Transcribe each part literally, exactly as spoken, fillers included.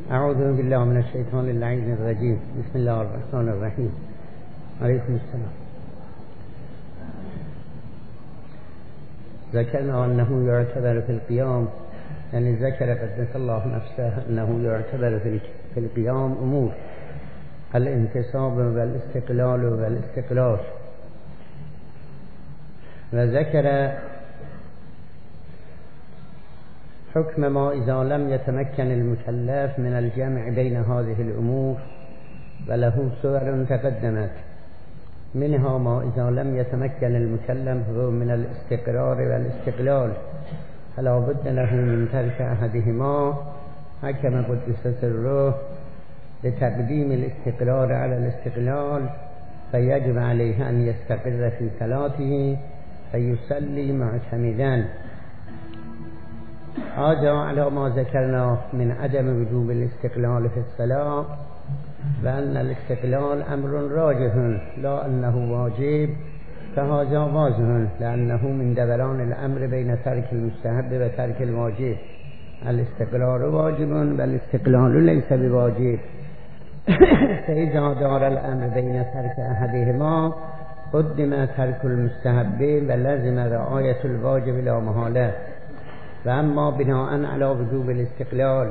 اعوذ بالله من الشیطان اللعین الرجیم. بسم الله الرحمن الرحیم. علیکم السلام. ذکرنا انه یعتبر فی القیام، یعنی ذکر قدس الله نفسه انه یعتبر فی القیام امور الانتصاب و الاستقلال و الاستقلال، و ذکر حكم ما إذا لم يتمكن المكلف من الجمع بين هذه الأمور وله صور تقدمت، منها ما إذا لم يتمكن المكلف من الاستقرار والاستقلال فلا بد له من ترك أحدهما، حكم قدس سره لتقديم الاستقرار على الاستقلال، فيجب عليه أن يستقر في صلاته فيصلي معتمدا. هذا على ما ذكرنا من عدم وجوب الاستقلال في الصلاة، وأن الاستقلال أمر راجح لا أنه واجب، فهذا واضح لأنه من دوران الأمر بين ترك المستحب وترك الواجب. الاستقلال واجب والاستقلال ليس بواجب، فإذا دار الأمر بين ترك أحدهما قدم ترك المستحب ولزم رعاية الواجب لا محالة. وأما بناء على وجوب الاستقلال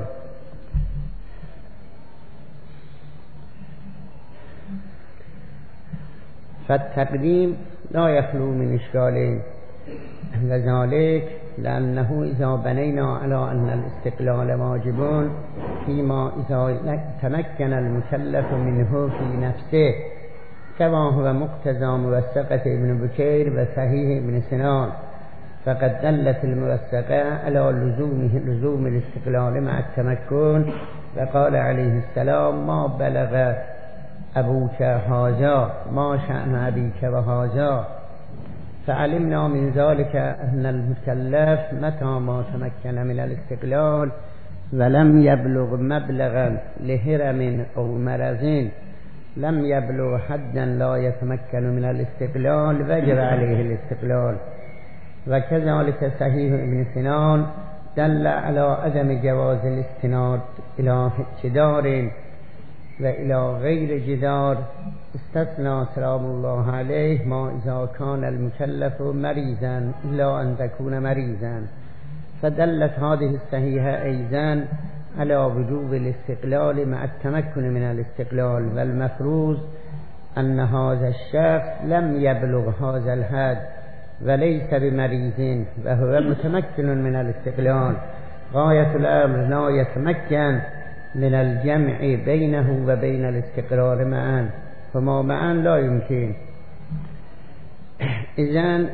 فالتقديم لا يخلو من إشكال، وذلك لأنه إذا بنينا على أن الاستقلال واجب فيما إذا تمكن المكلف منه في نفسه، كما هو مقتضى موثقة ابن بكير وصحيح ابن سنان، فقد دلت الموثقة على لزومه لزوم الاستقلال مع التمكن، وقال عليه السلام: ما بلغ أبوك هذا ما شأن أبيك وهذا. فعلمنا من ذلك أن المكلف متى ما تمكن من الاستقلال ولم يبلغ مبلغا لهرم أو مرض لم يبلغ حدا لا يتمكن من الاستقلال وجب عليه الاستقلال. وكذلك صحيح ابن سنان دل على عدم جواز الاستناد إلى جدار وإلى غير جدار، استثنى سلام الله عليه ما إذا كان المكلف مريضا إلا أن تكون مريضا. فدلت هذه الصحيحة أيضا على وجوب الاستقلال مع التمكن من الاستقلال، والمفروض أن هذا الشخص لم يبلغ هذا الحد وليس بمريض وهو متمكن من الاستقلال. غاية الأمر لا يتمكن من الجمع بينه وبين الاستقرار معا، فما معا لا يمكن. إذن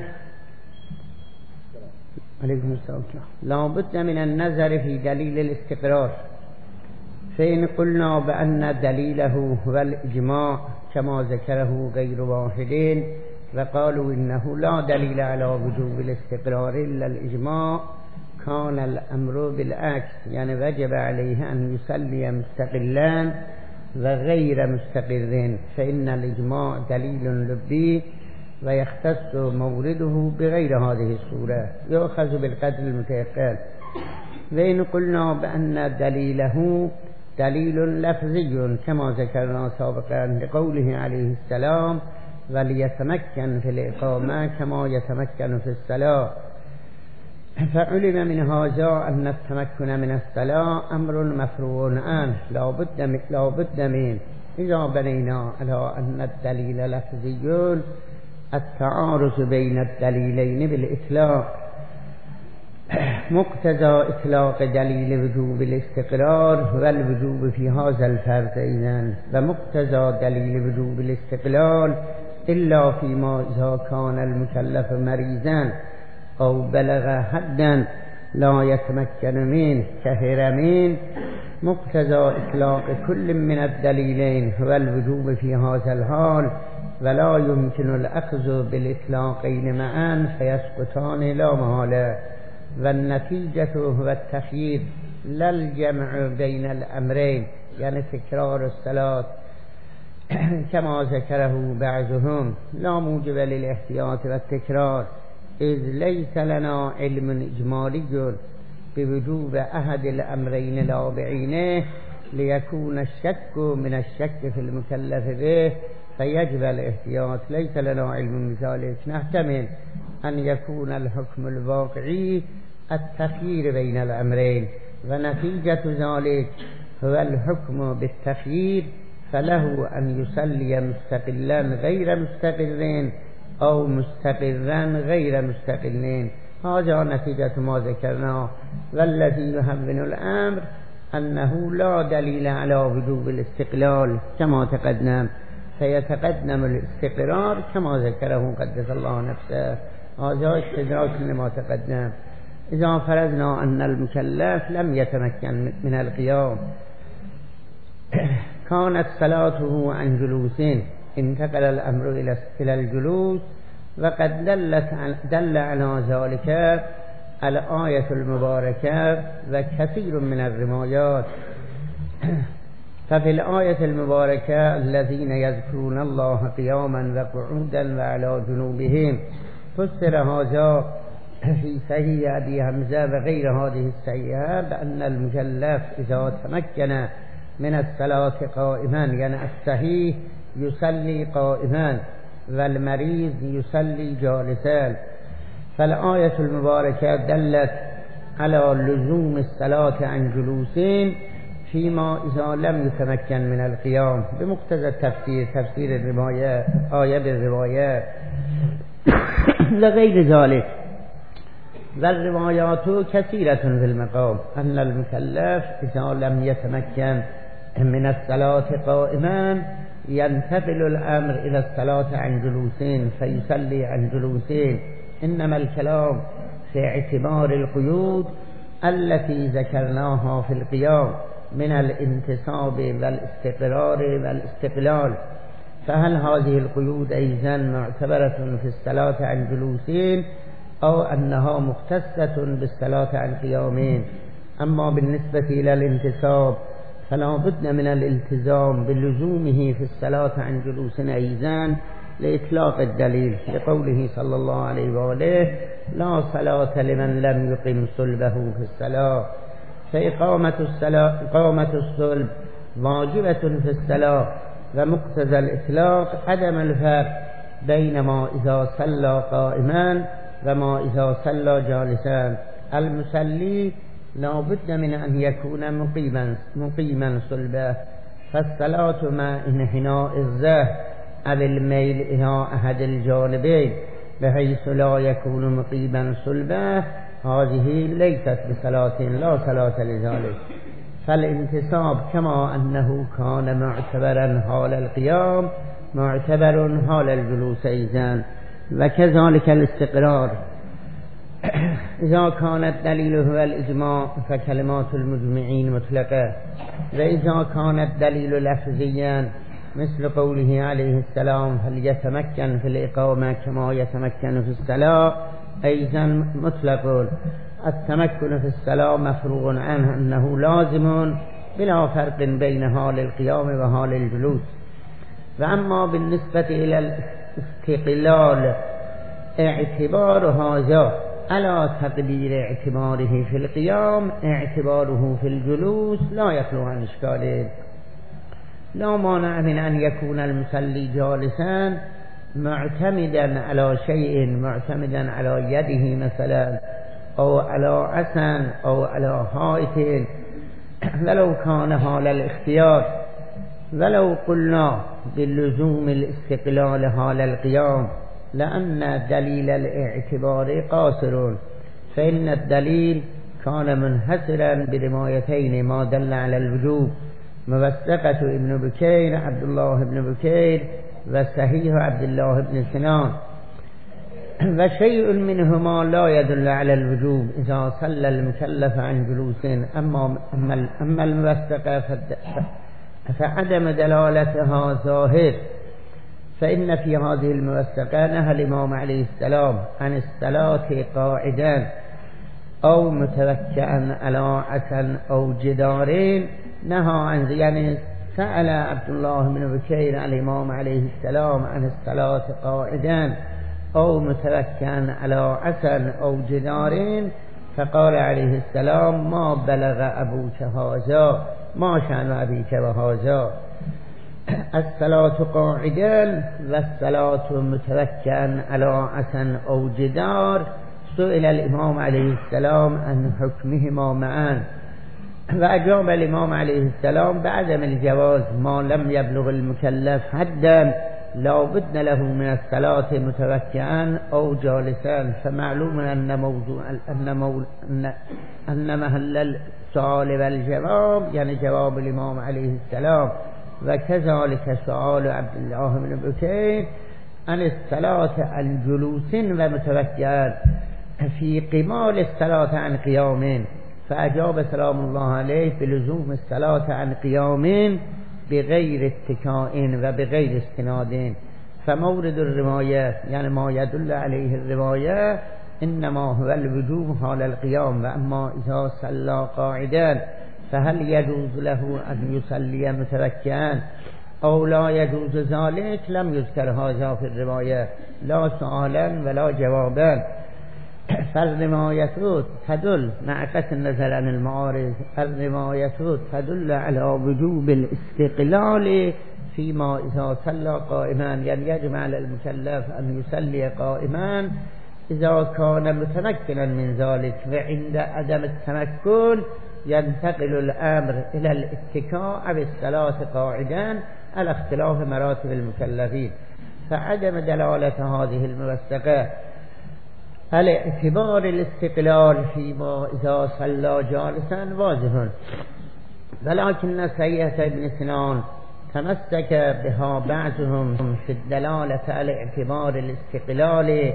عليكم السلام لا بد من النظر في دليل الاستقرار، فإن قلنا بأن دليله هو الإجماع كما ذكره غير واحدين وقالوا إنه لا دليل على وجوب الاستقرار إلا الإجماع، كان الأمر بالعكس، يعني وجب عليه أن يصلي مستقلا وغير مستقر، فإن الإجماع دليل لبي ويختص مورده بغير هذه الصورة، يؤخذ بالقدر المتيقن. وإن قلنا بأن دليله دليل لفظي كما ذكرنا سابقا لقوله عليه السلام: وليتمكن في الإقامة كما يتمكن في الصلاة، فعلم من هذا أن التمكن من الصلاة أمر مفروغ عنه لا بد لا بد منه. إذا بنينا على أن الدليل لفظي التعارض بين الدليلين بالإطلاق، مقتضى إطلاق دليل وجوب الاستقرار والوجوب في هذا الفرد إذن، ومقتضى دليل وجوب الاستقلال إلا فيما إذا كان المكلف مريضا أو بلغ حدا لا يتمكن منه كهرمين، مقتضى إطلاق كل من الدليلين هو الوجوب في هذا الحال، ولا يمكن الأخذ بالإطلاقين معا فيسقطان لا محالة، والنتيجة هو التخيير لا الجمع بين الأمرين، يعني تكرار الصلاة كما ذكره بعضهم لا موجب للاحتياط والتكرار، إذ ليس لنا علم إجمالي بوجوب أحد الأمرين لا بعينه ليكون الشك من الشك في المكلف به فيجب الاحتياط. ليس لنا علم بذلك. نحتمل أن يكون الحكم الواقعي التخيير بين الأمرين، ونتيجة ذلك هو الحكم بالتخيير، فله أن يصلي مستقلا غير مستقرين أو مستقرا غير مستقلين. هذا نتيجة ما ذكرنا. والذي يهون الأمر أنه لا دليل على وجوب الاستقلال كما تقدم، فيتقدم الاستقرار كما ذكره قدس الله نفسه. هذا استدراك لما تقدم. إذا فرضنا أن المكلف لم يتمكن من القيام، كانت صلاته عن جلوس، انتقل الأمر إلى الجلوس، وقد دلت دل على ذلك الآية المباركة وكثير من الروايات. ففي الآية المباركة الذين يذكرون الله قياما وقعودا وعلى جنوبهم، فسر هذا في صحيح أبي حمزة وغير هذه الصحيحة بأن المكلف إذا تمكن من الصلاة قائما، يعني الصحيح يصلي قائما والمريض يصلي جالسا. فالآية المباركة دلت على لزوم الصلاة عن جلوسين فيما إذا لم يتمكن من القيام، بمقتضى التفسير، تفسير الرواية آية بالرواية لغير ذلك. والروايات كثيرة في المقام أن المكلف إذا لم يتمكن من الصلاة قائما ينتقل الأمر إلى الصلاة عن جلوسين فيصلي عن جلوسين. إنما الكلام في اعتبار القيود التي ذكرناها في القيام من الانتصاب والاستقرار والاستقلال. فهل هذه القيود أيضا معتبرة في الصلاة عن جلوسين أو أنها مختصة بالصلاة عن قيامين؟ أما بالنسبة إلى الانتصاب فلا بد من الالتزام بلزومه في الصلاة عن جلوس أيضا لإطلاق الدليل، لقوله صلى الله عليه وآله لا صلاة لمن لم يقم صلبه في الصلاة. فإقامة الصلاة إقامة الصلب واجبة في الصلاة، ومقتضى الإطلاق عدم الفرق بين ما إذا صلى قائما وما إذا صلى جالسا. المصلي لا بد من أن يكون مقيما مقيما صلبه، فالصلاة مع انحناء الظهر أو الميل إلى أحد الجانبين بحيث لا يكون مقيما صلبه هذه ليست بصلاة، لا صلاة لذلك. فالانتصاب كما أنه كان معتبرا حال القيام معتبر حال الجلوس أيضا، وكذلك الاستقرار. إذا كان الدليل هو الإجماع فكلمات المجمعين مطلقة، وإذا كان الدليل لفظيا مثل قوله عليه السلام فليتمكن في الإقامة كما يتمكن في الصلاة أيضا مطلق. التمكن في الصلاة مفروغ عنه أنه لازم بلا فرق بين حال القيام وحال الجلوس. وأما بالنسبة إلى الاستقلال اعتبار هذا على تقدير اعتباره في القيام اعتباره في الجلوس لا يخلو عن إشكال. لا مانع من أن يكون المصلي جالسا معتمدا على شيء، معتمدا على يده مثلا أو على عصا أو على حائط، ولو كان حال الاختيار. ولو قلنا باللزوم الاستقلال حال القيام لأن دليل الاعتبار قاصر، فإن الدليل كان منحصرا بروايتين ما دل على الوجوب، موثقة ابن بكير عبد الله بن بكير وصحيح عبد الله بن سنان، وشيء منهما لا يدل على الوجوب إذا صلى المكلف عن جلوس. أما أما الموثقة فعدم دلالتها ظاهر، فإن في هذه الموثقة نهى الإمام عليه السلام عن الصلاة قاعدا أو متوكئا على عصا أو جدارين، نهى عن، يعني سأل عبد الله بن بكير الإمام عليه السلام عن الصلاة قاعدا أو متوكئا على عصا أو جدارين، فقال عليه السلام ما بلغ أبوك هذا، ما شأن أبيك وهذا الصلاة قاعدا والصلاة متوكئا على عصا أو جدار. سئل الإمام عليه السلام عن حكمهما معا وأجاب الإمام عليه السلام بعدم الجواز ما لم يبلغ المكلف حدا لا بد له من الصلاة متوكئا أو جالسا. فمعلوم أن موضوع أن, مول أن, أن محل السؤال والجواب يعني جواب الإمام عليه السلام، وكذلك سؤال عبد الله بن بكير عن الصلاة عن جلوس ومتوكئا في قمال الصلاة عن قيام، فأجاب سلام الله عليه بلزوم الصلاة عن قيام بغير اتكاء وبغير استناد. فمورد الرواية يعني ما يدل عليه الرواية إنما هو الوجوب حال القيام، وأما إذا صلى قاعدا فهل يجوز له أن يصلي متوكئا أو لا يجوز ذلك لم يذكر هذا في الرواية لا سؤالا ولا جوابا. فالرواية تدل مع قطع النظر عن المعارض الرواية تدل على وجوب الاستقلال فيما إذا صلى قائما، يعني يجب على المكلف أن يصلي قائما إذا كان متمكنا من ذلك، وعند عدم التمكن ينتقل الأمر إلى الاتكاء أو الصلاة قاعدا على اختلاف مراتب المكلفين. فعدم دلالة هذه الموثقة على اعتبار الاستقلال فيما إذا صلى جالسا واضح، ولكن سيئة ابن سنان تمسك بها بعضهم في الدلالة على اعتبار الاستقلال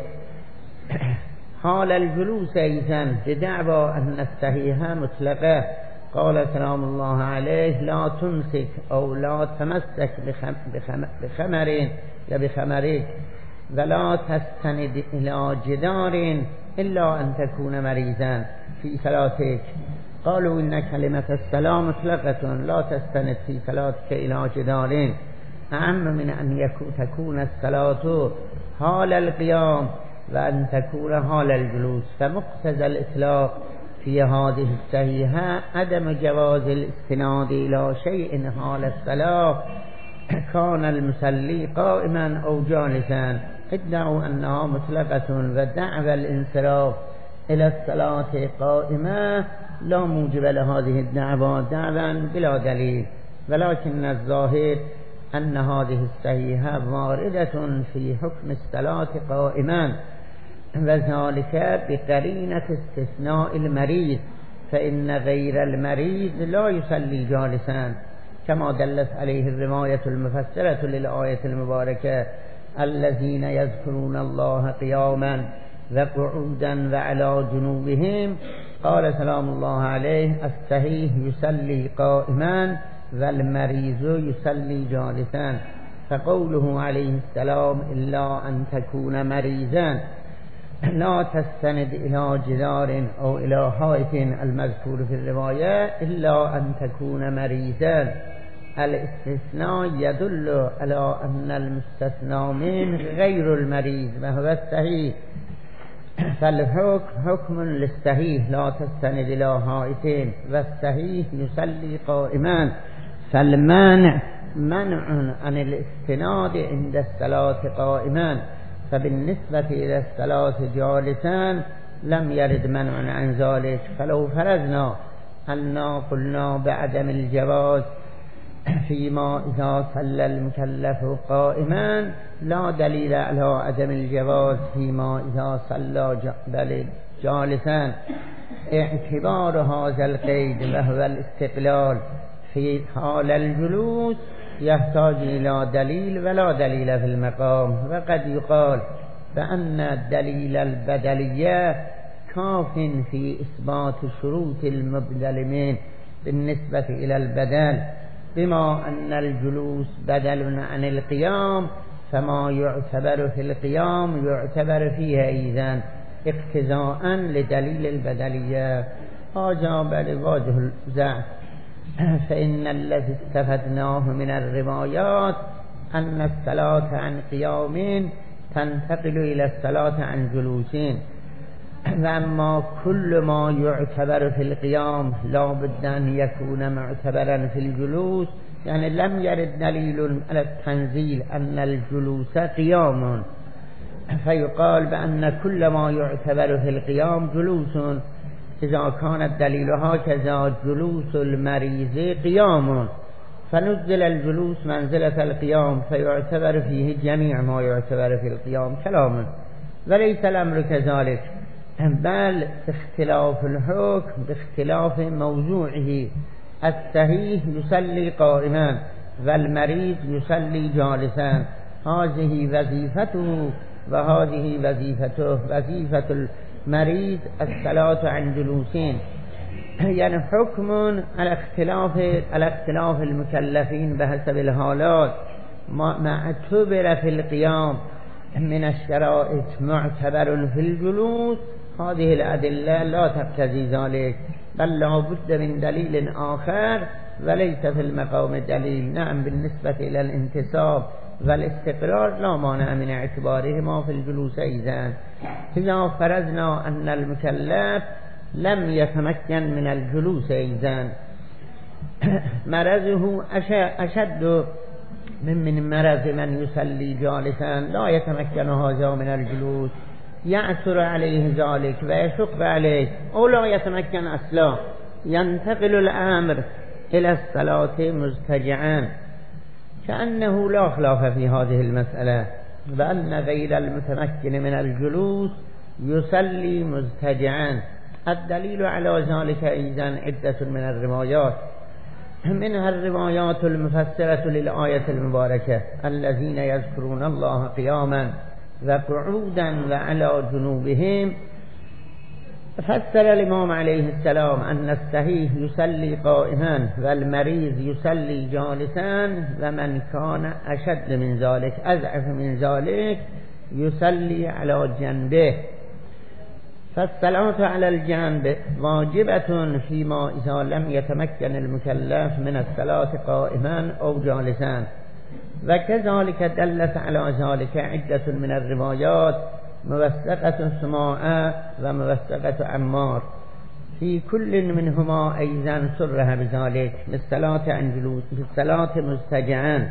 حال الجلوس أيضا بدعوى أن الصحيحة مطلقة. قال سلام الله عليه لا تمسك أو لا تمسك بخم بخم بخمر يا بخمرك ولا تستند إلى جدار إلا أن تكون مريضا في صلاتك. قالوا إن كلمة السلام مطلقة لا تستند في صلاتك إلى جدار، أهم من أن يكون تكون الصلاة حال القيام وأن تكون حال الجلوس. فمقتضى الإطلاق في هذه الصحيحة عدم جواز الاستناد إلى شيء حال الصلاة كان المصلي قائما أو جالسا. ادعوا أنها مطلقة ودعوى الانصراف إلى الصلاة قائمة لا موجب لهذه الدعوة دعوى بلا دليل، ولكن الظاهر أن هذه الصحيحة واردة في حكم الصلاة قائما، وذلك بقرينة استثناء المريض، فإن غير المريض لا يصلي جالسا كما دلت عليه الرواية المفسرة للآية المباركة الذين يذكرون الله قياما وقعودا وعلى جنوبهم. قال سلام الله عليه الصحيح يصلي قائما والمريض يصلي جالسا. فقوله عليه السلام إلا أن تكون مريضا لا تستند إلى جدار أو إلى حائط المذكور في الرواية إلا أن تكون مريضا. الاستثناء يدل على أن المستثنى من غير المريض وهو الصحيح، فالحكم حكم للصحيح لا تستند إلى حائط والصحيح يصلي قائما، فالمانع منع عن الاستناد عند الصلاة قائما. فبالنسبة إلى الصلاة جالسا لم يرد منع عن ذلك. فلو فرضنا أننا قلنا بعدم الجواز فيما إذا صلى المكلف قائما لا دليل على عدم الجواز فيما إذا صلى جالسا. اعتبار هذا القيد وهو الاستقلال في حال الجلوس يحتاج إلى دليل ولا دليل في المقام. وقد يقال بأن الدليل البدلية كاف في إثبات شروط المبدل بالنسبة إلى البدل، بما أن الجلوس بدل عن القيام فما يعتبر في القيام يعتبر فيه أيضا اقتضاء لدليل البدلية. هذا بل واجه الزعف. فإن الذي استفدناه من الروايات أن الصلاة عن قيام تنتقل إلى الصلاة عن جلوس، و اما كل ما يعتبر في القيام لا بد أن يكون معتبرا في الجلوس، يعني لم يرد دليل على التنزيل أن الجلوس قيام فيقال بأن كل ما يعتبر في القيام جلوس. إذا كان الدليل هكذا جلوس المريض قيام، فنزل الجلوس منزلة القيام فيعتبر فيه جميع ما يعتبر في القيام كلام، وليس الأمر كذلك، بل اختلاف الحكم باختلاف موضوعه. الصحيح يصلي قائما والمريض يصلي جالسا، هذه وظيفته وهذه وظيفته. وظيفة المريض الصلاة عن جلوسين، يعني حكم على اختلاف على اختلاف المكلفين بحسب الحالات. ما اعتبر في القيام من الشرائط معتبر في الجلوس، هذه الأدلة لا تقتضي ذلك، بل لا بد من دليل آخر وليس في المقام دليل. نعم بالنسبة إلى الانتصاب والاستقرار لا مانع من اعتبارهما في الجلوس أيضا. إذا فرضنا أن المكلف لم يتمكن من الجلوس أيضا، مرضه أشد من من مرض من يصلي جالسا لا يتمكن هذا من الجلوس، يعثر عليه ذلك ويشق عليه أو لا يتمكن أصلا، ينتقل الأمر إلى الصلاة مضطجعا، كأنه لا خلاف في هذه المسألة، بأن غير المتمكن من الجلوس يصلي مضطجعا. الدليل على ذلك أيضا عدة من الروايات، منها الروايات المفسرة للآية المباركة الذين يذكرون الله قياما وقعودا وعلى جنوبهم. فسر الإمام عليه السلام أن الصحيح يصلي قائما والمريض يصلي جالسا، ومن كان أشد من ذلك أضعف من ذلك يصلي على جنبه. فالصلاة على الجنب واجبة فيما إذا لم يتمكن المكلف من الصلاة قائما أو جالسا، وكذلك دلت على ذلك عدة من الروايات موثقة سماء وموثقة عمار، في كل منهما أيضا سرها بذلك بالصلاة عن جلوس بالصلاة مضطجعا.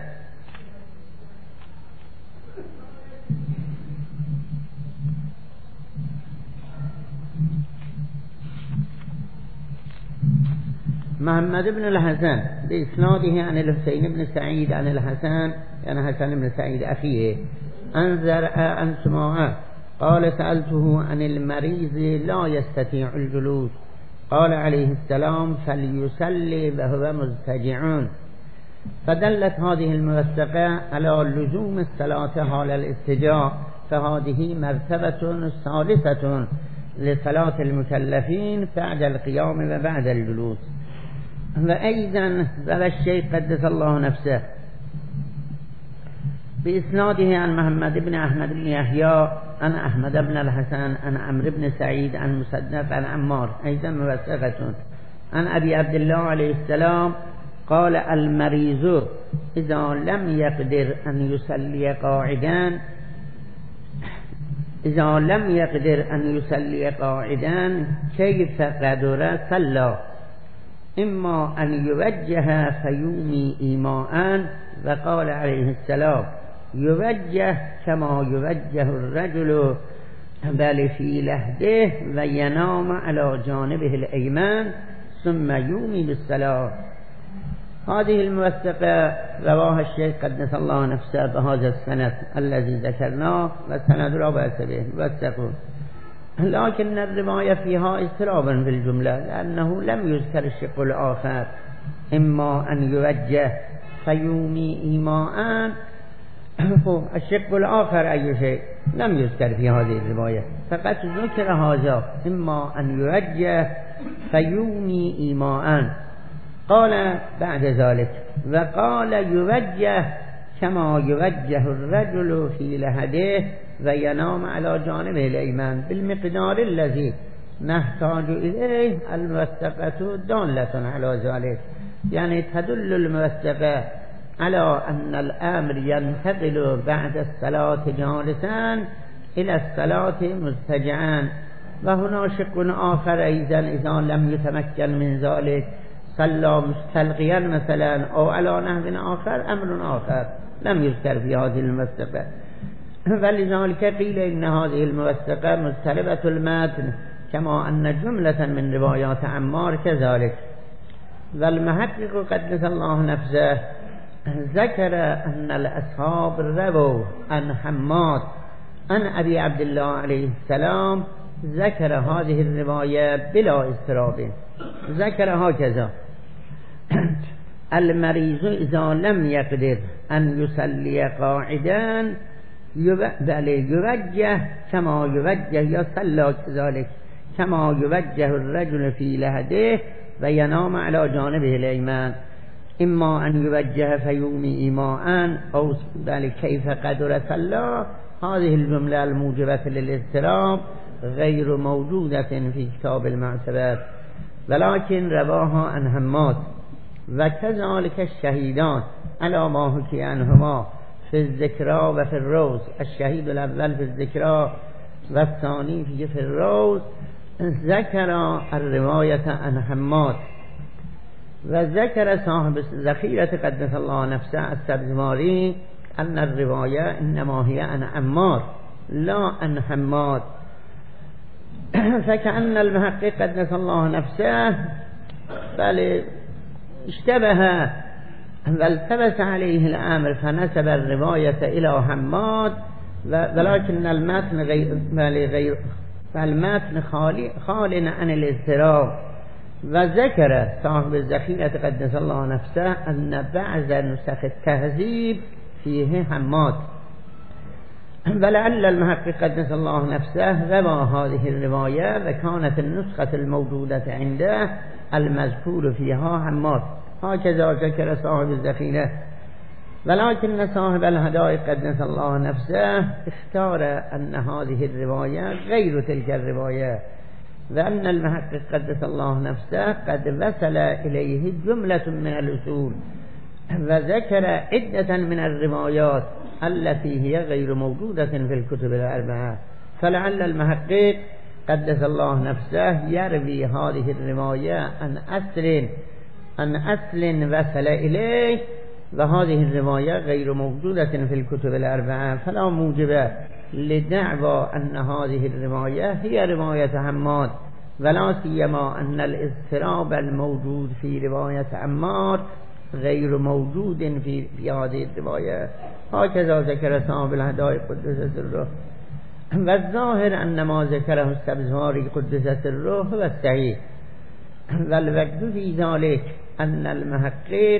محمد بن الحسن بإسناده عن الحسين بن سعيد عن الحسن يعني حسن بن سعيد أخيه أنذر عن سماعه قال سألته عن المريض لا يستطيع الجلوس، قال عليه السلام فليصلي وهو مضطجع. فدلت هذه الموثقة على لزوم الصلاة حال الاضطجاع، فهذه مرتبة ثالثة لصلاة المكلفين بعد القيام وبعد الجلوس. وأيضا ذا الشيخ قدس الله نفسه بإسناده عن محمد بن أحمد بن يحيى عن أحمد بن الحسن عن عمرو بن سعيد عن مسدد عن عمار أيضا موثقة عن أبي عبد الله عليه السلام قال المريض إذا لم يقدر أن يصلي قاعدا إذا لم يقدر أن يصلي قاعدا كيف قدر صلى، إما أن يوجه فيومي إيماء، وقال عليه السلام يوجه كما يوجه الرجل بل في لحده وينام على جانبه الأيمن ثم يومي بالصلاة. هذه الموثقة رواها الشيخ قدس الله نفسه بهذا السند الذي ذكرناه، والسند لا بأس به موثق، لكن الرواية فيها اضطراب في الجملة لأنه لم يذكر الشق الآخر إما أن يوجه فيومي إيماء. الشق الآخر أي شيء لم يذكر في هذه الرواية، فقط ذكر هذا إما أن يوجه فيومي إيماء. قال بعد ذلك وقال يوجه كما يوجه الرجل في لحده وينام على جانبه الأيمن بالمقدار الذي نحتاج إليه. الموثقة دالة على ذلك، يعني تدل الموثقة على أن الأمر ينتقل بعد الصلاة جالسا إلى الصلاة مضطجعا، و هنا شق آخر ایضا اذا لم يتمكن من ذلك صلى مستلقيا مثلا او على نحو آخر امر آخر لم يذكر في هذه الموثقه. ولذلك قيل ان هذه الموثقه مضطربة المتن كما ان جملة من روايات عمار كذلك. والمحقق قدس الله نفسه ذكر ان الاصحاب رووا عن حماد عن ابي عبد الله عليه السلام ذكر هذه الرواية بلا اضطراب. ذكر هكذا: المريض اذا لم يقدر ان يصلي قاعدا يوجه كما يوجه یا صلى كذلك كما يوجه الرجل في لحده و ینام على جانبه الایمن اما ان يوجه فيومي ایماء او بل كيف قدر صلى. هذه الجملة الموجبة للاضطراب غير موجودة في كتاب المعتبر ولكن رواها عن حماد وكذلك الشهيدان على ما حكي عنهما في الذكرى وفي الروز. الشهيد الأول في الذكرى والثاني في الروز ذكر الرواية عن حماد. وذكر صاحب ذخيرة قدس الله نفسه السبزواري أن الرواية إنما هي عن عمار لا عن حماد. فكأن المحقق قدس الله نفسه بل اشتبه والتبس عليه الأمر فنسب الرواية إلى حماد ولكن المتن غير غير فالمتن خالي خال عن الاضطراب. وذكر صاحب الذخيرة قدس الله نفسه أن بعض نسخ التهذيب فيه حماد. ولعل المحقق قدس الله نفسه روى هذه الرواية وكانت النسخة الموجودة عنده المذكور فيها حماد. هكذا ذكر صاحب الذخيرة. ولكن صاحب الهدائق قدس الله نفسه اختار أن هذه الرواية غير تلك الرواية وأن المحقق قدس الله نفسه قد وصل إليه جملة من الأصول وذكر عدة من الروايات التي هي غير موجودة في الكتب الأربعة. فلعل المحقق قدس الله نفسه يروي هذه الرواية عن أصل عن أصل وصل إليه وهذه الرواية غير موجودة في الكتب الأربعة فلا موجب لدعوى أن هذه الرواية هي رواية حماد ولا سيما أن الاضطراب الموجود في رواية عمار غير موجود في في هذه الرواية. هكذا ذكر صاحب الهدائق قدس سره. والظاهر أن ما ذكره السبزواري قدس سره هو الصحيح. والوجه في ذلك أن المحقق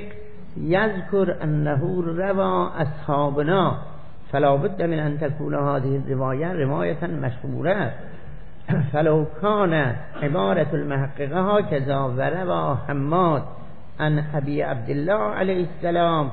يذكر أنه روى أصحابنا فلا بد من أن تكون هذه الرواية رواية مشهورة. فلو كان عبارة المحقق هكذا وروى حماد عن أبي عبد الله عليه السلام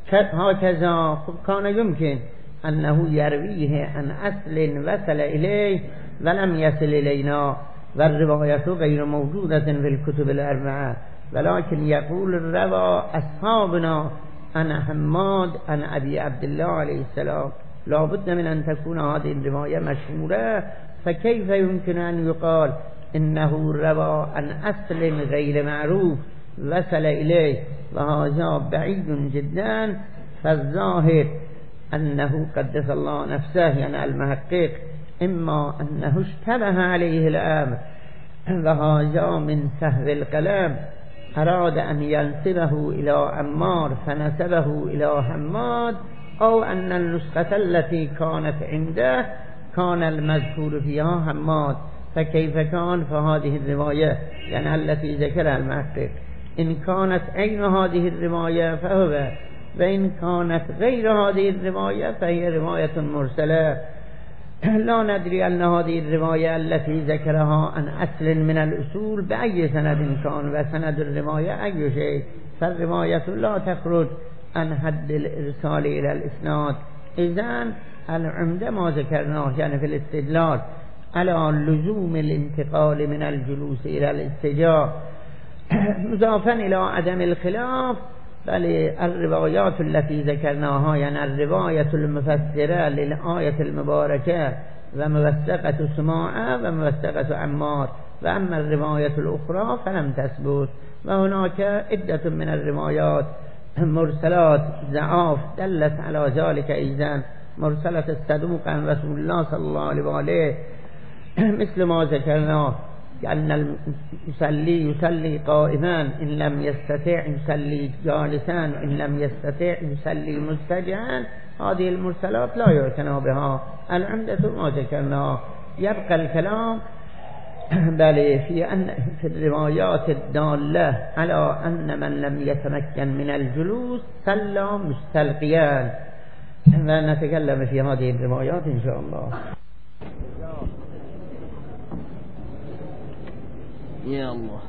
هكذا كان يمكن أنه يرويه عن أصل وصل إليه ولم يصل إلينا والرواية غير موجودة في الكتب الأربعة. ولكن يقول روى أصحابنا عن حماد عن أبي عبد الله عليه السلام لا بد من أن تكون هذه الرواية مشهورة. فكيف يمكن أن يقال إنه روى عن أصل غير معروف وصل إليه وهذا بعيد جدا. فالظاهر أنه قدس الله نفسه يعني المحقق إما أنه اشتبه عليه الأمر وهذا من سهو القلم أراد أن ينسبه إلى عمار فنسبه إلى حماد أو أن النسخة التي كانت عنده كان المذكور فيها حماد. فكيف كان فهذه الرواية يعني التي ذكرها المحقق إن كانت عين هذه الرواية فهو وإن كانت غير هذه الرواية فهي رواية مرسلة. لا ندري أن هذه الرواية التي ذكرها عن أصل من الأصول بأي سند كان وسند الرواية أي شيء فالرواية لا تخرج عن حد الإرسال إلى الإسناد. إذن العمدة ما ذكرناه يعني في الاستدلال على لزوم الانتقال من الجلوس إلى الاستجاء مضافا إلى عدم الخلاف. بل الروايات التي ذكرناها يعني الرواية المفسرة للآية المباركة و موثقة سماعه و موثقة عمار و اما الرواية الأخرى فلم تثبت و هناك عدة من الروايات مرسلات ضعاف دلت على ذلك أيضا مرسلة الصدوق عن رسول الله صلى الله عليه وآله مثل ما ذكرنا أن المصلي يصلي قائما إن لم يستطع يصلي جالسا إن لم يستطع يصلي مضطجعا. هذه المرسلات لا يعتنى بها. العمدة ما ذكرنا. يبقى الكلام بل في أن في الروايات الدالة على أن من لم يتمكن من الجلوس صلى مستلقيا، ونتكلم في هذه الروايات إن شاء الله. يا الله.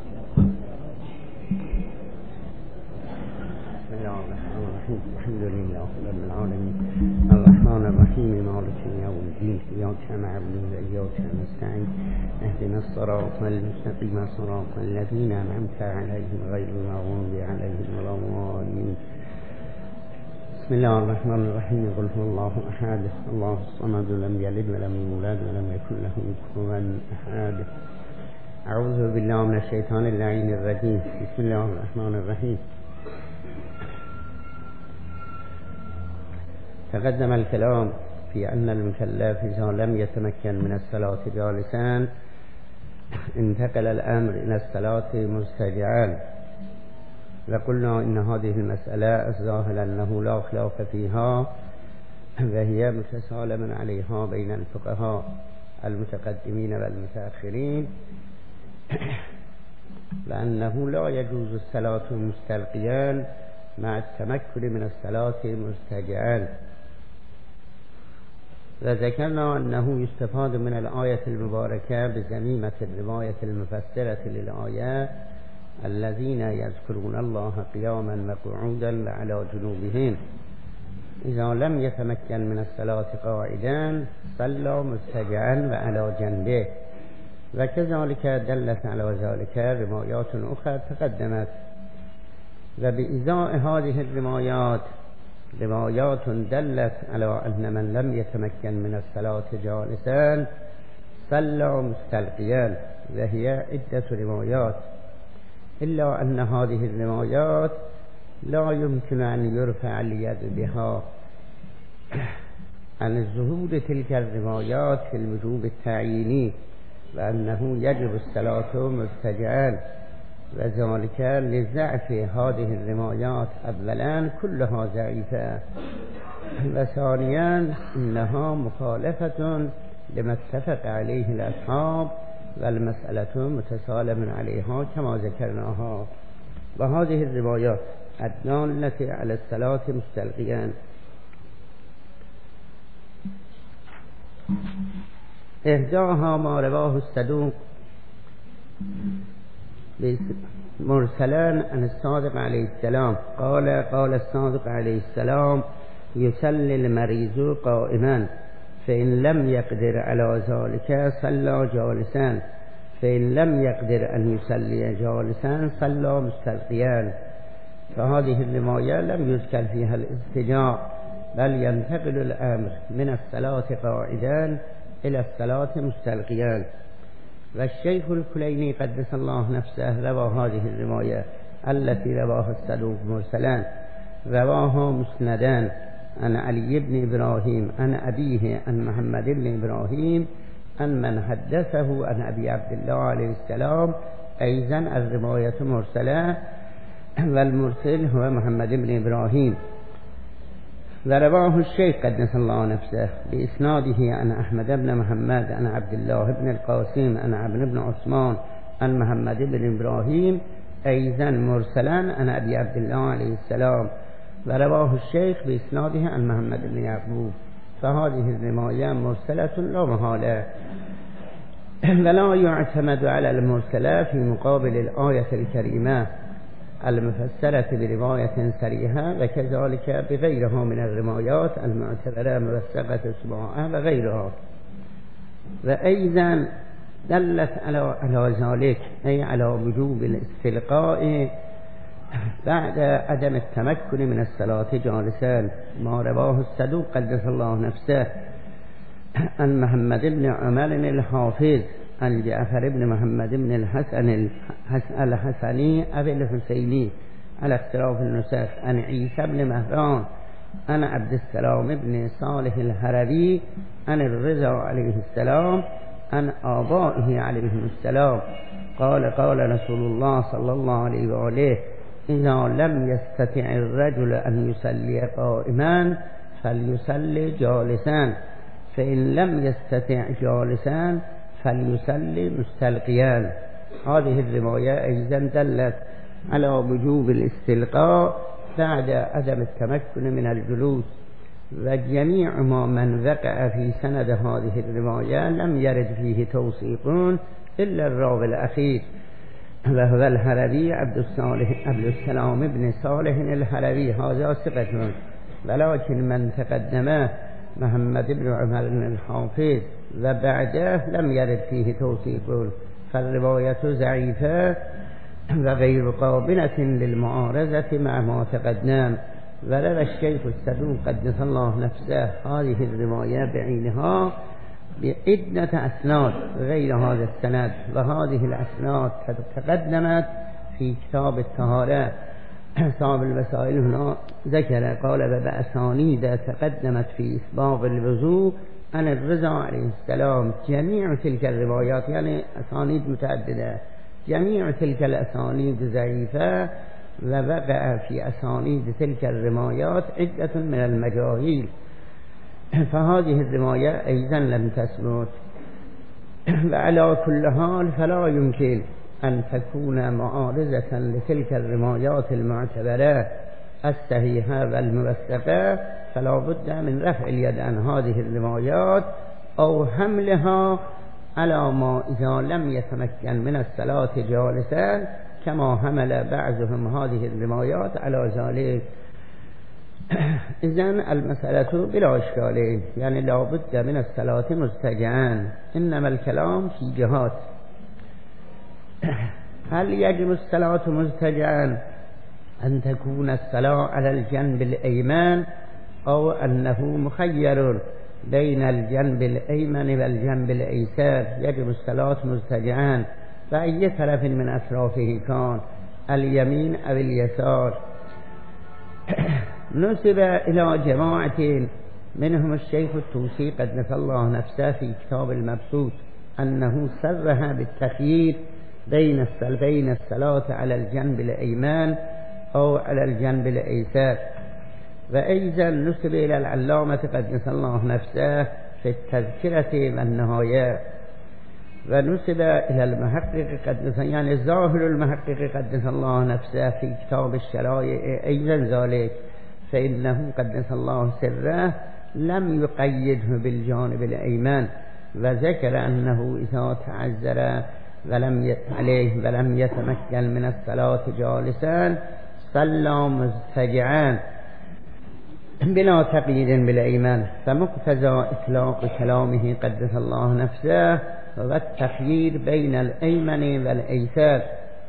بسم الله الرحمن الرحيم. الحمد لله رب العالمين الرحمن الرحيم مالك يوم الدين إياك نعبد وإياك نستعين اهدنا الصراط المستقيم صراط الذين أنعمت عليهم غير المغضوب عليهم ولا الضالين. بسم الله الرحمن الرحيم. قل هو الله أحد الله الصمد لم يلد ولم يولد ولم يكن له كفوا أحد. أعوذ بالله من الشيطان اللعين الرجيم. بسم الله الرحمن الرحيم. تقدم الكلام في أن المكلف إذا لم يتمكن من الصلاة جالسا انتقل الأمر إلى الصلاة مضطجعا، وقلنا إن هذه المسألة الظاهر أنه لا خلاف فيها وهي متسالم عليها بين الفقهاء المتقدمين والمتأخرين، لأنه لا يجوز الصلاة مستلقيا مع التمكن من الصلاة مضطجعا. وذكرنا أنه يستفاد من الآية المباركة بزميمة الرواية المفسرة للآية الذين يذكرون الله قياما وقعودا وعلى جنوبهم إذا لم يتمكن من الصلاة قاعدا صلى مضطجعا وعلى جنبه. وكذلك دلت على ذلك روايات أخرى تقدمت. وبإزاء هذه الروايات روايات دلت على أن من لم يتمكن من الصلاة جالسا صلى مستلقيا، وهي عدة روايات، إلا أن هذه الروايات لا يمكن أن يرفع اليد بها عن ظهور تلك الروايات في الوجوب التعييني، وأنه يجب الصلاة مضطجعا، وذلك لضعف هذه الروايات. أولا كلها ضعيفة، وثانيا إنها مخالفة لما اتفق عليه الأصحاب والمسألة متسالم عليها كما ذكرناها. وهذه الروايات الدالة على الصلاة مستلقيا إحداها ما رواه الصدوق مرسلان عن الصادق عليه السلام قال قال الصادق عليه السلام يصلي المريض قائما فإن لم يقدر على ذلك صلى جالسا فإن لم يقدر أن يصلي جالسا صلى مستلقيا. فهذه الرواية لم يذكر فيها الاضطجاع، بل ينتقل الأمر من الصلاة قاعدا إلى الصلاة مستلقيا. والشيخ الكليني قدس الله نفسه روى هذه الرواية التي رواها الصدوق مرسلا، رواها مسندا عن علي بن إبراهيم عن أبيه عن محمد بن إبراهيم عن من حدثه عن أبي عبد الله عليه السلام. أيضا الرواية مرسلة، والمرسل هو محمد بن إبراهيم. ورواه الشيخ قدس الله نفسه بإسناده عن أحمد بن محمد عن عبد الله بن القاسم عن عبد بن عثمان عن محمد بن إبراهيم أيضا مرسلا عن أبي عبد الله عليه السلام. ورواه الشيخ بإسناده عن محمد بن يعقوب. فهذه الرواية مرسلة لا محالة، ولا يعتمد على المرسلة في مقابل الآية الكريمة المفسرة برواية صريحة، وكذلك بغيرها من الروايات المعتبرة موثقة سماعة وغيرها. وأيضا دلت على على ذلك أي على وجوب الاستلقاء بعد عدم التمكن من الصلاة جالسا ما رواه الصدوق قدس الله نفسه عن محمد بن عمر الحافظ عن جعفر بن محمد بن الحسن الحسني أبي الحسيني على اختلاف النسخ عن عيسى بن مهران عن عبد السلام بن صالح الهروي عن الرضا عليه السلام عن آبائه عليهم السلام قال قال رسول الله صلى الله عليه وآله إذا لم يستطع الرجل أن يصلي قائما فليصلي جالسا فإن لم يستطع جالسا فليصلي مستلقيا. هذه الرواية أيضا دلت على وجوب الاستلقاء بعد عدم التمكن من الجلوس، وجميع ما من وقع في سند هذه الرواية لم يرد فيه توثيق إلا الراوي الأخير وهو الهروي عبد الصالح عبد السلام بن صالح الهروي، هذا ثقة، ولكن من تقدمه محمد بن عمر الحافظ وبعده لم يرد فيه توثيق، فالرواية ضعيفة وغير قابلة للمعارضة مع ما تقدم. وروى الشيخ الصدوق قدس الله نفسه هذه الرواية بعينها بعدة أسناد غير هذا السند، وهذه الأسناد تقدمت في كتاب الطهارة. صاحب المسائل هنا ذكر قال وبأسانيد تقدمت في إسباغ الوضوء عن الرضا عليه السلام. جميع تلك الروايات يعني أسانيد متعددة، جميع تلك الأسانيد ضعيفة، ووقع في أسانيد تلك الروايات عدة من المجاهيل، فهذه الرواية أيضا لم تثبت. وعلى كل حال فلا يمكن أن تكون معارضة لتلك الروايات المعتبرة الصحيحة والموثقة، فلا بد من رفع اليد عن هذه الروايات أو حملها على ما إذا لم يتمكن من الصلاة جالسا، كما حمل بعضهم هذه الروايات على ذلك. إذن المسألة بلا إشكال، يعني لا بد من الصلاة مضطجعا، إنما الكلام في جهات. هل يجب الصلاة مضطجعا أن تكون الصلاة على الجنب الأيمن أو أنه مخير بين الجنب الأيمن والجنب الأيسر؟ يجب الصلاة مضطجعا فأي طرف من أطرافه كان، اليمين أو اليسار. نسب إلى جماعة منهم الشيخ الطوسي قدس الله نفسه في كتاب المبسوط أنه صرح بالتخيير بين بين الصلاة على الجنب الأيمن أو على الجنب الأيسر. وأيضا نسب إلى العلامة قدس الله نفسه في التذكرة والنهاية، ونسب إلى المحقق قدس يعني الظاهر المحقق قدس الله نفسه في كتاب الشرائع أيضا ذلك، فإنه قدس الله سره لم يقيده بالجانب الأيمن، وذكر أنه إذا تعذر ولم عليه ولم يتمكن من الصلاة جالسا صلى مضطجعا بلا تقييد بالأيمن. فمقتضى إطلاق كلامه قدس الله نفسه والتخيير بين الأيمن والأيسر.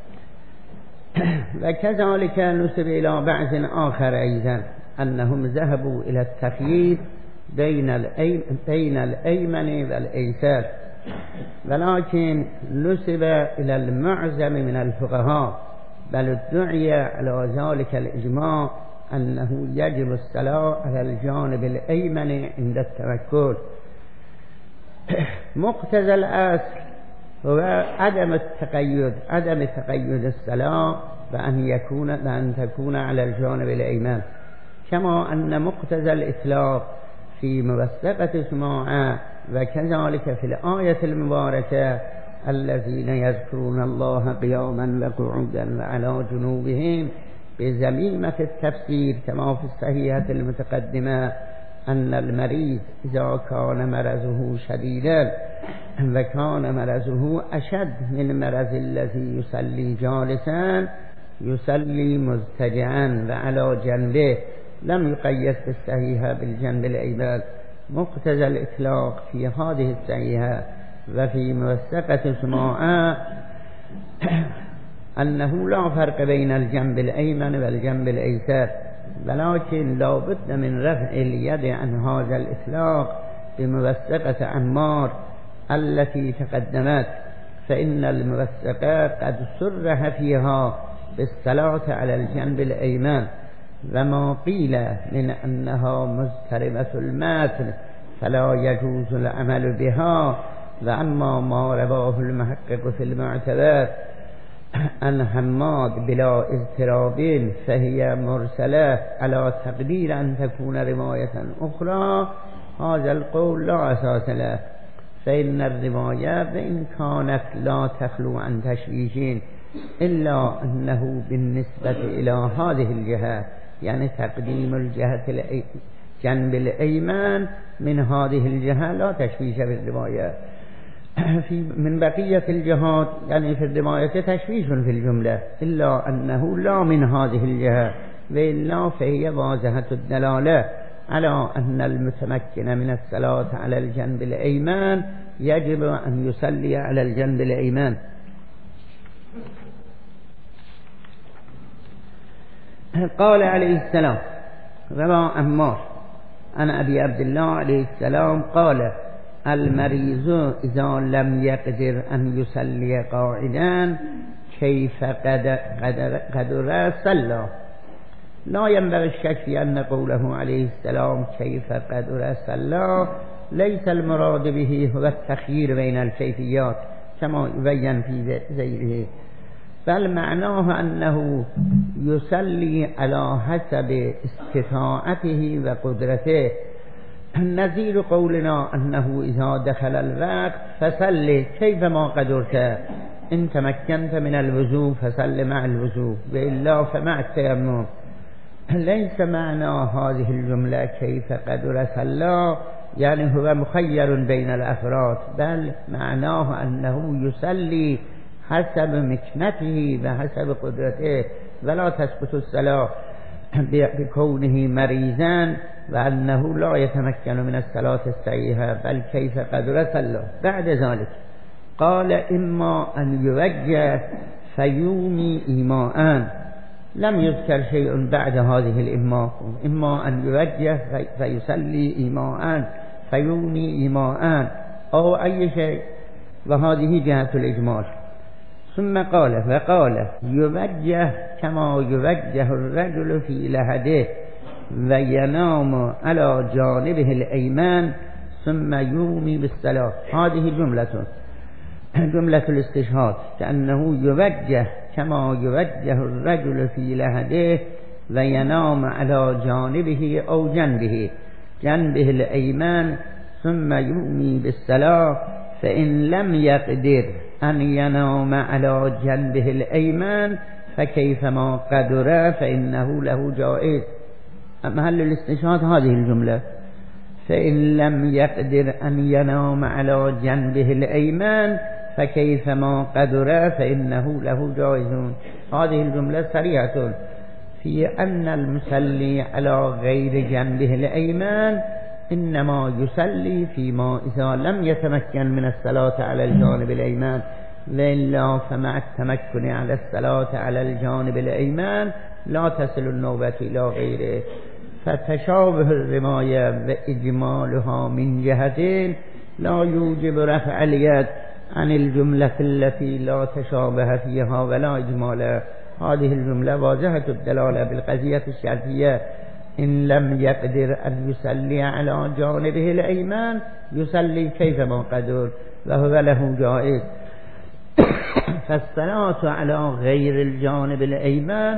وكذلك نسب إلى بعض آخر أيضا أنهم ذهبوا إلى التخيير بين بين الأيمن والأيسر، ولكن نسب إلى المعظم من الفقهاء بل ادعي على ذلك الإجماع أنه يجب الصلاة على الجانب الأيمن عند التمكن. مقتضى الأصل هو عدم التقيد عدم تقيد الصلاة بأن يكون بأن تكون على الجانب الأيمن، كما أن مقتضى الإطلاق في موثقة سماعة وكذلك في الآية المباركة الذين يذكرون الله قياما وقعودا وعلى جنوبهم بزميمة التفسير، كما في الصحيحة المتقدمة أن المريض إذا كان مرضه شديدا وكان مرضه أشد من مرض الذي يصلي جالسا يصلي مضطجعا وعلى جنبه، لم يقيد في الصحيحة بالجنب الأيمن. مقتضى الإطلاق في هذه الصحيحة وفي موثقة سماعة أنه لا فرق بين الجنب الأيمن والجنب الأيسر، ولكن لا بد من رفع اليد عن هذا الإطلاق بموثقة عمار التي تقدمت، فإن الموثقة قد صرح فيها بالصلاة على الجنب الأيمن، وما قيل من أنها مضطربة المتن فلا يجوز العمل بها. وأما ما رواه المحقق في المعتبر عن حماد بلا اضطراب فهي مرسلة على تقدير أن تكون رواية أخرى، هذا القول لا أساس له، فإن الرواية وإن كانت لا تخلو عن تشويش إلا أنه بالنسبة إلى هذه الجهة، يعني تقديم الجهة الجنب الأيمن من هذه الجهة لا تشويش في الرواية. في من بقية الجهات يعني في الرواية تشويش في الجملة، إلا أنه لا من هذه الجهة، وإلا فهي واضحة الدلالة على أن المتمكن من الصلاة على الجنب الأيمن يجب أن يصلي على الجنب الأيمن. قال عليه السلام روى عمار عن أبي عبد الله عليه السلام قال: المريض إذا لم يقدر أن يصلي قاعدا كيف قدر, قدر, قدر صلى. لا ينبغي الشك في أن قوله عليه السلام كيف قدر صلى ليس المراد به هو التخيير بين الكيفيات كما يبين في ذيله، بل معناه أنه يصلي على حسب استطاعته وقدرته، نظير قولنا أنه إذا دخل الوقت فصل كيفما قدرت، إن تمكنت من الوضوء فصل مع الوضوء وإلا فمع التيمم. ليس معنى هذه الجملة كيف قدر صلى يعني هو مخير بين الأفراد، بل معناه أنه يصلي حسب مكنته وحسب قدرته، ولا تسقط الصلاة بكونه مريضا وأنه لا يتمكن من الصلاة الصحيحة، بل كيف قدر صلى. بعد ذلك قال: إما أن يوجه فيومي إيماءً، لم يذكر شيء بعد هذه الإيماء، إما أن يوجه فيصلي إيماءً فيومي إيماءً أو أي شيء، وهذه جهة الإجمال. ثم قال فقال يوجه كما يوجه الرجل في لحده وينام على جانبه الأيمن ثم يومي بالصلاة. هذه جملة جملة الاستشهاد، كأنه يوجه كما يوجه الرجل في لحده وينام على جانبه أو جنبه جنبه الأيمن ثم يومي بالصلاة، فإن لم يقدر أن ينام على جنبه الأيمن فكيفما قدر فإنه له جائز. محل الاستشهاد هذه الجملة، فإن لم يقدر أن ينام على جنبه الأيمن فكيفما قدر فإنه له جائز. هذه الجملة صريحة في أن المصلي على غير جنبه الأيمن إنما يصلي فيما إذا لم يتمكن من الصلاة على الجانب الأيمن، وإلا فمع التمكن على الصلاة على الجانب الأيمن لا تصل النوبة إلى غيره. فتشابه الرواية وإجمالها من جهتين لا يوجب رفع اليد عن الجملة التي لا تشابه فيها ولا إجمالها. هذه الجملة واضحة الدلالة بالقضية الشرطية، إن لم يقدر أن يصلي على جانبه الأيمن يصلي كيفما قدر وهو له جائز. فالصلاة على غير الجانب الأيمن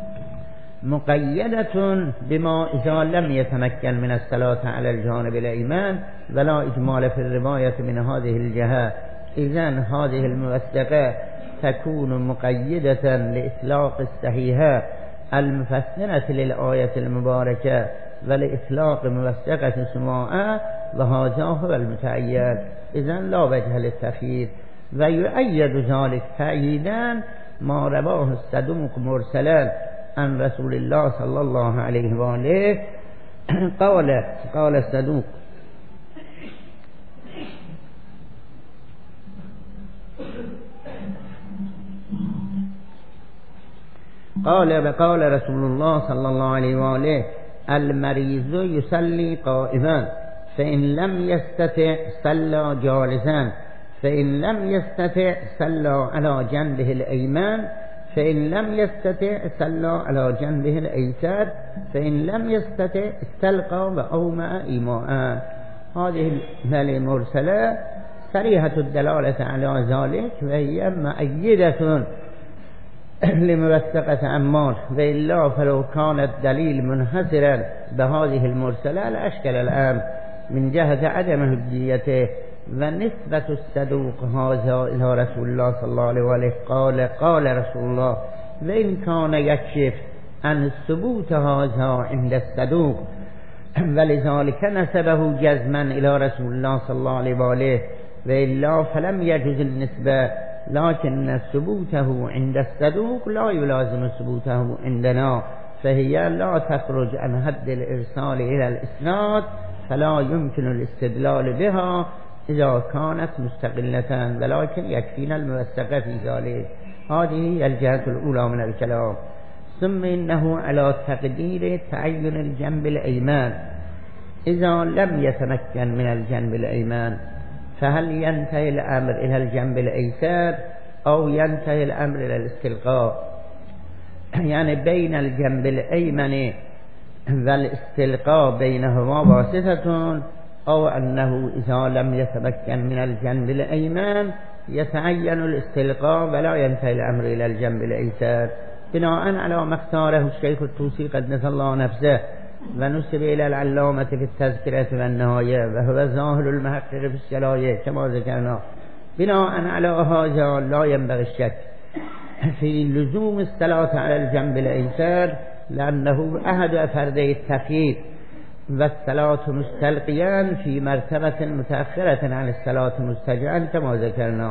مقيدة بما إذا لم يتمكن من الصلاة على الجانب الأيمن، ولا إجمال في الرواية من هذه الجهة. إذن هذه الموثقة تكون مقيدة لإطلاق الصحيحة المفسرة للآية المباركة ولإطلاق موثقة سماعة، وهذا هو المتعين. إذن لا وجه للتخيير. ويؤيد ذلك تأييدا ما رواه الصدوق مرسلا عن رسول الله صلى الله عليه وآله قال قال الصدوق: قال وقال رسول الله صلى الله عليه وآله: المريض يصلي قائما فإن لم يستطع صلى جالسا فإن لم يستطع صلى على جنبه الأيمن فإن لم يستطع صلى على جنبه الأيسر فإن لم يستطع استلقى وأومأ إيماء. هذه المرسلة صريحة الدلالة على ذلك وهي مؤيدة لموثقة عمار، وإلا فلو كان الدليل منحصرا بهذه المرسلة لأشكل الأمر من جهة عدم حجيته ونسبة الصدوق هذا إلى رسول الله صلى الله عليه وآله قال قال رسول الله، وإن كان يكشف عن ثبوت هذا عند الصدوق ولذلك نسبه جزما إلى رسول الله صلى الله عليه وآله، وإلا فلم يجوز النسبة، لكن ثبوته عند الصدوق لا يلازم ثبوته عندنا، فهي لا تخرج عن حد الإرسال إلى الإسناد، فلا يمكن الاستدلال بها إذا كانت مستقلة، ولكن يكفينا الموثقة في ذلك. هذه هي الجهة الأولى من الكلام. ثم إنه على تقدير تعين الجنب الأيمن إذا لم يتمكن من الجنب الأيمن، فهل ينتهي الأمر إلى الجنب الأيسر أو ينتهي الأمر إلى الاستلقاء؟ يعني بين الجنب الأيمن والاستلقاء بينهما واسطة، أو أنه إذا لم يتمكن من الجنب الأيمن يتعين الاستلقاء ولا ينتهي الأمر إلى الجنب الأيسر، بناء على ما اختاره الشيخ الطوسي قدس الله نفسه ونسب إلى العلامة في التذكرة والنهاية، وهو ظاهر المحقق في الشلاية كما ذكرنا. بناء على هذا لا ينبغي الشك في لزوم الصلاة على الجنب الأيسر، لأنه أحد أفردي التخيير، والصلاة مستلقيا في مرتبة متأخرة عن الصلاة مستجعا كما ذكرنا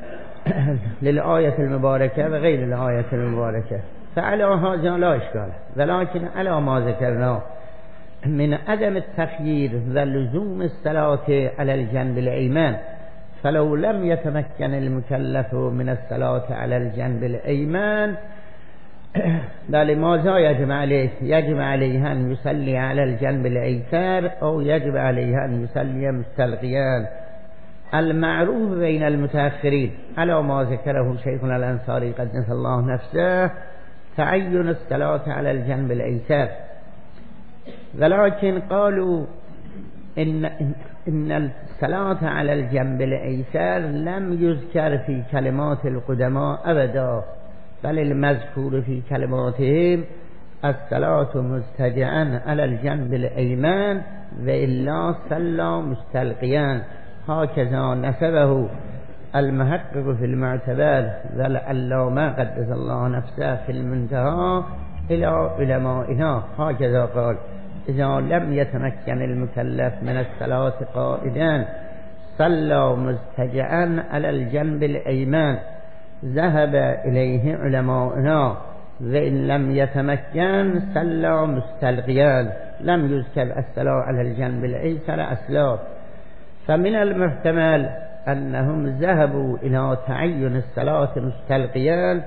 للآية المباركة وغير الآية المباركة. فعلى هذا لا إشكال، ولكن على ما ذكرنا من عدم التخيير ولزوم الصلاة على الجنب الأيمن، فلو لم يتمكن المكلف من الصلاة على الجنب الأيمن لماذا يجب عليه؟ يجب عليه أن يصلي على الجنب الأيسر أو يجب عليه أن يصلي مستلقيا. المعروف بين المتأخرين على ما ذكره شيخنا الأنصاري قدس الله نفسه تعين الصلاة على الجنب الأيسر، ولكن قالوا إن, إن الصلاة على الجنب الأيسر لم يذكر في كلمات القدماء أبدا، بل المذكور في كلماتهم الصلاة مستجعا على الجنب الأيمن وإلا صلى مستلقيا. هكذا نسبه المحقق في المعتبر والعلامة قدس الله نفسه في المنتهى إلى علمائنا، هكذا قال: إذا لم يتمكن المكلف من الصلاة قائدا صلى مستجعا على الجنب الأيمن، ذهب إليه علماؤنا، وإن لم يتمكن صلى مستلقيا، لم يذكر الصلاة على الجنب الأيسر أصلا. فمن المحتمل أنهم ذهبوا إلى تعين الصلاة مستلقيا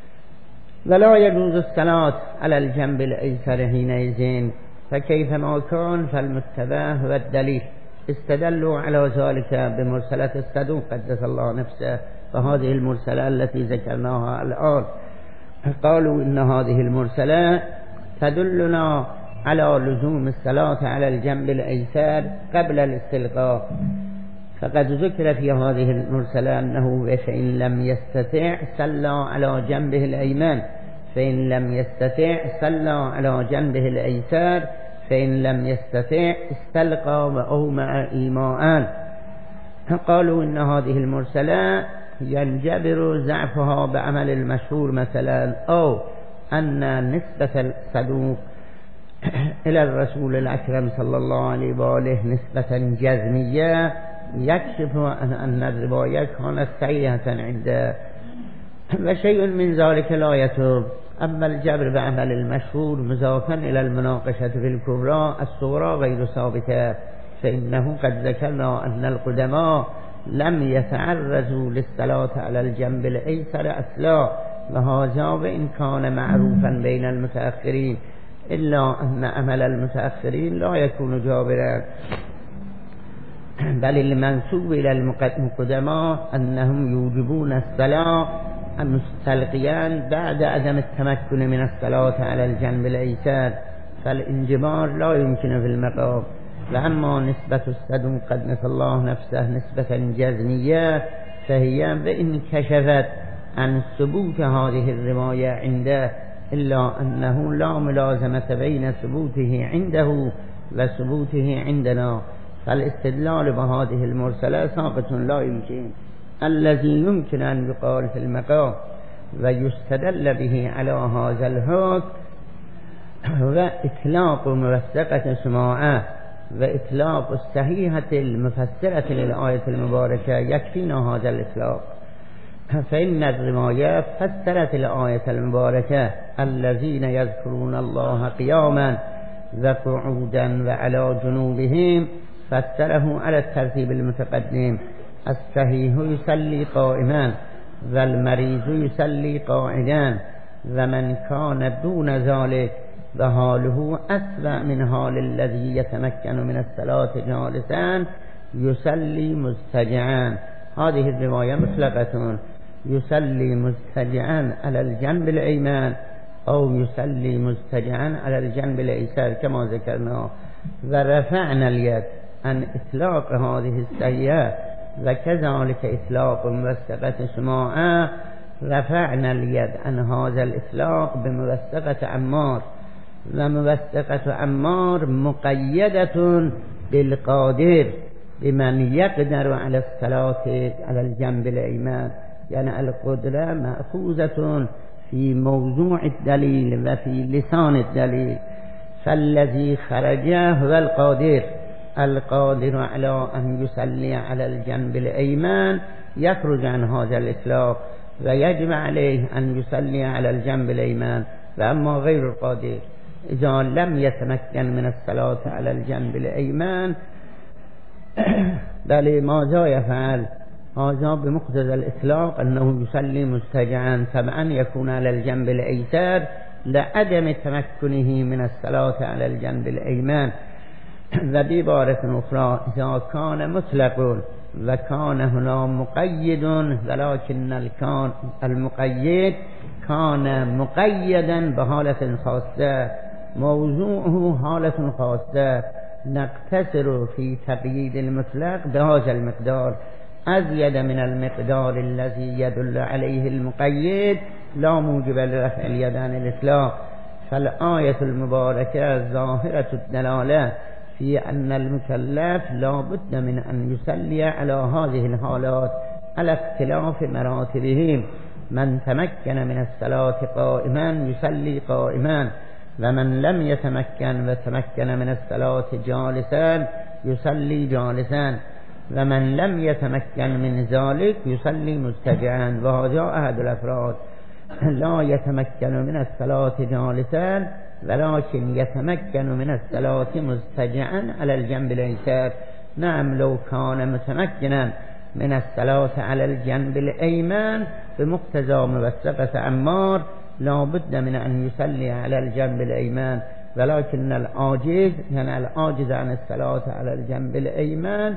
ولا يجوز الصلاة على الجنب الأيسر حينئذ، فكيفما كان فالمتبع هو الدليل. استدلوا على ذلك بمرسلة الصدوق قدس الله نفسه، وهذه المرسلة التي ذكرناها الآن قالوا إن هذه المرسلة تدلنا على لزوم الصلاة على الجنب الأيسر قبل الاستلقاء، فقد ذكر في هذه المرسلة أنه فإن لم يستطع صلى على جنبه الأيمن، فإن لم يستطع صلى على جنبه الأيسر، فإن لم يستطع استلقى وأومأ إيماء. قالوا إن هذه المرسلة ينجبر ضعفها بعمل المشهور مثلا، أو أن نسبة الصدوق إلى الرسول الأكرم صلى الله عليه وآله نسبة جزمية يكشف أن الرواية كانت صحيحة عنده، وشيء من ذلك لا يتوب. أما الجبر بعمل المشهور مضافا إلى المناقشة في الكبرى الصغرى غير ثابتة، فإنه قد ذكرنا أن القدماء لم يتعرضوا للصلاة على الجنب الأيسر أصلا، وهذا وإن كان معروفا بين المتأخرين، إلا أن عمل المتأخرين لا يكون جابرا. بل المنسوب إلى المقدماء أنهم يوجبون الصلاة مستلقيا بعد عدم التمكن من الصلاة على الجنب الأيسر، فالانجبار لا يمكن في المقام. وأما نسبة الصدوق قد نسى الله نفسه نسبة جزمية فهي وإن كشفت عن ثبوت هذه الرواية عنده، إلا أنه لا ملازمة بين ثبوته عنده وثبوته عندنا، فالاستدلال بهذه المرسلة ساقط لا يمكن. الذي يمكن أن يقال في المقام ويستدل به على هذا الحكم هو إطلاق موثقة سماعة وإطلاق الصحيحة المفسرة للآية المباركة، يكفينا هذا الإطلاق. فإن الرواية فسرت الآية المباركة الذين يذكرون الله قياما وقعودا وعلى جنوبهم، فسره على الترتيب المتقدم: الصحيح يصلي قائما والمريض يصلي قاعدا، ومن كان دون ذلك وحاله أسوأ من حال الذي يتمكن من الصلاة جالسا يصلي مضطجعا. هذه الرواية مطلقة: يصلي مضطجعا على الجنب الأيمن أو يصلي مضطجعا على الجنب الأيسر كما ذكرنا. ورفعنا اليد عن إطلاق هذه السيئة وكذلك إطلاق موثقة سماعة، رفعنا اليد عن هذا الإطلاق بموثقة عمار، وموثقة عمار مقيدة بالقادر بمن يقدر على الصلاة على الجنب الأيمن، يعني القدرة مأخوذة في موضوع الدليل وفي لسان الدليل. فالذي خرج هو القادر القادر على أن يصلي على الجنب الأيمن يخرج عن هذا الإطلاق ويجب عليه أن يصلي على الجنب الأيمن. وأما غير القادر إذا لم يتمكن من الصلاة على الجنب الأيمن بل ماذا يفعل؟ هذا بمقتضى الإطلاق أنه يصلي مضطجعا، طبعا يكون على الجنب الأيسر لعدم تمكنه من الصلاة على الجنب الأيمن. وبعبارة أخرى إذا كان مطلق وكان هنا مقيد، ولكن الكان المقيد كان مقيدا بحالة خاصة، موضوعه حالة خاصة، نقتصر في تقييد المطلق بهذا المقدار أزيد من المقدار الذي يدل عليه المقيد لا موجب لرفع اليد عن الإطلاق. فالآية المباركة ظاهرة الدلالة في أن المكلف لا بد من أن يصلي على هذه الحالات على اختلاف مراتبهم. من تمكن من الصلاة قائما يصلي قائما، ومن لم يتمكن وتمكن من الصلاة جالسا يصلي جالسا، ومن لم يتمكن من ذلك يصلي مضطجعا. وهذا أحد الأفراد لا يتمكن من الصلاة جالسا ولكن يتمكن من الصلاة مضطجعا على الجنب الأيسر. نعم لو كان متمكنا من الصلاة على الجنب الأيمن بمقتضى موثقة عمار لا بد من أن يصلي على الجنب الأيمن، ولكن العاجز يعني العاجز عن الصلاة على الجنب الأيمن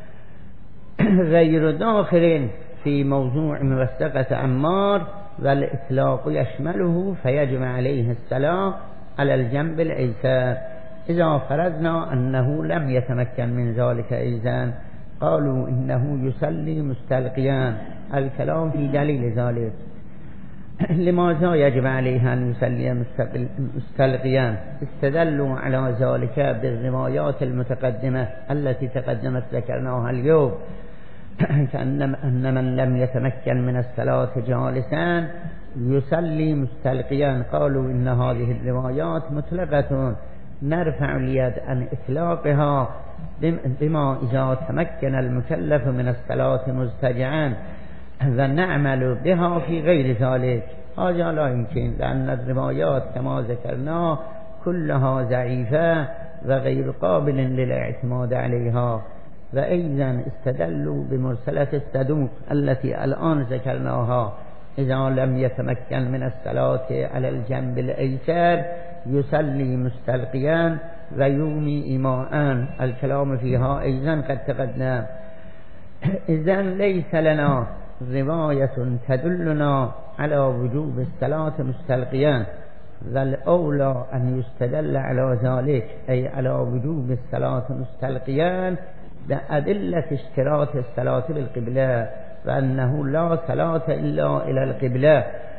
غير داخل في موضوع موثقة عمار، والإطلاق يشمله فيجب عليه الصلاة على الجنب الأيسر. إذا فرضنا أنه لم يتمكن من ذلك أيضا قالوا إنه يصلي مستلقيا. الكلام في دليل ذلك. لماذا يجب عليه أن يصلي مستلقيا؟ استدلوا على ذلك بالروايات المتقدمة التي تقدمت ذكرناها اليوم، كأن أن من لم يتمكن من الصلاة جالسا يصلي مستلقيا. قالوا إن هذه الروايات مطلقة، نرفع اليد عن إطلاقها بما إذا تمكن المكلف من الصلاة مضطجعا ونعمل بها في غير ذلك. هذا لا يمكن، لأن الروايات كما ذكرنا كلها ضعيفة وغير قابل للاعتماد عليها. وأيضا استدلوا بمرسلة الصدوق التي الآن ذكرناها: إذا لم يتمكن من الصلاة على الجنب الأيسر يصلي مستلقيا، و یومی ایماءً الکلام فیها ایضا قد تقدم. اذن لیس لنا رواية تدلنا على وجوب الصلاة مستلقيا والاولى ان يستدل على ذلك أي على وجوب الصلاة مستلقيا بأدلة اشتراط الصلاة بالقبلة وأنه لا صلاة إلا إلى القبلة.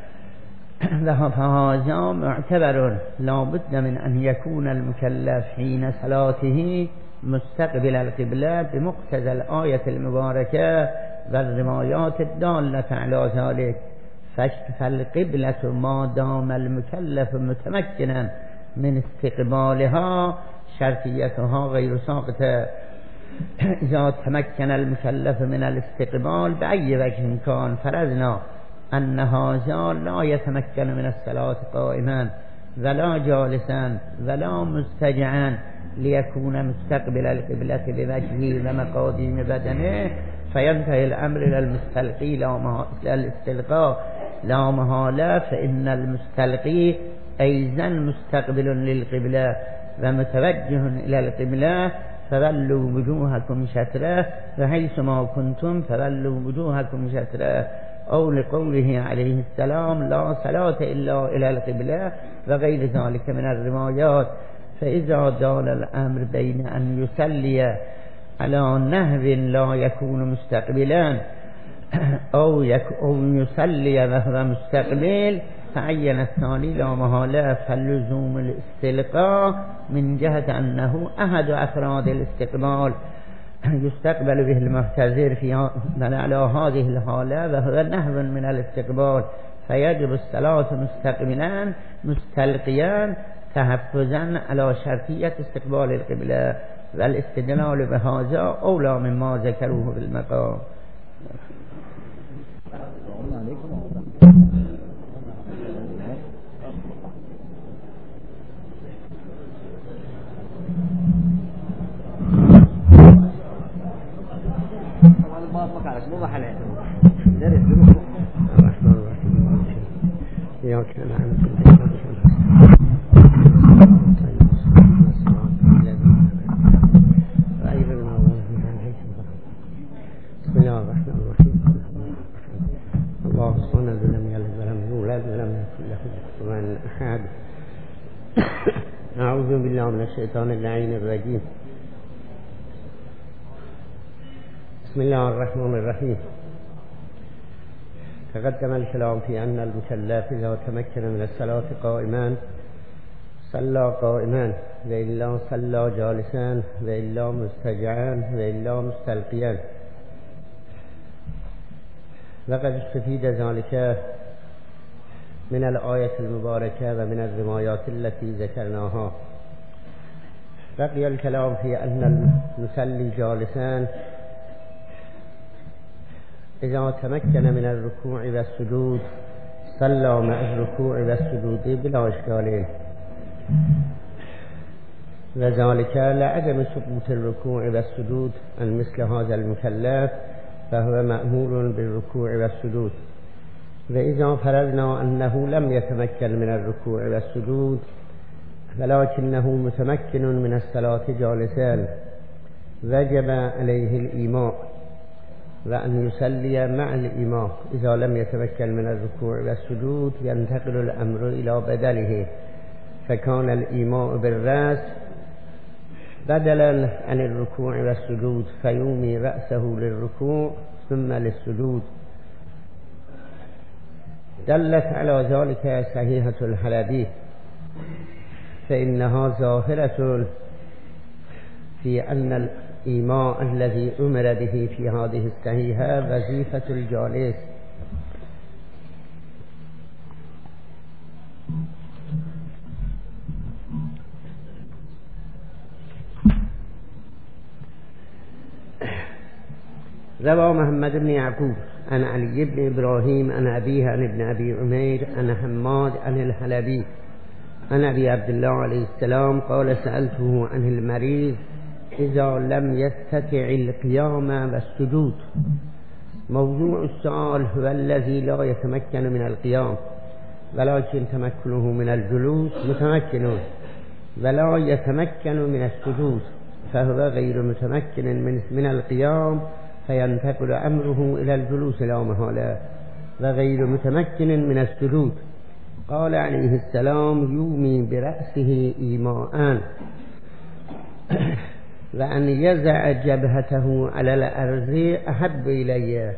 فهذا معتبر لا بد من أن يكون المكلف حين صلاته مستقبل القبلة بمقتضى الآية المباركة والروايات الدالة على ذلك. فالقبلة ما دام المكلف متمكنا من استقبالها شرطيتها غير ساقطة. إذا تمكن المكلف من الاستقبال بأي وجه كان فرضنا أن هذا لا يتمكن من الصلاة قائما ولا جالسا ولا مستجعا ليكون مستقبل القبلة بوجهه ومقاديم بدنه فينتهي الأمر إلى المستلقي لا الاستلقاء لا محالة. فإن المستلقي أيضا مستقبل للقبلة ومتوجه إلى القبلة فولوا وجوهكم شطره وحيثما كنتم فولوا وجوهكم شطره أو لقوله عليه السلام لا صلاة إلا إلى القبلة وغير ذلك من الروايات. فإذا دال الأمر بين أن يصلي على نحو لا يكون مستقبلا أو, يك أو يصلي وهو مستقبل تعين الثاني لا محالة. فاللزوم الاستلقاء من جهة أنه أحد أفراد الاستقبال يستقبل به المعتذر في على هذه الحالة وهو نحو من الاستقبال فيجب الصلاة مستقبلا مستلقيا تحفظا على شرطية استقبال القبلة والاستدلال بهذا أولى مما ذكروه بالمقام. إياك نعبد بسم الله الرحمن الرحيم. الله الصمد لم يلد ولم يولد ولم يكن له كفوا أحد. أعوذ بالله من الشيطان اللعين الرجيم. بسم الله الرحمن الرحيم. تقدم الكلام في أن المكلف إذا تمكن من الصلاة قائما صلى قائما وإلا صلى جالسا وإلا مستجعا وإلا مستلقيا. وقد استفيد ذلك من الآية المباركة ومن الروايات التي ذكرناها. بقي الكلام في أن المصلي جالسا إذا تمكن من الركوع والسجود صلى مع الركوع والسجود بلا إشكال، وذلك لعدم سقوط الركوع والسجود عن مثل هذا المكلف فهو مأمور بالركوع والسجود. وإذا فرضنا أنه لم يتمكن من الركوع والسجود ولكنه متمكن من الصلاة جالسا وجب عليه الإيماء وأن يصلي مع الإمام. إذا لم يتمكن من الركوع والسجود ينتقل الأمر إلى بدله، فكان الإيماء بالرأس بدلا عن الركوع والسجود فيومي رأسه للركوع ثم للسجود. دلت على ذلك صحيحة الحلبي فإنها ظاهرة في أن الإيماء الذي أمر به في هذه الصحيحة وظيفة الجالس. روى محمد بن يعقوب عن علي بن إبراهيم عن أبيه عن ابن أبي عمير عن حماد عن الحلبي عن أبي عبد الله عليه السلام قال سألته عن المريض إذا لم يستطع القيام والسجود. موضوع السؤال هو الذي لا يتمكن من القيام ولكن تمكنه من الجلوس متمكن، ولا يتمكن من السجود فهو غير متمكن من من القيام فينتقل أمره إلى الجلوس لا محالة، وغير متمكن من السجود. قال عليه السلام يومي برأسه إيماءً وأن يزع جبهته على الأرض أحب إليه.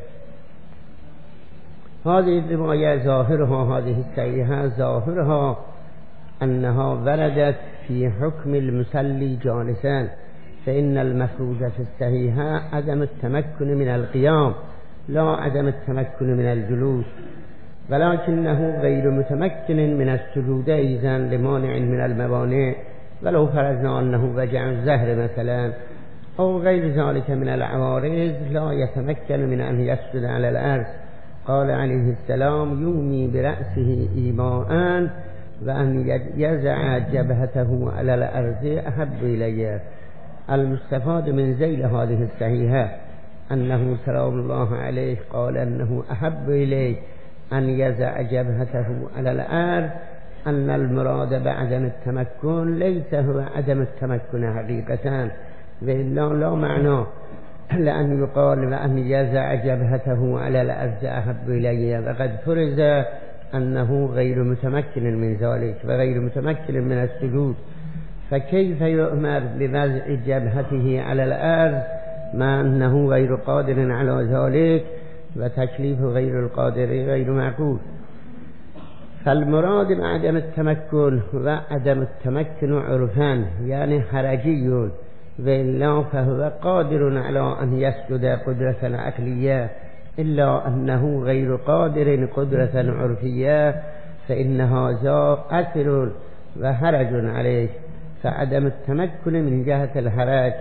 هذه الرواية ظاهرها هذه الصحيحة ظاهرها أنها وردت في حكم المصلي جالسا، فإن المفروض في الصحيحة عدم التمكن من القيام لا عدم التمكن من الجلوس، ولكنه غير متمكن من السجود أيضا لمانع من الموانع، ولو فرضنا أنه وجع الزهر مثلا أو غير ذلك من العوارض لا يتمكن من أن يسجد على الأرض. قال عليه السلام يومي برأسه إيماءً وأن يزع جبهته على الأرض أحب إليه. المستفاد من ذيل هذه الصحيحة أنه سلام الله عليه قال أنه أحب إليه أن يزع جبهته على الأرض، أن المراد بعدم التمكن ليس هو عدم التمكن حقيقة، وإلا لا معنى لأن يقال وأن يزع جبهته على الأرض أحب إليه، وقد فرض أنه غير متمكن من ذلك وغير متمكن من السجود، فكيف يؤمر بوضع جبهته على الأرض مع أنه غير قادر على ذلك، وتكليف غير القادر غير معقول. فالمراد بعدم التمكن وعدم التمكن عرفان يعني حرجي، وإلا فهو قادر على أن يسجد قدرة عقلية، إلا أنه غير قادر قدرة عرفية، فإن هذا أثر وحرج عليه، فعدم التمكن من جهة الحرج.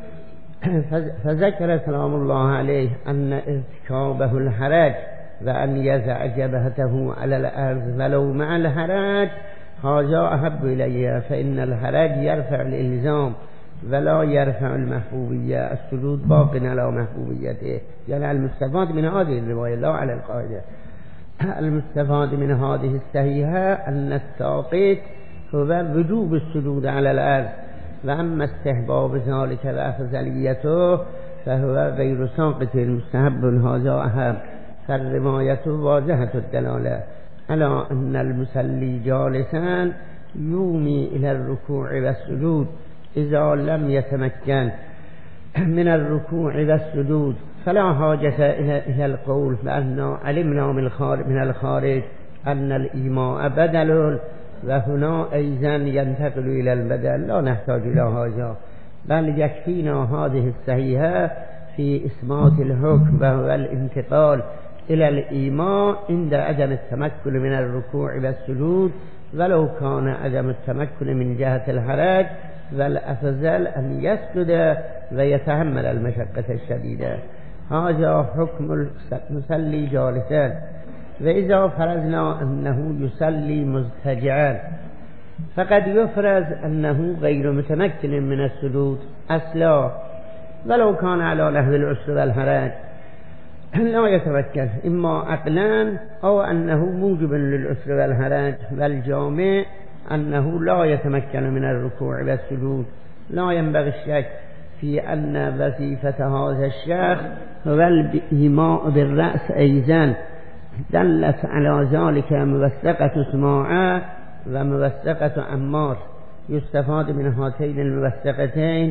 فذكر سلام الله عليه أن ارتكابه الحرج وأن يزع جبهته على الأرض ولو مع الحرج هذا أحب إليه، فإن الحرج يرفع الإلزام ولا يرفع المحبوبية، السجود باق على محبوبيته. يعني المستفاد من هذه الرواية لا على القاعدة. المستفاد من هذه الصحيحة أن الساقط هو وجوب السجود على الأرض، وأما استحباب ذلك وأفضليته فهو غير ساقط المستحب، هذا أهم. فالرواية واضحة الدلالة على أن المصلي جالسا يومي إلى الركوع والسجود إذا لم يتمكن من الركوع والسجود، فلا حاجة إلى القول بأننا علمنا من الخارج أن الإيماء بدل وهنا أيضا ينتقل إلى البدل، لا نحتاج إلى هذا، بل يكفينا هذه الصحيحة في إثبات الحكم وهو الانتقال إلى الإيماء عند عدم التمكن من الركوع والسجود، ولو كان عدم التمكن من جهة الحرج، والأفضل أن يسجد ويتحمل المشقة الشديدة. هذا حكم المصلي جالسا. وإذا فرضنا أنه يصلي مضطجعا فقد يفرض أنه غير متمكن من السجود أصلا، ولو كان على نحو العسر والحرج لا يتمكن إما عقلا أو أنه موجب للعسر والحرج، والجامع أنه لا يتمكن من الركوع والسجود. لا ينبغي الشك في أن وظيفة هذا الشخص هو الإيماء بالرأس أيضا، دلت على ذلك موثقة سماعة وموثقة عمار. يستفاد من هاتين الموثقتين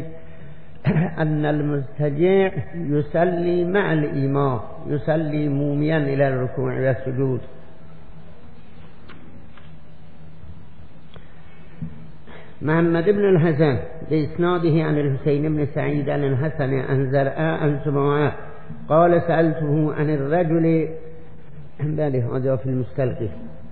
أن المضطجع يصلي مع الإيماء، يصلي موميا إلى الركوع والسجود. محمد بن الحسن بإسناده عن الحسين بن سعيد عن الحسن عن زرعاء عن سماعة قال سألته عن الرجل بله هذا في المستلقي.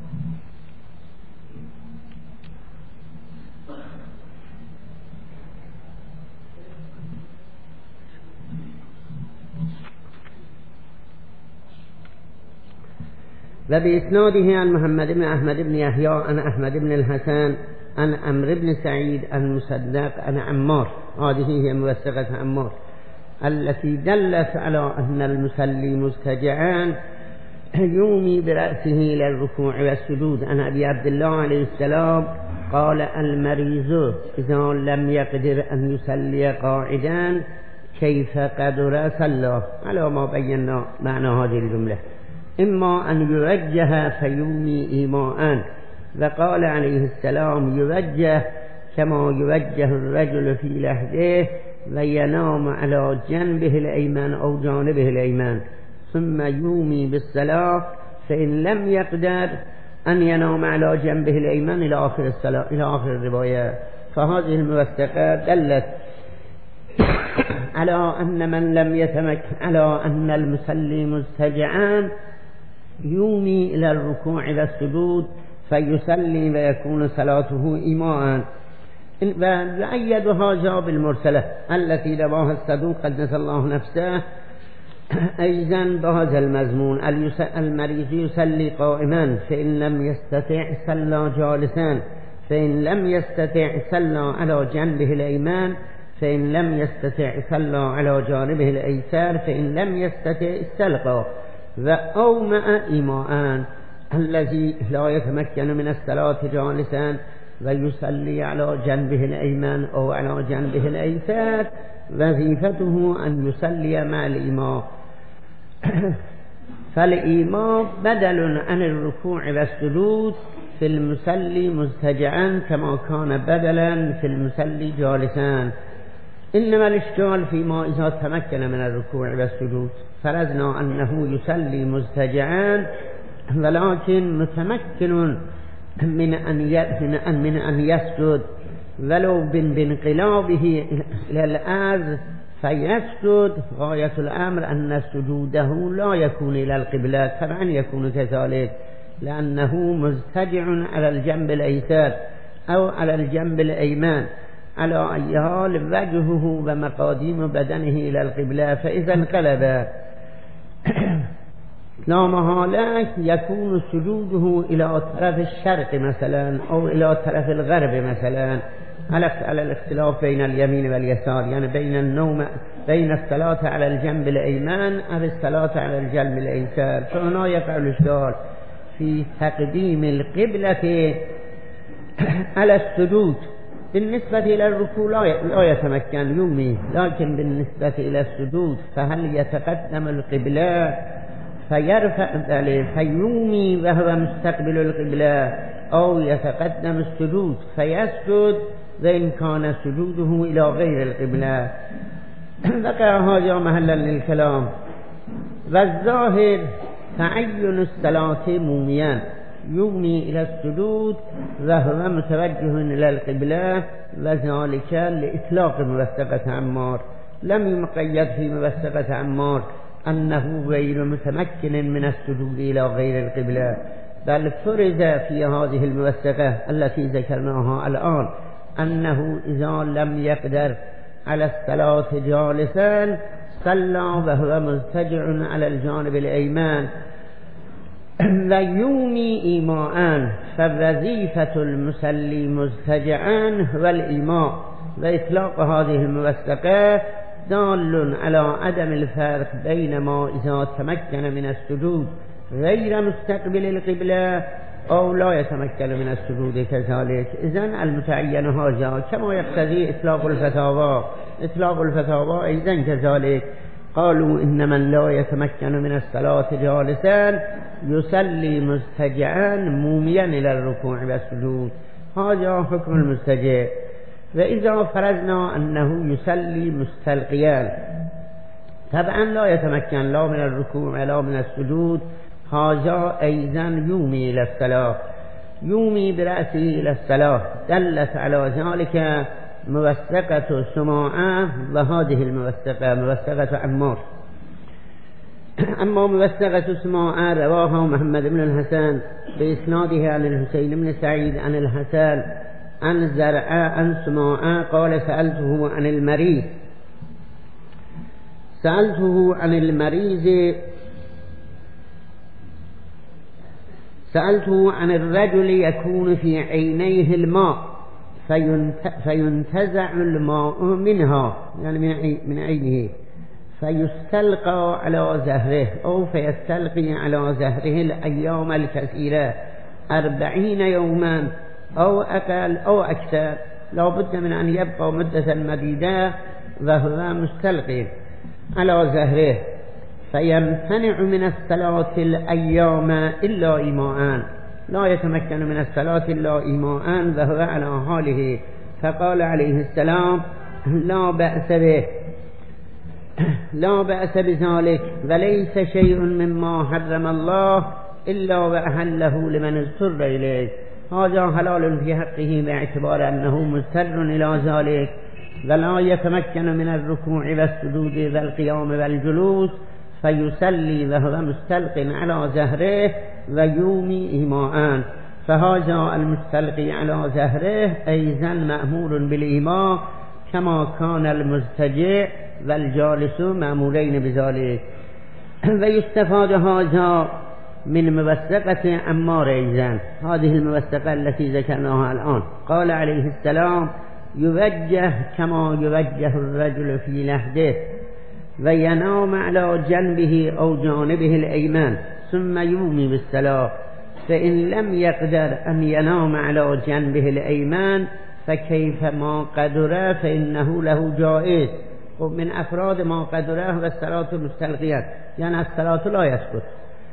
وبإسناده عن محمد بن أحمد بن يحيى عن أحمد بن الحسن عن عمرو بن سعيد عن مصدق عن عمار. هذه هي موثقة عمار التي دلت على أن المصلي مضطجعا يومي برأسه إلى الركوع والسجود. عن أبي عبد الله عليه السلام قال المريض إذا لم يقدر أن يصلي قاعدا كيف قدر صلى، على ما بينا معنى هذه الجملة. إما أن يوجه فيومي إيماء، وقال عليه السلام يوجه كما يوجه الرجل في لحده وينام على جنبه الأيمن أو جانبه الأيمن ثم يومي بالصلاة، فإن لم يقدر أن ينام على جنبه الأيمن إلى آخر الصلاة إلى آخر الرواية. فهذه الموثقة دلت على أن من لم يتمكن على أن المصلي مضطجعا يومي إلى الركوع والسجود فيصلي ويكون صلاته إيماء. ويؤيد هذا بالمرسلة التي رواها الصدوق قدس الله نفسه أيضا بهذا المضمون: المريض يصلي قائما فإن لم يستطع صلى جالسا، فإن لم يستطع صلى على جنبه الأيمن، فإن لم يستطع صلى على جانبه الأيسر، فإن لم يستطع استلقى. وأومأ إيماء الذي لا يتمكن من الصلاة جالسا ويصلي على جنبه الأيمن أو على جنبه الأيسر وظيفته أن يصلي مع الإمام. فالإمام بدل عن الركوع والسجود في المصلي مضطجعا كما كان بدلا في المصلي جالسا. إنما الإشكال فيما إذا تمكن من الركوع والسجود، فرضنا أنه يصلي مضطجعا ولكن متمكن من أن من أن يسجد ولو بانقلابه إلى الأرض فيسجد. غاية الأمر أن سجوده لا يكون إلى القبلة، طبعا يكون كذلك لأنه مضطجع على الجنب الأيسر أو على الجنب الأيمن، على أي حال وجهه ومقاديم بدنه إلى القبلة، فإذا انقلب لا محالة يكون سجوده إلى طرف الشرق مثلا أو إلى طرف الغرب مثلا، على الاختلاف بين اليمين واليسار، يعني بين النوم بين الصلاة على الجنب الأيمن أو الصلاة على الجنب الأيسر. فهنا يقع الإشكال في تقديم القبلة على السجود. بالنسبة إلى الركوع لا يتمكن يومي، لكن بالنسبة إلى السجود فهل يتقدم القبلة فيرفع فيومي وهو مستقبل القبلة، أو يتقدم السجود فيسجد وإن كان سجوده إلى غير القبلة؟ بقى هذا محلا للكلام. والظاهر تعين الصلاة موميا يومي إلى السجود وهو متوجه إلى القبلة، وذلك لإطلاق موثقة عمار. لم يقيد في موثقة عمار أنه غير متمكن من السجود إلى غير القبلة، بل فرض في هذه الموثقة التي ذكرناها الآن أنه إذا لم يقدر على الصلاة جالسا صلى وهو مضطجع على الجانب الأيمن ويومي إيماء. فوظيفة المصلي مضطجعا هو الإيماء. وإطلاق هذه الموثقة دال على عدم الفرق بين ما إذا تمكن من السجود غير مستقبل القبلة أو لا يتمكن من السجود كذلك. إذن المتعين هذا كما يقتضي إطلاق الفتاوى. إطلاق الفتاوى أيضا كذلك. قالوا إن من لا يتمكن من الصلاة جالسا يصلي مضطجعا موميا إلى الركوع والسجود. هذا حكم المضطجع. وإذا فرضنا أنه يصلي مستلقيا طبعا لا يتمكن لا من الركوع ولا من السجود، هذا أيضا يومي إلى الصلاة، يومي برأسه إلى الصلاة. دلت على ذلك موثقة سماعة وهذه الموثقة موثقة عمار. أما موثقة سماعة رواها محمد بن الحسن بإسناده عن الحسين بن سعيد عن الحسن عن زرع عن سماعة قال سألته عن المريض سألته عن المريض سألته عن الرجل يكون في عينيه الماء فينتزع الماء منها، يعني من عينه، فيستلقى على زهره أو فيستلقي على زهره الأيام الكثيرة أربعين يوما أو أقل أو أكثر لا بد من أن يبقى مدة مديدة وهو مستلقي على ظهره، فيمتنع من الصلاة الأيام إلا إيماء، لا يتمكن من الصلاة إلا إيماء وهو على حاله. فقال عليه السلام لا بأس به لا بأس بذلك، وليس شيء مما حرم الله إلا وأحله لمن اضطر إليه. هذا حلال في حقه باعتبار أنه مضطر إلى ذلك، ولا يتمكن من الركوع والسجود والقيام والجلوس، فيصلي وهو مستلق على ظهره ويومي إيماء. فهذا المستلقي على ظهره أيضا مأمور بالإيماء كما كان المضطجع والجالس مأمورين بذلك. ويستفاد هذا من موثقة عمار أيضا، هذه الموثقة التي ذكرناها الآن. قال عليه السلام يوجه كما يوجه الرجل في لحده، وينام على جنبه أو جانبه الأيمن ثم يومي بالصلاة، فإن لم يقدر أن ينام على جنبه الأيمن فكيف ما قدره فإنه له جائز. ومن أفراد ما قدره والصلاة مستلقيا، يعني الصلاة لا يسقط،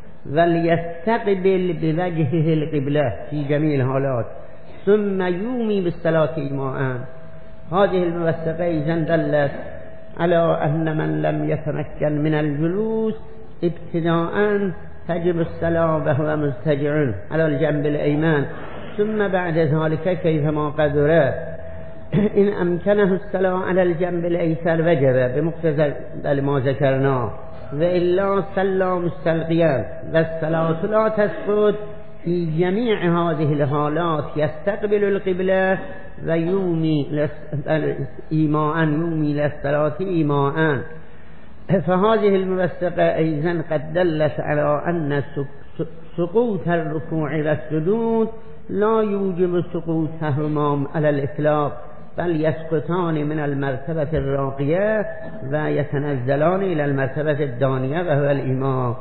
وليستقبل بوجهه القبلة في جميع الحالات، ثم يومي بالصلاة إيماء. هذه الموثقة إذن دلت على أن من لم يتمكن من الجلوس ابتداء تجب الصلاة وهو مضطجع على الجنب الأيمن، ثم بعد ذلك كيفما قدره إن أمكنه الصلاة على الجنب الأيسر وجب بمقتضى ما ذكرناه، وإلا صلى مستلقيا، والصلاة لا تسقط في جميع هذه الحالات. يستقبل القبلة ويومي إيماء، يومي للصلاة إيماء. فهذه الموثقة أيضا قد دلت على أن سقوط الركوع والسجود لا يوجب سقوطهما على الإطلاق، بل يسقطان من المرتبة الراقية ويتنزلان إلى المرتبة الدانية وهو الإيماء.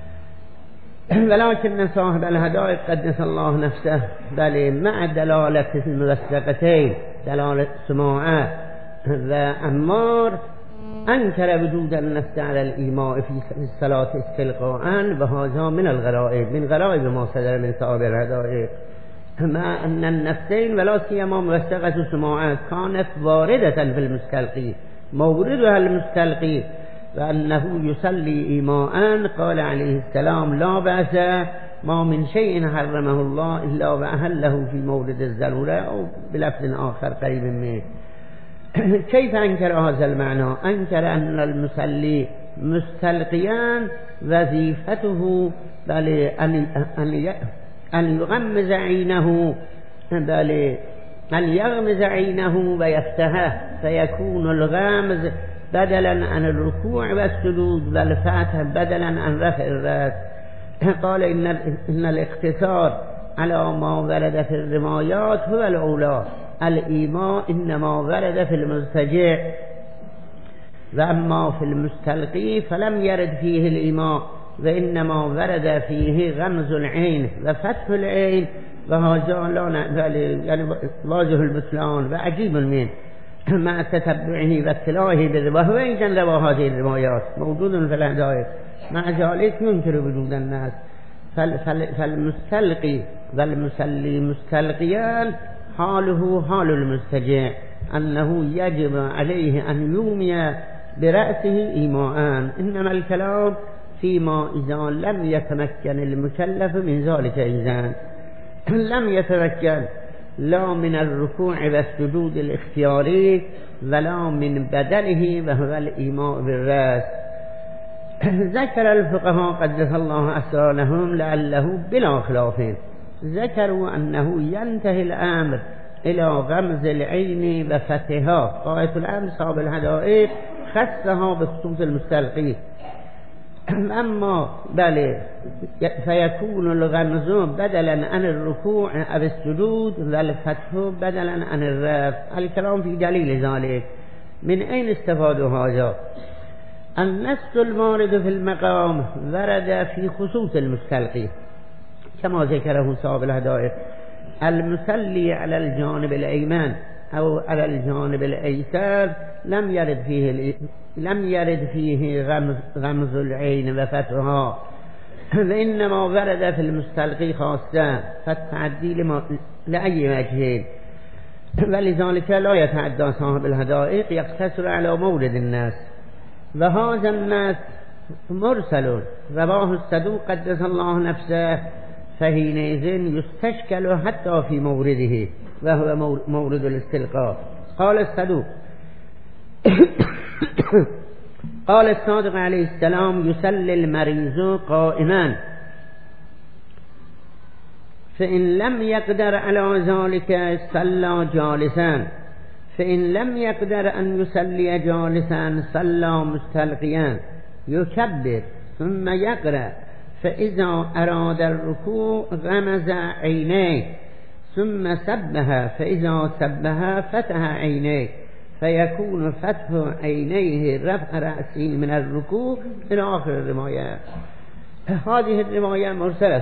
ولكن صاحب الهدائق قدس الله نفسه بل مع دلالة الموثقتين، دلالة سماعة وعمار، أنكر وجود النص على الإيماء في الصلاة استلقاء، وهذا من الغرائب، من غرائب ما صدر من صاحب الهدائق، مع أن النصين ولا سيما موثقة سماعة كانت واردة في المستلقي، موردها المستلقي، وأنه يصلي إيماء. قال عليه السلام لا بأس، ما من شيء حرمه الله إلا وأحله في مورد الضرورة، أو بلفظ آخر قريب منه. كيف أنكر هذا المعنى؟ أنكر أن المصلي مستلقيا وظيفته بل أن أن أن يغمز عينه، بل أن يغمز عينه ويفتحه، فيكون الغامز بدلا عن الركوع والسجود، والفتح بدلا عن رفع الرأس. قال إن إن الاقتصار على ما ورد في الروايات هو الأولى، الإيماء إنما ورد في المضطجع، وأما في المستلقي فلم يرد فيه الإيماء، وإنما ورد فيه غمز العين وفتح العين، وهذا لا يعني واضح البطلان وعجيب منه مع تتبعه واطلاعه، وهو إن كان روى هذه الروايات موجود في الهدائق، مع ذلك ينكر وجود الناس. فالمستلقي والمسلي مستلقيان حاله حال المستجع، أنه يجب عليه أن يومي برأسه إيماء، إنما الكلام فيما إذا لم يتمكن المكلف من ذلك، إذا لم يتمكن لا من الركوع والسجود الاختياري ولا من بدنه وهو الإيماء بالرأس. ذكر الفقهاء قدس الله أسرارهم لعله بلا خلاف، ذكروا أنه ينتهي الأمر إلى غمز العين وفتحها. قائة الأمر صاحب الهدائق خصها بخصوص المستلقي، أما بل فيكون الغمز بدلا عن الركوع أو السجود، والفتح بدلا عن الرفع. الكلام في دليل ذلك. من أين استفادوا هذا؟ النص الوارد في المقام ورد في خصوص المستلقي كما ذكره صاحب الهدائق، المسلي على الجانب الأيمن أو على الجانب الأيسر لم يرد فيه لم يرد فيه غمز, غمز العين وفتحها، وإنما ورد في المستلقي خاصة، فالتعدي لأي وجه، ولذلك لا يتعدى صاحب الحدائق يقتصر على مورد الناس. وهذا الناس مرسل رواه الصدوق قدس الله نفسه، فحينئذ يستشكل حتى في مورده وهو مورد الاستلقاء. قال الصدوق قال الصادق عليه السلام: يصلي المريض قائما، فإن لم يقدر على ذلك صلى جالسا، فإن لم يقدر أن يصلي جالسا صلى مستلقيا، يكبر ثم يقرأ، فإذا أراد الركوع غمز عينيه ثم سبها، فإذا سبها فتح عينيه، فيكون فتح عينيه رفع رأسه من الركوع إلى آخر الرواية. هذه الرواية مرسلة.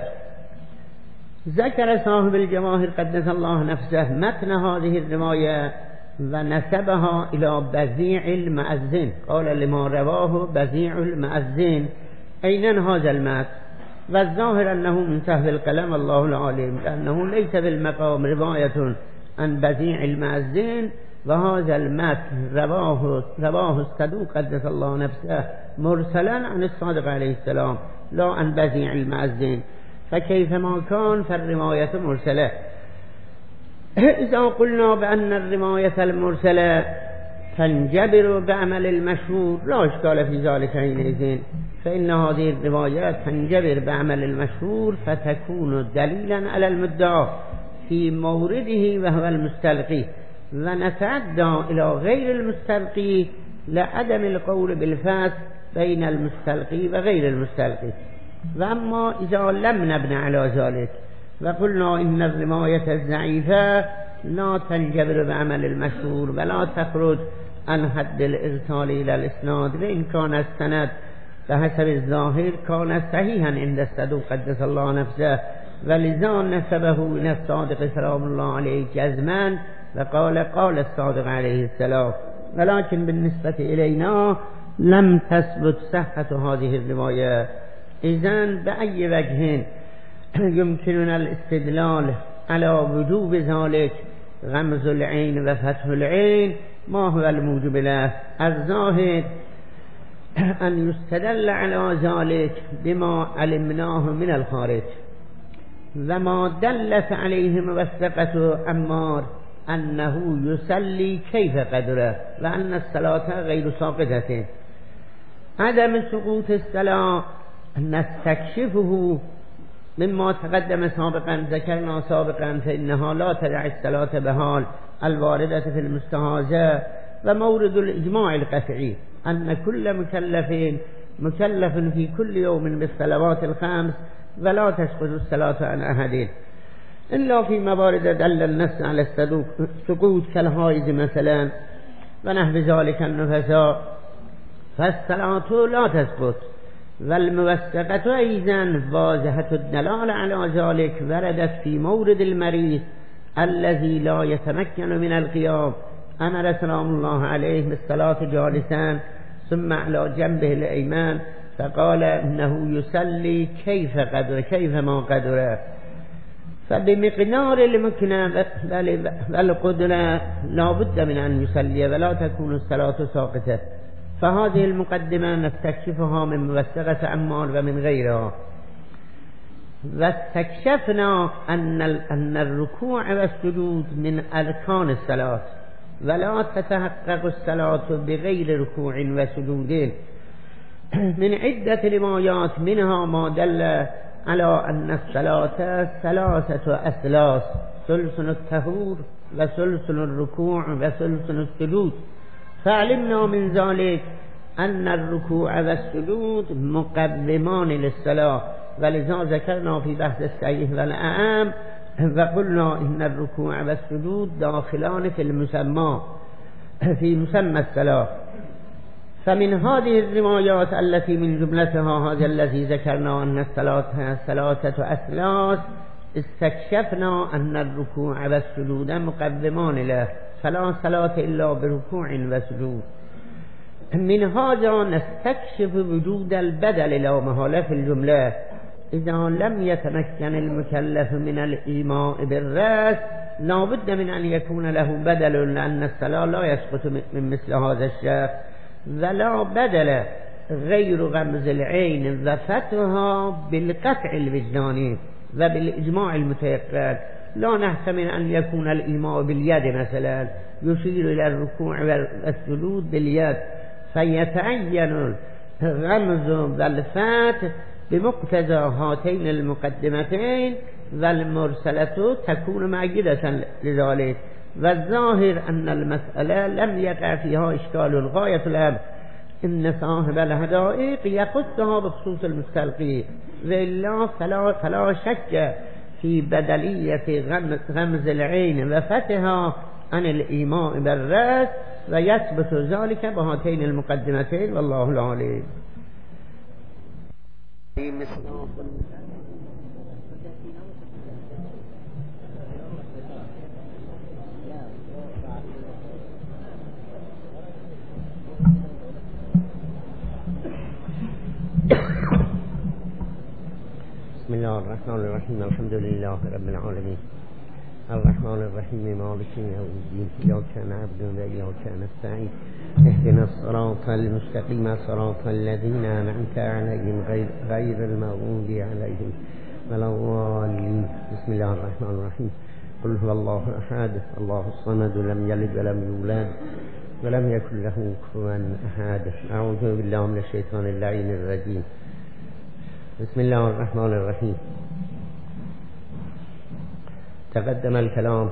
ذكر صاحب الجواهر قدس الله نفسه متن هذه الرواية ونسبها إلى بزيع المؤذن، قال: لما رواه بزيع المؤذن. أين هذا المتن؟ والظاهر أنه من سهل القلم، الله العالم، لأنه ليس بالمقام رواية عن بزيع المؤذن، وهذا المتن رواه رواه الصدوق قدس الله نفسه مرسلا عن الصادق عليه السلام لا عن بزيع المؤذن، فكيفما كان فالرواية مرسلة. إذا قلنا بأن الرواية المرسلة تنجبر بعمل المشهور لا إشكال في ذلك حينئذ، فإن هذه الرواية تنجبر بعمل المشهور فتكون دليلا على المدعى في مورده وهو المستلقي، ونتعدى إلى غير المستلقي لعدم القول بالفاسق بين المستلقي وغير المستلقي. وأما إذا لم نبنى على ذلك وقلنا إن الرواية الضعيفة لا تنجبر بعمل المشهور ولا تخرج عن حد الإرسال إلى الإسناد، وإن كان السند بحسب الظاهر كان صحيحا عند الصدوق قدس الله نفسه، ولذا نسبه من الصادق سلام الله عليه جزما وقال قال الصادق عليه السلام. ولكن بالنسبة إلينا لم تثبت صحة هذه الرواية. إذن بأي وجه يمكننا الاستدلال على وجوب ذلك غمز العين وفتح العين؟ ما هو الموجب له؟ الظاهر أن يستدل على ذلك بما علمناه من الخارج، وما دلت عليه موثقة عمار أنه يصلي كيف قدره، وأن الصلاة غير ساقطة. عدم سقوط الصلاة نستكشفه مما تقدم سابقا، ذكرنا سابقا فإنها لا تدع الصلاة بحال الواردة في المستهازة، ومورد الإجماع القطعي أن كل مكلف مكلف في كل يوم بالصلوات الخمس ولا تسقط الصلاة عن أحد إلا في موارد دل النص على السقوط كالحائض مثلا ونحو ذلك النفساء، فالصلاة لا تسقط. والموثقة أيضا واضحة الدلالة على ذلك وردت في مورد المريض الذي لا يتمكن من القيام، أمر سلام الله عليه بالصلاة جالسا ثم على جنبه الأيمن، فقال إنه يصلي كيف قدر كيف ما قدره. فبمقدار المكنة والقدرة لا بد من أن يصلي ولا تكون الصلاة ساقطة. فهذه المقدمة نستكشفها من موثقة عمار ومن غيرها. واستكشفنا أن أن الركوع والسجود من أركان الصلاة، ولا تتحقق الصلاة بغير ركوع وسجود، من عدة روايات، منها ما دل على أن الصلاة ثلاثة أثلاث: ثلث الطهور وثلث الركوع وثلث السجود. فعلمنا من ذلك أن الركوع والسجود مقدمان للصلاة، ولذا ذكرنا في بحث الصحيح والأعم وقلنا إن الركوع والسجود داخلان في المسمى في مسمى الصلاة. فمن هذه الروايات التي من جملتها هذا الذي ذكرنا أن الصلاة ثلاثة أثلاث استكشفنا أن الركوع والسجود مقدمان له فلا صلاة إلا بركوع وسجود. من هذا نستكشف وجود البدل لا محالة في الجملة. إذا لم يتمكن المكلف من الإيماء بالرأس لابد من أن يكون له بدل، لأن الصلاة لا يسقط من مثل هذا الشخص، ولا بدل غير غمز العين وفتحها بالقطع الوجداني وبالإجماع المتيقن. لا نحتمل أن يكون الإيماء باليد مثلا يشير إلى الركوع والسجود باليد فيتعين الغمز والفتح بمقتضى هاتين المقدمتين، والمرسلة تكون معجدة لذلك. والظاهر أن المسألة لم يقع فيها إشكال غاية الأمر، إن صاحب الحدائق يخصها بخصوص المستلقي، وإلا فلا, فلا شك في بدلية غمز العين وفتحها عن الإيماء بالرأس، ويثبت ذلك بهاتين المقدمتين والله العليم. بسم الله الرحمن الرحيم. الحمد لله رب العالمين الرحمن الرحيم مالك يوم الدين، إياك نعبد وإياك نستعين، اهدنا الصراط المستقيم صراط الذين أنعمت عليهم غير, غير المغضوب عليهم ولا الضالين. بسم الله الرحمن الرحيم. قل هو الله أحد الله الصمد لم يلد ولم يولد ولم يكن له كفوا أحد. أعوذ بالله من الشيطان اللعين الرجيم. بسم الله الرحمن الرحيم. تقدم الكلام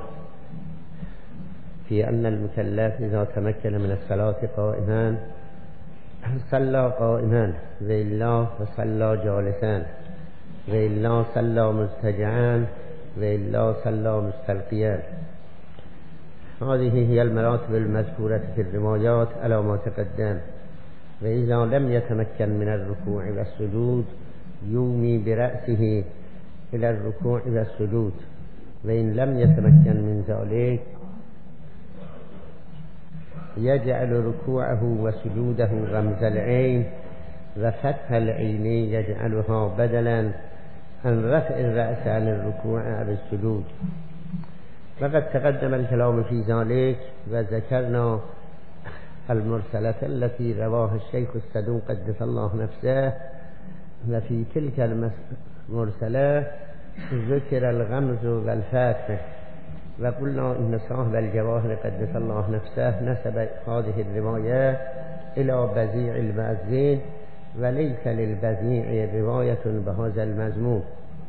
في أن المكلف إذا تمكن من الصلاة قائما صلى قائما، وإلا فصلى جالسا، وإلا صلى مضطجعا، وإلا صلى مستلقيا. هذه هي المراتب المذكورة في الروايات على ما تقدم. وإذا لم يتمكن من الركوع والسجود يومي برأسه إلى الركوع والسجود، وإن لم يتمكن من ذلك يجعل ركوعه وسجوده غمز العين، وفتح العين يجعلها بدلا عن رفع الرأس عن الركوع أو السجود. وقد تقدم الكلام في ذلك، وذكرنا المرسلة التي رواها الشيخ الصدوق قدس الله نفسه، وفي تلك المرسلة ذكر الغمز والفتح، وقلنا إن صاحب الجواهر قدس الله نفسه نسب هذه الرواية إلى بزيع المأذن، وليس للبزيع رواية بهذا المضمون.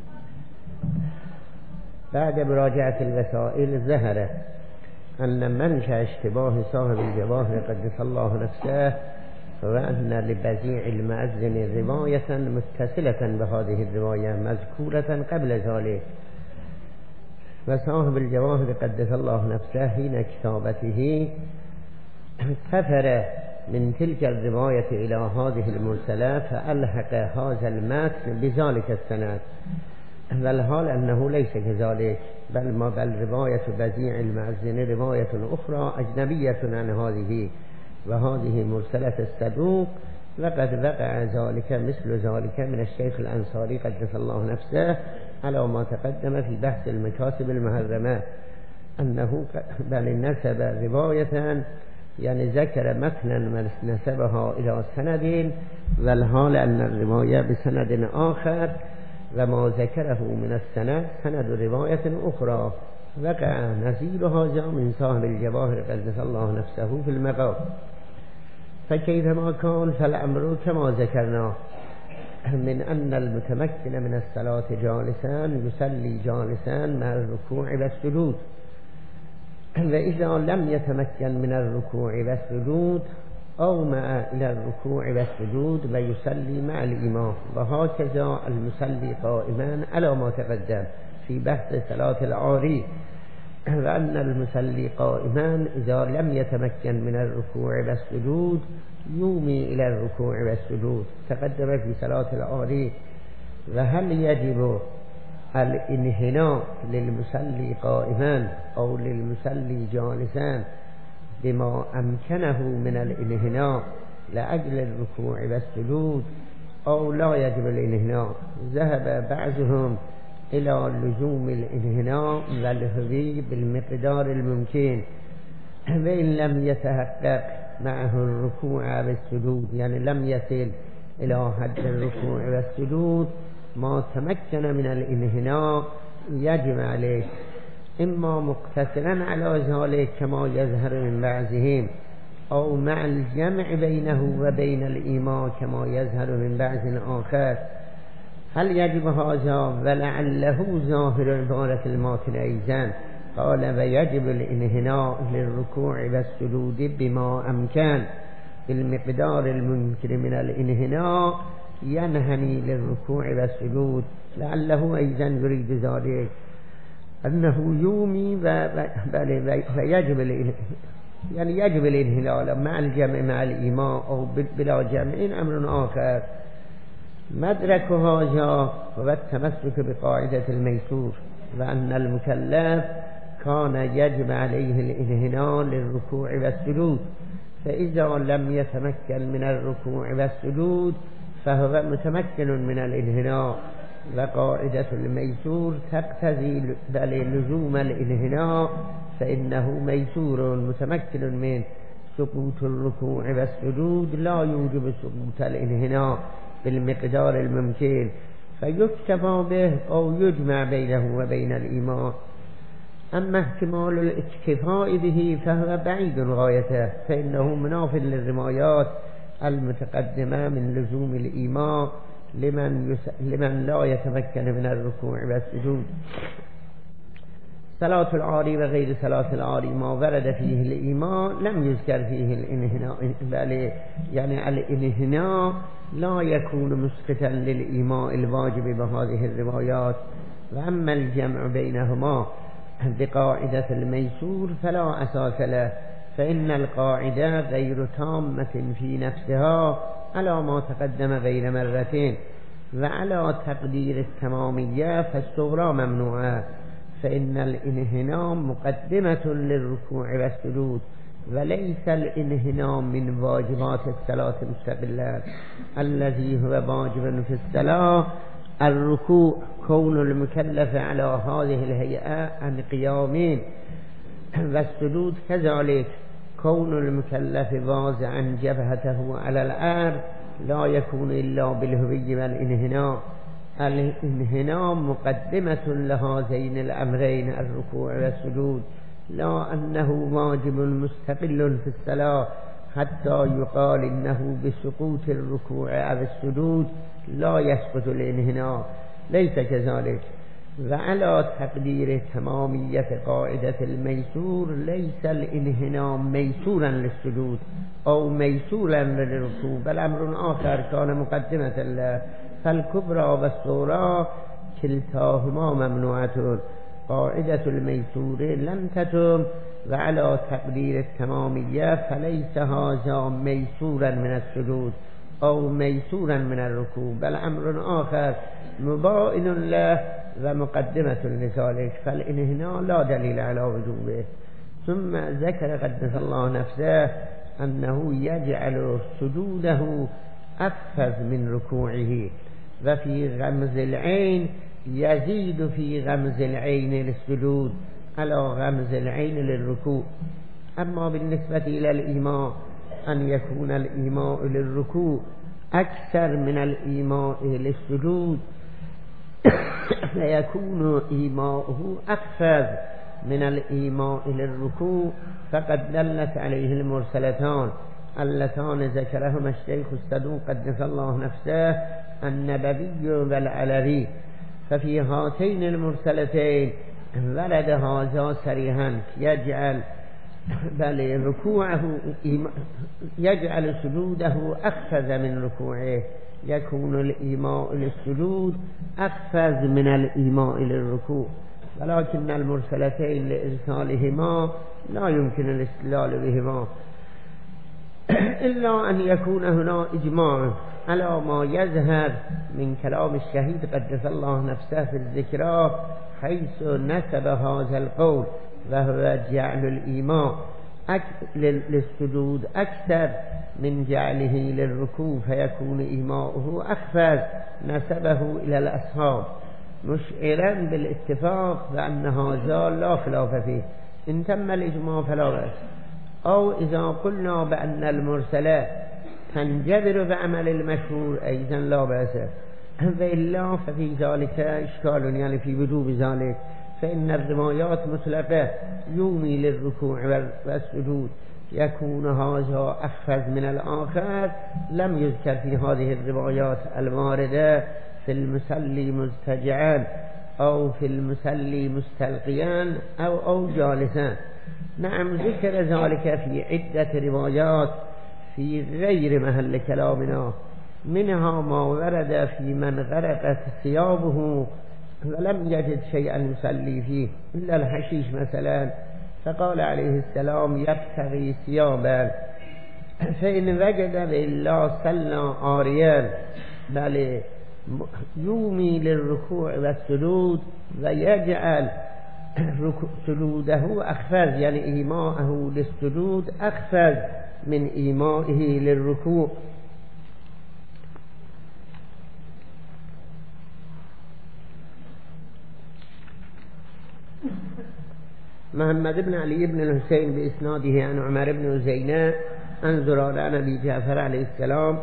بعد مراجعة الوسائل ظهر أن منشأ اشتباه صاحب الجواهر قدس الله نفسه وأن لبزيع المأذن رواية متصلة بهذه الرواية مذكورة قبل ذلك. وصاحب الجواهر قدس الله نفسه حين كتابته سفر من تلك الرواية إلى هذه المرسلة فألحق هذا المتن بذلك السند، والحال أنه ليس كذلك، بل ما بل رواية بزيع المأذن رواية أخرى أجنبية عن هذه، وهذه مرسلة الصدوق. وقد وقع ذلك مثل ذلك من الشيخ الأنصاري قدس الله نفسه على ما تقدم في بحث المكاتب المحرمة، أنه بل نسب رواية يعني ذكر متنا نسبها إلى سند، والحال أن الرواية بسند آخر، وما ذكره من السند سند رواية أخرى. وقع نزيل هذا من صاحب الجواهر قدس الله نفسه في المقام. فكيفما كان فالأمر كما ذكرنا من أن المتمكن من الصلاة جالسا يصلي جالسا مع الركوع والسجود، وإذا لم يتمكن من الركوع والسجود أو مع إلى الركوع والسجود ويصلي مع الإمام. وهكذا المصلي قائما على ما تقدم في بحث صلاة العاري، وأن المصلي قائما إذا لم يتمكن من الركوع والسجود يومي إلى الركوع والسجود. تقدم في صلاة العاري. وهل يجب الانحناء للمصلي قائما أو للمصلي جالسا بما أمكنه من الانحناء لأجل الركوع والسجود أو لا يجب الانحناء. ذهب بعضهم إلى لزوم الانحناء والهوي بالمقدار الممكن وإن لم يتحقق معه الركوع والسجود، يعني لم يصل إلى حد الركوع والسجود، ما تمكن من الانحناء يجب عليه إما مقتصرا على ذلك كما يظهر من بعضهم أو مع الجمع بينه وبين الإيمان كما يظهر من بعض آخر. هل يجب هذا؟ ولعله ظاهر عبارة الماتن أيضا قال ويجب الانحناء للركوع والسجود بما أمكن بالمقدار الممكن من الانحناء ينحني للركوع والسجود، لعله أيضا يريد ذلك أنه يومي ويجب الانحناء، يعني يجب الانحناء مع الجمع مع الإيمان أو بلا جمع أمر آخر. مدرك هذا هو التمسك بقاعدة الميسور، وأن المكلف كان يجب عليه الانحناء للركوع والسجود، فإذا لم يتمكن من الركوع والسجود فهو متمكن من الانحناء، وقاعدة الميسور تقتضي بل لزوم الانحناء فإنه ميسور متمكن من سقوط الركوع والسجود لا يوجب سقوط الانحناء بالمقدار الممكن فيكتفى به أو يجمع بينه وبين الإيمان. أما احتمال الاكتفاء به فهو بعيد غايته، فإنه مناف للروايات المتقدمة من لزوم الإيمان لمن, يس... لمن لا يتمكن من الركوع والسجود. صلاة العاري وغير صلاة العاري ما ورد فيه الإيمان لم يذكر فيه الانحناء، بل يعني الانحناء لا يكون مسقطا للإيمان الواجب بهذه الروايات. وأما الجمع بينهما بقاعدة الميسور فلا أساس له، فإن القاعدة غير تامة في نفسها على ما تقدم بين مرتين، وعلى تقدير التمامية فالصغرى ممنوعة، فإن الانحناء مقدمة للركوع والسجود وليس الانحناء من واجبات الصلاة مستقلا. الذي هو واجب في الصلاة الركوع، كون المكلف على هذه الهيئة عن قيامين، والسجود كذلك كون المكلف واضعا جبهته على الأرض لا يكون إلا بالهوي والانحناء. الانحناء مقدمة لهذين الأمرين الركوع والسجود، لا أنه واجب مستقل في الصلاة حتى يقال إنه بسقوط الركوع أو السجود لا يسقط الانحناء، ليس كذلك. وعلى تقدير تمامية قاعدة الميسور ليس الانحناء ميسورا للسجود أو ميسورا للركوع، بل أمر آخر كان مقدمة له، فالكبرى والصغرى كلتاهما ممنوعة. قاعدة الميسور لم تتم، وعلى تقدير التمامية فليس هذا ميسورا من السجود أو ميسورا من الركوع، بل أمر آخر مبائن له ومقدمة لذلك، فالانحناء لا دليل على وجوبه. ثم ذكر قدس الله نفسه أنه يجعل سجوده أفز من ركوعه، وفي غمز العين يزيد في غمز العين للسجود على غمز العين للركوع. أما بالنسبة إلى الإيماء أن يكون الإيماء للركوع أكثر من الإيماء للسجود فيكون إيماؤه أخفض من الإيماء للركوع، فقد دلت عليه المرسلتان اللتان ذكرهما الشيخ الصدوق قدس الله نفسه النبوي والعلوي. ففي هاتين المرسلتين ورد هذا صريحا يجعل بل ركوعه يجعل سجوده أخفض من ركوعه، يكون الإيماء للسجود أخفض من الإيماء للركوع، ولكن المرسلتين لإرسالهما لا يمكن الاستدلال بهما إلا أن يكون هنا إجماع على ما يظهر من كلام الشهيد قدس الله نفسه في الذكرى حيث نسب هذا القول وهو جعل الإيمان للسجود أكثر من جعله للركوع فيكون إيماؤه أخفض نسبه إلى الأصحاب مشعرا بالاتفاق بأن هذا لا خلاف فيه إن تم الإجماع فلا بأس. أو إذا قلنا بأن المرسلات تنجبر بعمل المشهور أيضا لا بأس، وإلا ففي ذلك إشكال يعني في وجوب ذلك، فإن الروايات مطلقة يومي للركوع والسجود يكون هذا أخفض من الآخر لم يذكر في هذه الروايات الواردة في المصلي مضطجعا أو في المصلي مستلقيا أو أو جالسا. نعم ذكر ذلك في عدة روايات في غير محل كلامنا، منها ما ورد في من غرقت ثيابه ولم يجد شيئا يصلي فيه إلا الحشيش مثلا، فقال عليه السلام يبتغي ثيابا، فإن وجد إلا صلى عاريا، بل يومي للركوع والسجود ويجعل سجوده أخفض، يعني إيماءه للسجود أخفض من إيمائه للركوع. محمد بن علي بن الحسين بإسناده عن عمر بن زينة عن زرارة عن أبي جعفر عليه السلام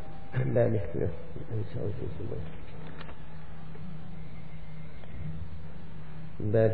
بل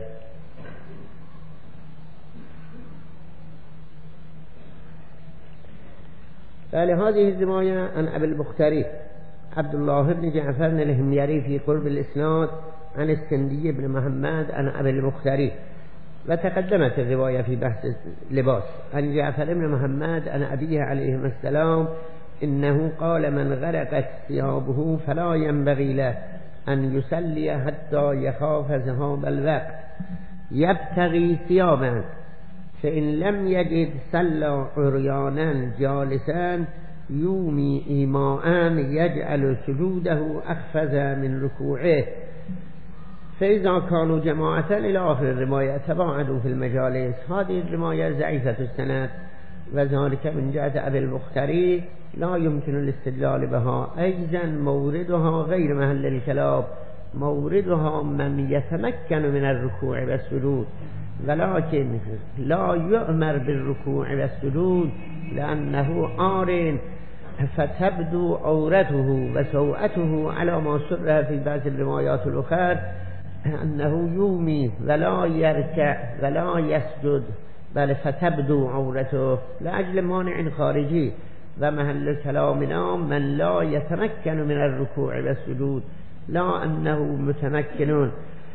فلهذه الرواية عن أبي البختري عبد الله بن جعفر الهميري في قرب الإسناد عن السندي بن محمد عن أبي البختري، وتقدمت الرواية في بحث اللباس عن جعفر بن محمد عن أبيه عليه السلام إنه قال من غرقت ثيابه فلا ينبغي له أن يصلي حتى يخاف ذهاب الوقت يبتغي ثيابا، فإن لم يجد صلى عريانا جالسا يومي إيماء يجعل سجوده أخفض من ركوعه، فإذا كانوا جماعة إلى آخر الرواية تباعدوا في المجالس. هذه الرواية ضعيفة السند، وذلك من جهة أبي البختري لا يمكن الاستدلال بها. أيضا موردها غير محل الكلام، موردها من يتمكن من الركوع والسجود، ولكن لا يؤمر بالركوع والسجود لأنه عار فتبدو عورته وسوءته على ما سر في بعض الروايات الأخرى أنه يومي ولا يركع ولا يسجد، بل فتبدو عورته لأجل مانع خارجي. ومحل كلامنا من لا يتمكن من الركوع والسجود، لا أنه متمكن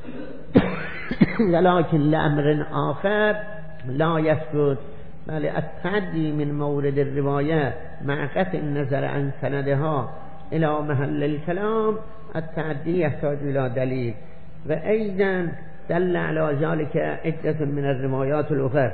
ولكن لأمر آخر لا يسجد، بل التعدي من مورد الرواية مع قطع النظر عن سندها إلى محل الكلام التعدي يحتاج إلى دليل. وأيضا دل على ذلك عدة من الروايات الأخرى.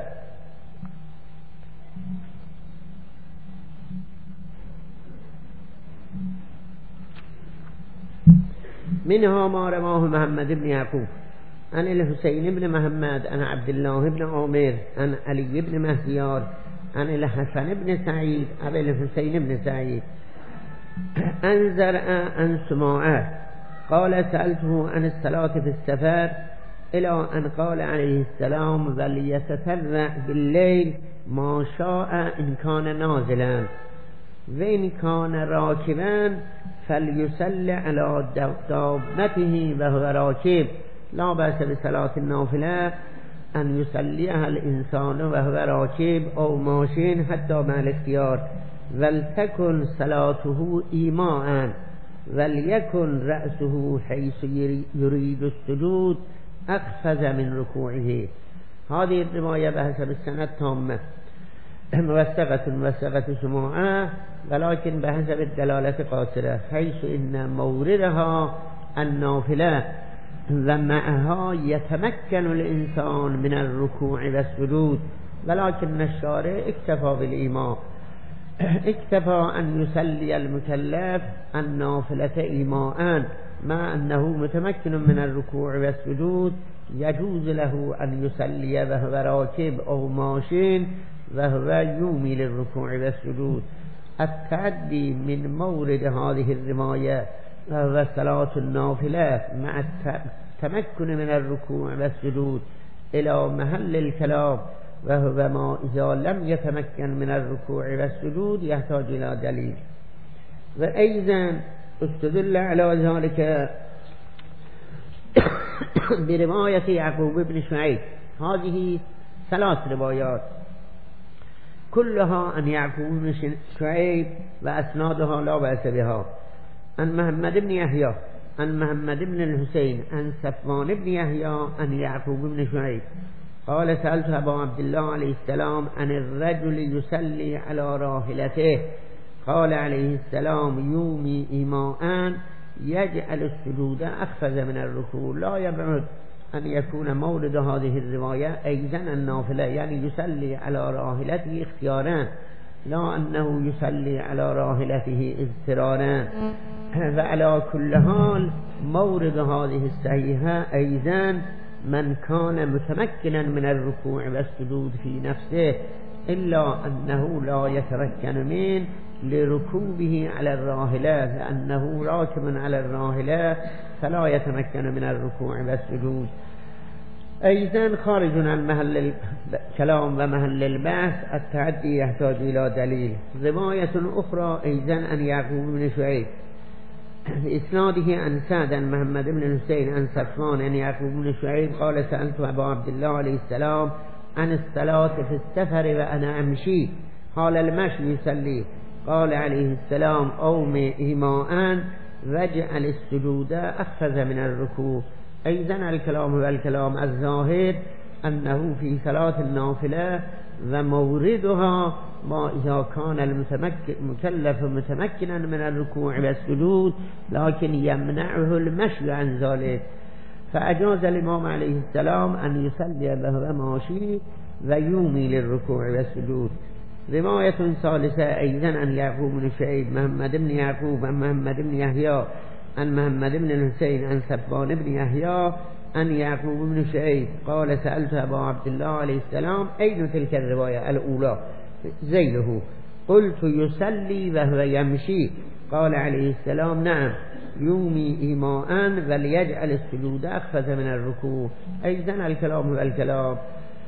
منها ما رواه محمد بن يعقوب عن الحسين بن محمد عن عبد الله بن عامر عن علي بن مهديار عن الحسن بن سعيد أبي الحسين بن سعيد عن زرع عن سماعة قال سألته عن الصلاة في السفر إلى أن قال عليه السلام وليتتبع بالليل ما شاء إن كان نازلا، وإن كان راكبا فليصلي على دابته وهو راكب، لا بأس بصلاة النافلة أن يصليها الإنسان وهو راكب أو ماشين حتى مع الاختيار، ولتكن صلاته إيماء وليكن رأسه حيث يريد السجود أخفض من ركوعه. هذه الرواية بحسب السند تامة موثقة موثقة سماعة، ولكن بحسب الدلالة قاصرة، حيث إن موردها النافلة ومعها يتمكن الإنسان من الركوع والسجود، ولكن الشارع اكتفى بالإيمان. اكتفى أن يصلي المكلف النافلة إيماءً مع أنه متمكن من الركوع والسجود يجوز له أن يصلي وهو راكب أو ماشٍ وهو يومي للركوع والسجود. التعدي من مورد هذه الرواية وهو صلاة النافلة مع التمكن من الركوع والسجود إلى محل الكلام وهو ما إذا لم يتمكن من الركوع والسجود يحتاج إلى دليل. وأيضا استدل على ذلك برواية يعقوب بن شعيب. هذه ثلاث روايات كلها عن يعقوب بن شعيب وأسنادها لا بأس بها، عن محمد بن يحيى عن محمد بن الحسين عن صفوان بن يحيى عن يعقوب بن شعيب قال سألت أبا عبد الله عليه السلام عن الرجل يصلي على راحلته قال عليه السلام يومي إيماءً يجعل السجود أخفض من الركوع. لا يبعد أن يكون مورد هذه الرواية أيضا النافلة، يعني يصلي على راحلته اختيارا لا أنه يصلي على راحلته اضطرارا. وعلى كل حال مورد هذه الصحيحة أيضا من كان متمكنا من الركوع والسجود في نفسه إلا أنه لا يتمكن من لركوبه على الراحلة لأنه راكب على الراحلة فلا يتمكن من الركوع والسجود. أيضا خارج عن محل الكلام ومحل البحث التعدي يحتاج إلى دليل. رواية أخرى أيضا عن يعقوب بن شعيب بإسناده عن سعد عن محمد بن الحسين عن صفوان عن يعقوب بن شعيب قال سألت أبا عبد الله عليه السلام عن الصلاة في السفر وأنا أمشي قال المشي يصلي قال عليه السلام أوم إيماءً واجعل السجود أخفض من الركوع. أيضا الكلام والكلام الظاهر أنه في صلاة النافلة وموردها ما إذا كان المكلف متمكنا من الركوع والسجود لكن يمنعه المشي عن ذلك، فأجاز الإمام عليه السلام أن يصلي وهو ماشي ويومي للركوع والسجود. رواية ثالثة أيضا عن يعقوب بن شعيب محمد بن يعقوب عن محمد بن يحيى عن محمد بن الحسين عن صفوان بن يحيى عن يعقوب بن شعيب قال سألت أبا عبد الله عليه السلام أين تلك الرواية الأولى زيله قلت يصلي وهو يمشي قال عليه السلام نعم يومي إيماءً وليجعل السجود أخفض من الركوع. أيضا الكلام والكلام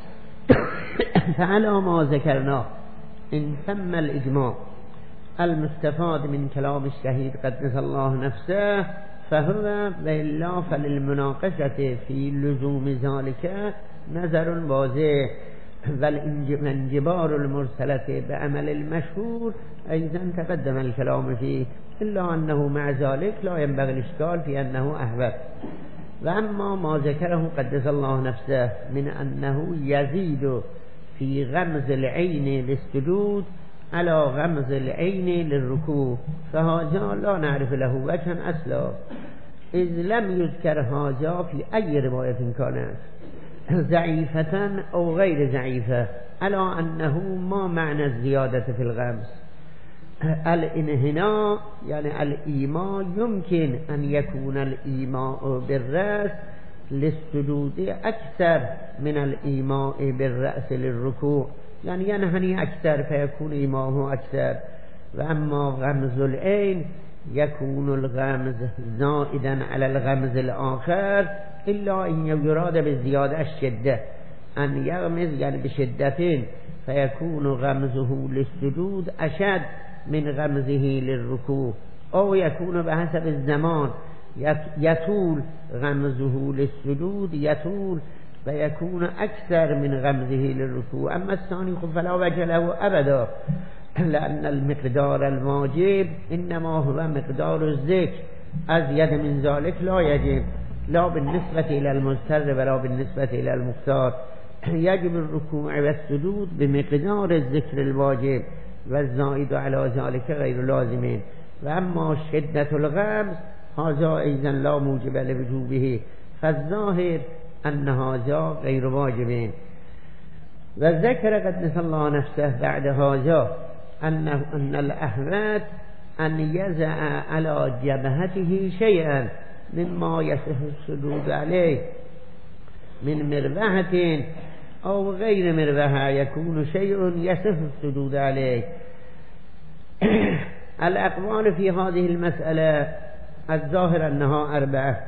فعلى ما ذكرناه إن تم الإجماع المستفاد من كلام الشهيد قدس الله نفسه فهو وإلا فللمناقشة في لزوم ذلك نظر واضح والانجبار المرسلة بعمل المشهور أيضا تقدم الكلام فيه إلا أنه مع ذلك لا ينبغي الإشكال في أنه أحبب. وأما ما ذكره قدس الله نفسه من أنه يزيد في غمز العين للسجود على غمز العين للركوع فهذا لا نعرف له وجها أصلا إذ لم يذكر هذا في أي رواية كانت ضعيفة أو غير ضعيفة على أنه ما معنى الزيادة في الغمز. الانحناء يعني الإيماء يمكن أن يكون الإيماء بالرأس للسجود أكثر من الإيماء بالرأس للركوع، يعني ينحني أكثر فيكون إيماءه أكثر. وأما غمز العين يكون الغمز زائدا على الغمز الآخر إلا إن يراد بالزيادة الشدة أن يغمز يعني بشدة فيكون غمزه للسجود أشد من غمزه للركوع، أو يكون بحسب الزمان يطول غمزه للسجود يطول فيكون أكثر من غمزه للركوع. أما الثاني فلا وجه له أبدا لأن المقدار الواجب إنما هو مقدار الذكر، أزيد من ذلك لا يجب لا بالنسبة إلى المضطر ولا بالنسبة إلى المختار. يجب الركوع والسجود بمقدار الذكر الواجب والزائد على ذلك غير لازمين. وأما شدة الغمز هذا أيضا لا موجب لوجوبه فالظاهر أن هذا غير واجبين. وذكر قدس الله نفسه بعد هذا أن أن الأحوات أن يزع على جبهته شيئا مما يصح السجود عليه من مروحة أو غير مروحة يكون شيء يصح السجود عليه. الأقوال في هذه المسألة الظاهر أنها أربعة.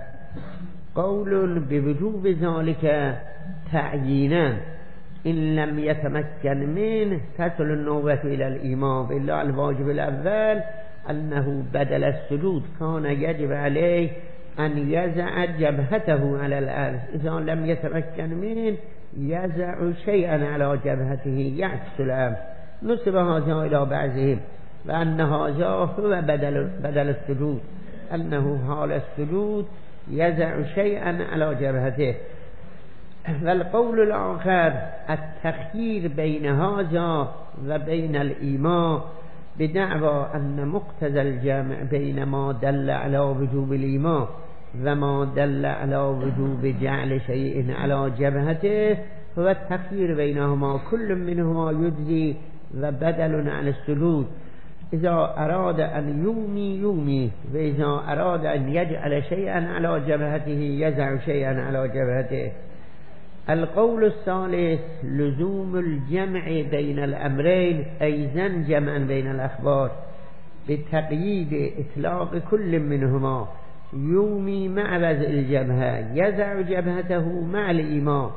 قول بوجوب ذلك تعيينا إن لم يتمكن منه تصل النوبة إلى الإمام، إلا الواجب الأول أنه بدل السجود كان يجب عليه أن يزع جبهته على الأرض، إذا لم يتمكن منه يزع شيئا على جبهته يعكس الأمر. نسب هذا إلى بعضهم وأن هذا هو بدل, بدل السجود، أنه حال السجود يزع شيئا على جبهته. والقول الآخر التخيير بين هذا وبين الإيمان بدعوى أن مقتضى الجمع بين ما دل على وجوب الإيمان وما دل على وجوب جعل شيء على جبهته هو التخيير بينهما، كل منهما يجزي وبدل عن السجود. إذا أراد أن يومي يومي، وإذا أراد أن يجعل شيئا على جبهته يزع شيئا على جبهته. القول الثالث لزوم الجمع بين الأمرين، أيضا جمعا بين الأخبار بتقييد إطلاق كل منهما، يومي مع وضع الجبهة يزع جبهته مع الإيمان،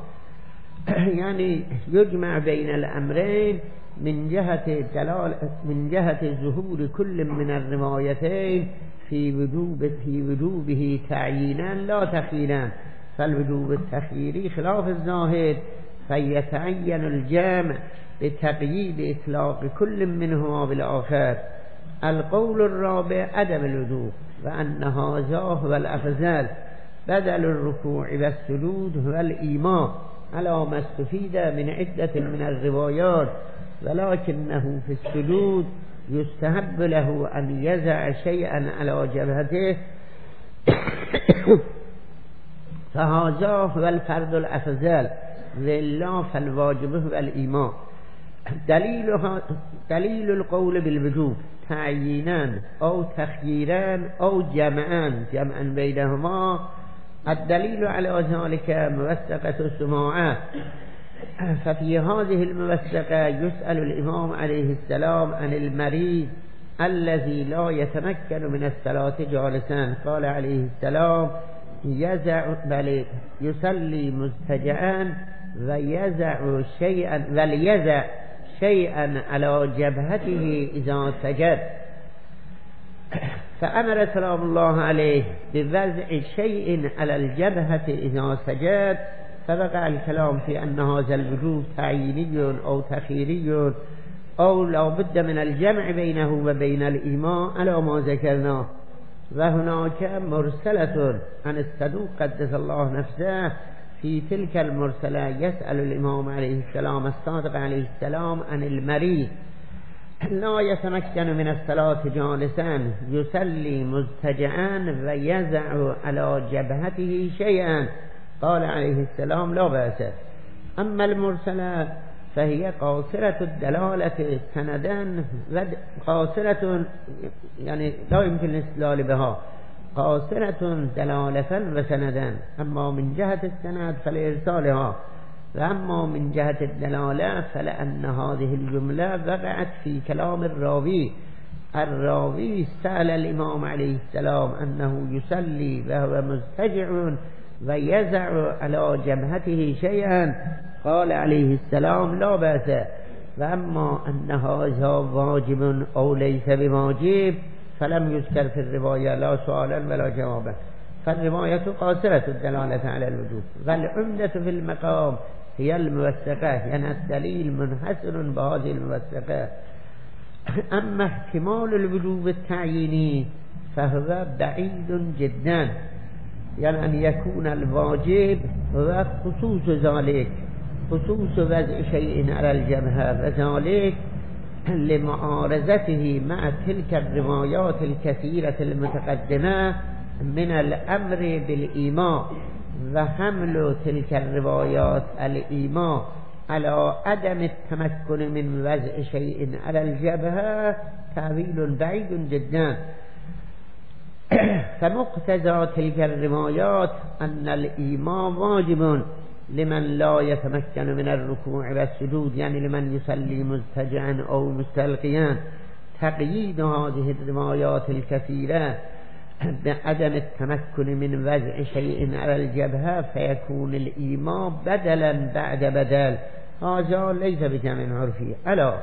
يعني يجمع بين الأمرين من جهة دلال من جهة ظهور كل من الروايتين في وجوب في وجوبه تعيينا لا تخييرا، فالوجوب التخييري خلاف الظاهر فيتعين الجمع بتقييد إطلاق كل منهما بالآخر. القول الرابع عدم الوجوب، وأن هذا هو الأفضل، بدل الركوع والسجود هو الإيمان على ما استفيد من عدة من الروايات، ولكنه في السجود يستحب له أن يزع شيئا على جبهته فهذا هو الفرض الأفضل، لله فالواجب هو الإيمان. دليلها دليل القول بالوجوب تعيينان أو تخييران أو جمعان جمعا بينهما. الدليل على ذلك موثقة السماعة، ففي هذه الموثقة يسأل الإمام عليه السلام عن المريض الذي لا يتمكن من الصلاة جالسا، قال عليه السلام يزع بل يصلي مضطجعا ويزع شيئا وليزع شيئا على جبهته إذا سجد، فأمر سلام الله عليه بوضع شيء على الجبهة إذا سجد، فبقى الكلام في أن هذا الوجوب تعييني أو تخييري أو لا بد من الجمع بينه وبين الإيمان على ما ذكرناه. وهناك مرسلة عن الصدوق قدس الله نفسه، في تلك المرسلة يسأل الإمام عليه السلام الصادق عليه السلام عن المريض لا يتمكن من الصلاة جالسا يصلي مضطجعا ويزع على جبهته شيئا، قال عليه السلام لا بأس. أما المرسلة فهي قاصرة الدلالة سندا قاصرة، يعني لا يمكن الاستدلال بها، قاصرة دلالة وسندا، أما من جهة السند فلإرسالها، وأما من جهة الدلالة فلأن هذه الجملة وقعت في كلام الراوي. الراوي سأل الإمام عليه السلام أنه يصلي وهو مضطجع ويزع على جبهته شيئا، قال عليه السلام لا بأس. وأما أن هذا واجب أو ليس بواجب فلم يذكر في الرواية لا سؤالا ولا جوابا، فالرواية قاصرة الدلالة على الوجوب، والعمدة في المقام هي الموثقة، يعني الدليل منحصر بهذه الموثقة. أما احتمال الوجوب التعييني فهو بعيد جدا، يعني أن يكون الواجب هو خصوص ذلك، خصوص وضع شيء على الجبهة، وذلك لمعارضته مع تلك الروايات الكثيرة المتقدمة من الأمر بالإيمان، وحمل تلك الروايات الإيمان على عدم التمكن من وضع شيء على الجبهة تأويل بعيد جدا. فمقتضى تلك الروايات أن الإيمان واجب لمن لا يتمكن من الركوع والسجود، يعني لمن يصلي مضطجعا أو مستلقيا. تقييد هذه الروايات الكثيرة بعدم التمكن من وضع شيء على الجبهة فيكون الإيمان بدلا بعد بدل، هذا ليس بجمع عرفي. ألا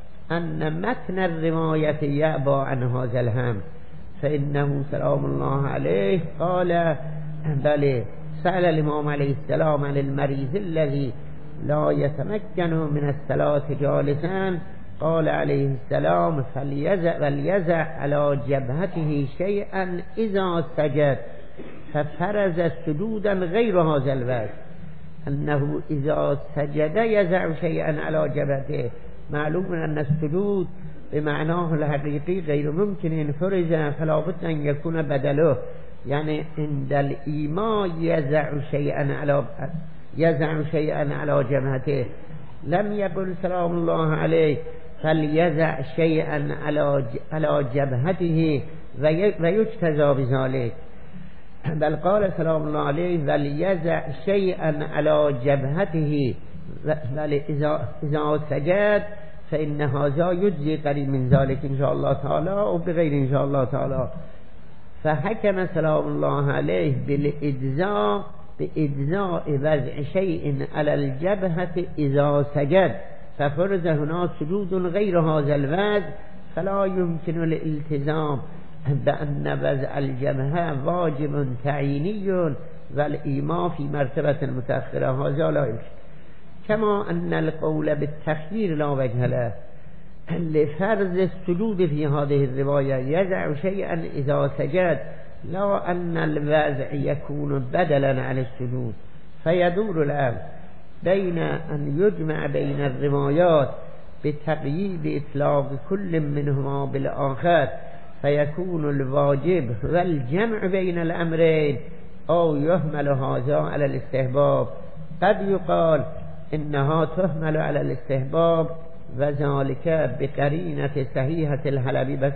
أن متن الرواية يأبى عن هذا الهم، فإنه سلام الله عليه قال بل سأل الإمام عليه السلام عن المريض الذي لا يتمكن من الصلاة جالسا، قال عليه السلام فليزع وليزع على جبهته شيئا إذا سجد، ففرز سجودا غير هذا الوجه، أنه إذا سجد يزع شيئا على جبهته. معلوم أن السجود بمعناه الحقيقي غير ممكن إن فرز، فلا بد أن يكون بدله، يعني عند الإيمان يزع شيئا على يزع شيئا على جبهته. لم يقل سلام الله عليه فليزع شيئا على على جبهته ويجتزى بذلك، بل قال سلام الله عليه وليزع شيئا على جبهته، إذا إذا سجد فإن هذا يجزي قريب من ذلك إن شاء الله تعالى أو بغير إن شاء الله تعالى. فحكم سلام الله عليه بالإجزاء بإجزاء وضع شيء على الجبهة إذا سجد، ففرض هنا سجود غير هذا الوضع، فلا يمكن الالتزام بأن وضع الجبهة واجب تعييني والإيمان في مرتبة متأخرة، هذا لا يمكن. كما أن القول بالتخيير لا وجه له لفرض السجود في هذه الرواية يزع شيئا إذا سجد، لا أن الوضع يكون بدلا عن السجود. فيدور الآن بين أن يجمع بين الروايات بتقييد إطلاق كل منهما بالآخر فيكون الواجب والجمع بين الأمرين، أو يهمل هذا على الاستحباب. قد يقال إنها تهمل على الاستحباب وذلك بقرينة صحيحة الحلبي. بس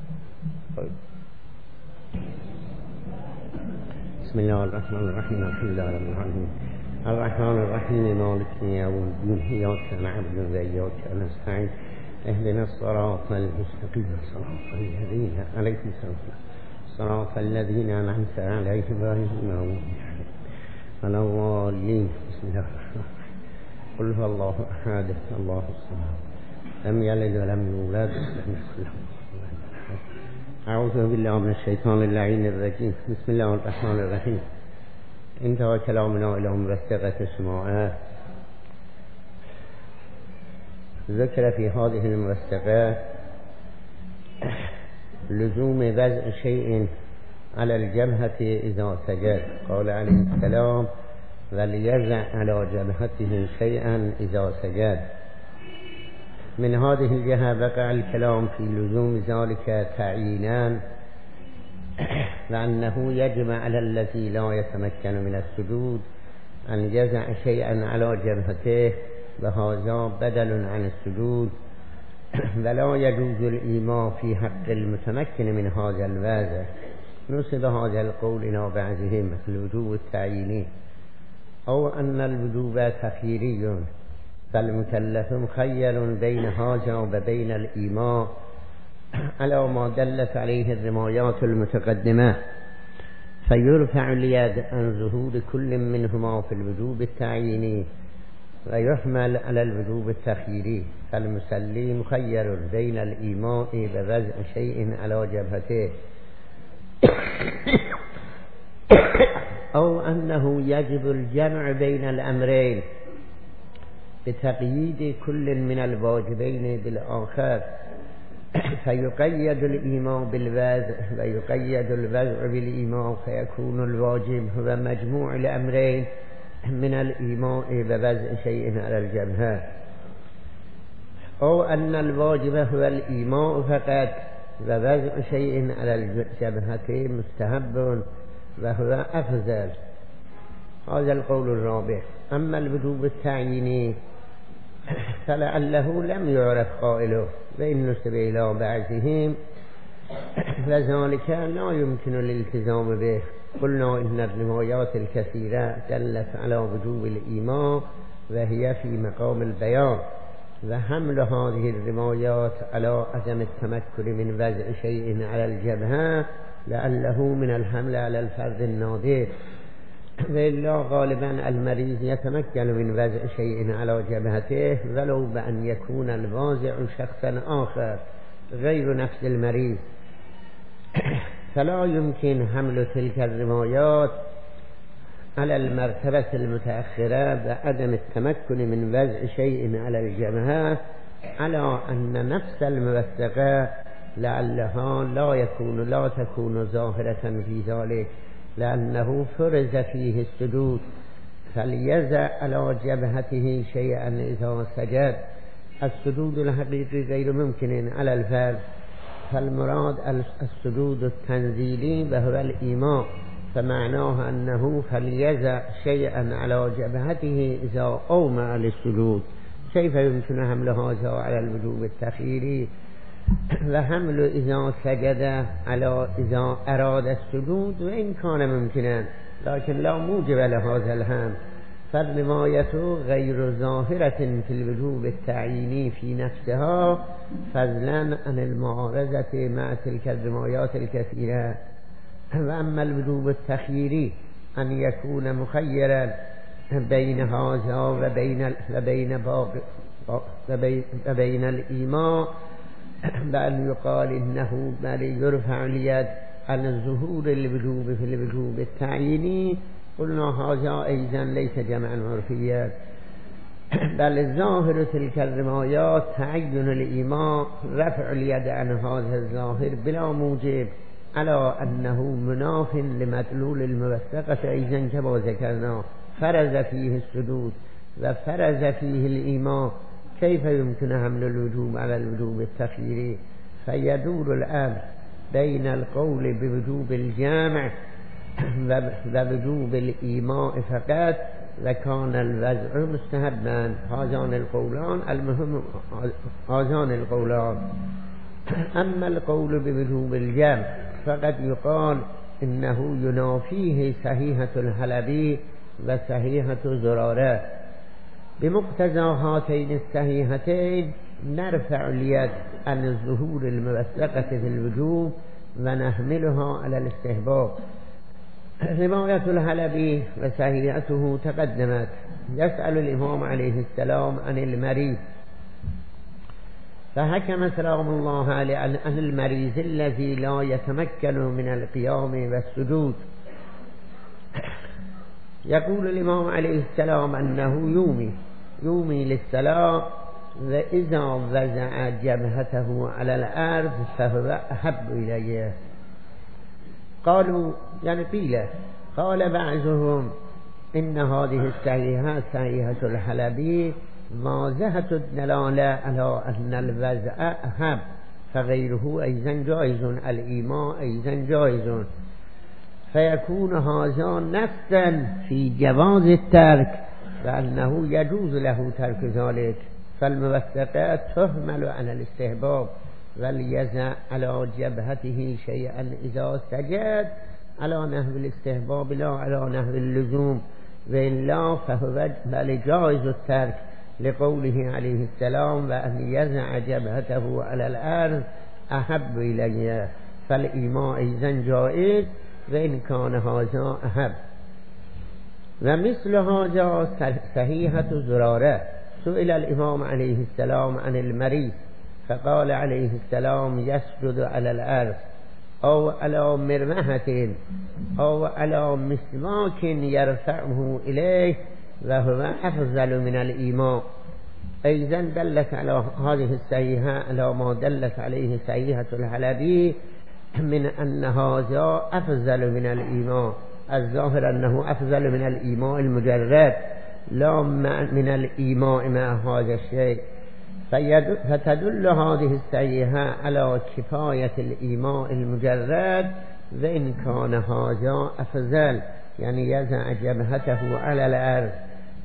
بسم الله الرحمن الرحيم، الحمد لله رب العالمين الرحمن الرحيم مالك يوم الدين، إياك نعبد وإياك نستعين، اهدنا الصراط المستقيم صراط الذين أنعمت عليهم صراط الذين أنعمت عليهم غير المغضوب عليهم ولا الضالين. بسم الله الرحمن الرحيم قل هو الله أحد الله الصمد لم يلد ولم يولد ولم يكن له كفوا أحد. أعوذ بالله من الشيطان اللعين الرجيم. بسم الله الرحمن الرحيم. انتهى كلامنا إلى مرتقة السماء. ذكر في هذه المرتقة لزوم وضع شيء على الجبهة إذا سجد. قال عليه السلام وليزع على جبهته شيئا إذا سجد. من هذه الجهة بقى الكلام في لزوم ذلك تعيينان، لأنه يجب على الذي لا يتمكن من السجود أن يزع شيئا على جبهته، وهذا بدل عن السجود، ولا يجوز الإيمان في حق المتمكن من هذا الوضع. نصب هذا القول إلى بعضهم الوجوب التعييني، أو أن الوجوب تخييري، فالمكلف مخير بين هذا وبين الإيمان على ما دلت عليه الروايات المتقدمة، فيرفع اليد عن ظهور كل منهما في الوجوب التعييني ويحمل على الوجوب التخييري، فالمسلي مخير بين الإيمان بوضع شيء على جبهته أو أنه يجب الجمع بين الأمرين بتقييد كل من الواجبين بالآخر، فيقيد الإيمان بالوضع ويقيد الوضع بالإيمان، فيكون الواجب هو مجموع الأمرين من الإيمان بوضع شيء على الجبهة، أو أن الواجب هو الإيمان فقط ووضع شيء على الجبهة مستحب وهو أفضل. هذا القول الرابع. أما الوجوب التعييني فلعله لم يعرف قائله وإن نسب إلى بعضهم وذلك لا يمكن الالتزام به. قلنا إن الروايات الكثيرة دلت على وجوب الإيمان وهي في مقام البيان، وحمل هذه الروايات على عدم التمكن من وضع شيء على الجبهة لعله من الحمل على الفرد النادر، وإلا غالبا المريض يتمكن من وضع شيء على جبهته ولو بأن يكون الواضع شخصا آخر غير نفس المريض، فلا يمكن حمل تلك الروايات على المرتبة المتأخرة وعدم التمكن من وضع شيء على الجبهة على أن نفس الموثقة لعلها لا يكون لا تكون ظاهرة في ذلك، لأنه فرز فيه السجود فليزع على جبهته شيئا إذا سجد. السجود الحقيقي غير ممكن على الفرد، فالمراد السجود التنزيلي وهو الإيمان، فمعناه أنه فليزع شيئا على جبهته إذا أومأ للسجود. كيف يمكن حمل هذا على الوجوب التخييري؟ وحمل إذا سجد على إذا أراد السجود وإن كان ممكنا لكن لا موجب لهذا الحمل، فالرواية غير ظاهرة في الوجوب التعييني في نفسها فضلا عن المعارضة مع تلك الروايات الكثيرة. وأما الوجوب التخييري أن يكون مخيرا بين هذا وبين وبين باقي وبين الإيمان، بأن يقال إنه بل يرفع اليد عن ظهور الوجوب في الوجوب التعييني، قلنا هذا أيضا ليس جمعا عرفيا، بل الظاهر تلك الروايات تعين الإيمان رفع اليد عن هذا الظاهر بلا موجب، على أنه مناف لمدلول الموثقة أيضا كما ذكرنا، فرز فيه السجود وفرز فيه الإيمان. كيف يمكن حمل الوجوب على الوجوب التخييري؟ فيدور الأمر بين القول بوجوب الجامع ووجوب الإيمان فقط، وكان الوضع مستحبا. هذان القولان المهم هذان القولان. أما القول بوجوب الجمع فقد يقال إنه ينافيه صحيحة الحلبي وصحيحة زرارة. بمقتضى هاتين الصحيحتين نرفع اليد عن الظهور الموثقة في الوجوب ونحملها على الاستحباب. رواية الحلبي وصحيحته تقدمت. يسأل الإمام عليه السلام عن المريض، فحكم سلام الله عليه عن المريض الذي لا يتمكن من القيام والسجود. يقول الإمام عليه السلام أنه يومي يومي للصلاة، وإذا وزع جبهته على الأرض فهو أحب إليه. قالوا يعني قيل قال بعضهم إن هذه الصحيحة صحيحة الحلبي واضحة الدلالة على أن الوزع أحب، فغيره أيضا جائز، الإيمان أيضا جائز، فيكون هذا نصا في جواز الترك وأنه يجوز له ترك ذلك. فالموثقات تهمل على الاستحباب، وليزع على جبهته شيئا إذا سجد على نحو الاستحباب لا على نحو اللزوم، وإلا فهو بل جائز الترك لقوله عليه السلام وأن يزع جبهته على الأرض أحب إليه، فالإيمان أيضا جائز وإن كان هذا أحب. ومثل هذا صحيحة زرارة. سئل الإمام عليه السلام عن المريض فقال عليه السلام يسجد على الأرض أو على مرمحة أو على مسواك يرفعه إليه وهو أفضل من الإيمان. أيضا دلت على هذه الصحيحة على ما دلت عليه صحيحة الحلبي من أن هذا أفضل من الإيمان. الظاهر أنه أفضل من الإيمان المجرد لا من الإيمان مع هذا الشيء، فتدل هذه الصحيحة على كفاية الإيمان المجرد، وإن كان هذا أفضل يعني يزع جبهته على الأرض.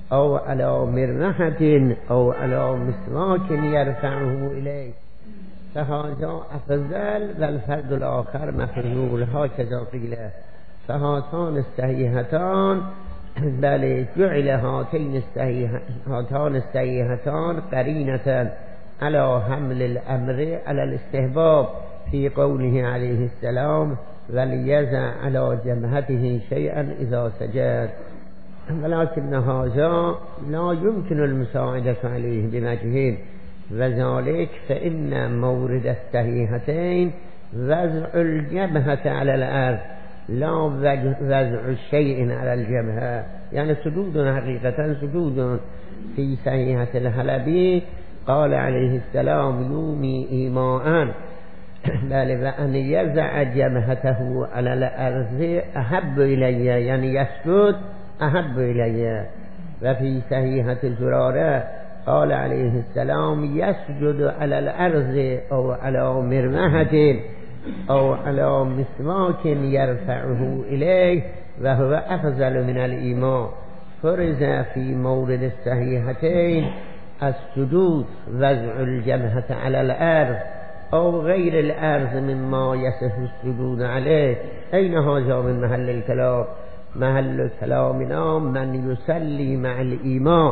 أو على مرنحة أو على مسواك يرفعه إليه فهذا أفضل والفرد الآخر مفضول هكذا قيل فهاتان الصحيحتان بل جعل هاتين هاتان الصحيحتان قرينة على حمل الأمر على الاستحباب في قوله عليه السلام وليزع على جبهته شيئا إذا سجد ولكن هذا لا يمكن المساعدة عليه بوجهين وذلك فإن مورد الصحيحتين وضع الجبهة على الأرض لا وضع شيء على الجبهة يعني سجود حقيقة سجود في صحيحة الحلبي قال عليه السلام يومي إيماءً بل وأن يزع جبهته على الأرض أحب إلي يعني يسجد أحب إلي وفي صحيحة زرارة قال عليه السلام يسجد على الأرض أو على مرمحة أو على مسواك يرفعه إليه وهو أفضل من الإيمان فرز في مورد الصحيحتين السجود وضع الجبهة على الأرض أو غير الأرض مما يصح السجود عليه أين هذا من محل الكلام محل كلامنا من يصلي مع الإمام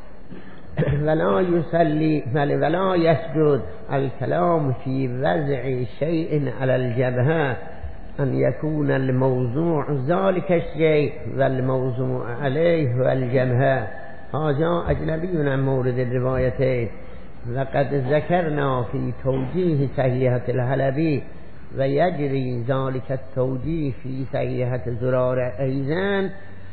ولا يصلي ولا يسجد الكلام في وضع شيء على الجبهة أن يكون الموضوع ذلك الشيء والموضوع عليه والجبهة هذا أجنبي عن مورد الروايتين لقد ذكرنا في توجيه صحيحة الحلبي ويجري ذلك التوجيه في صحيحة زرارة أيضا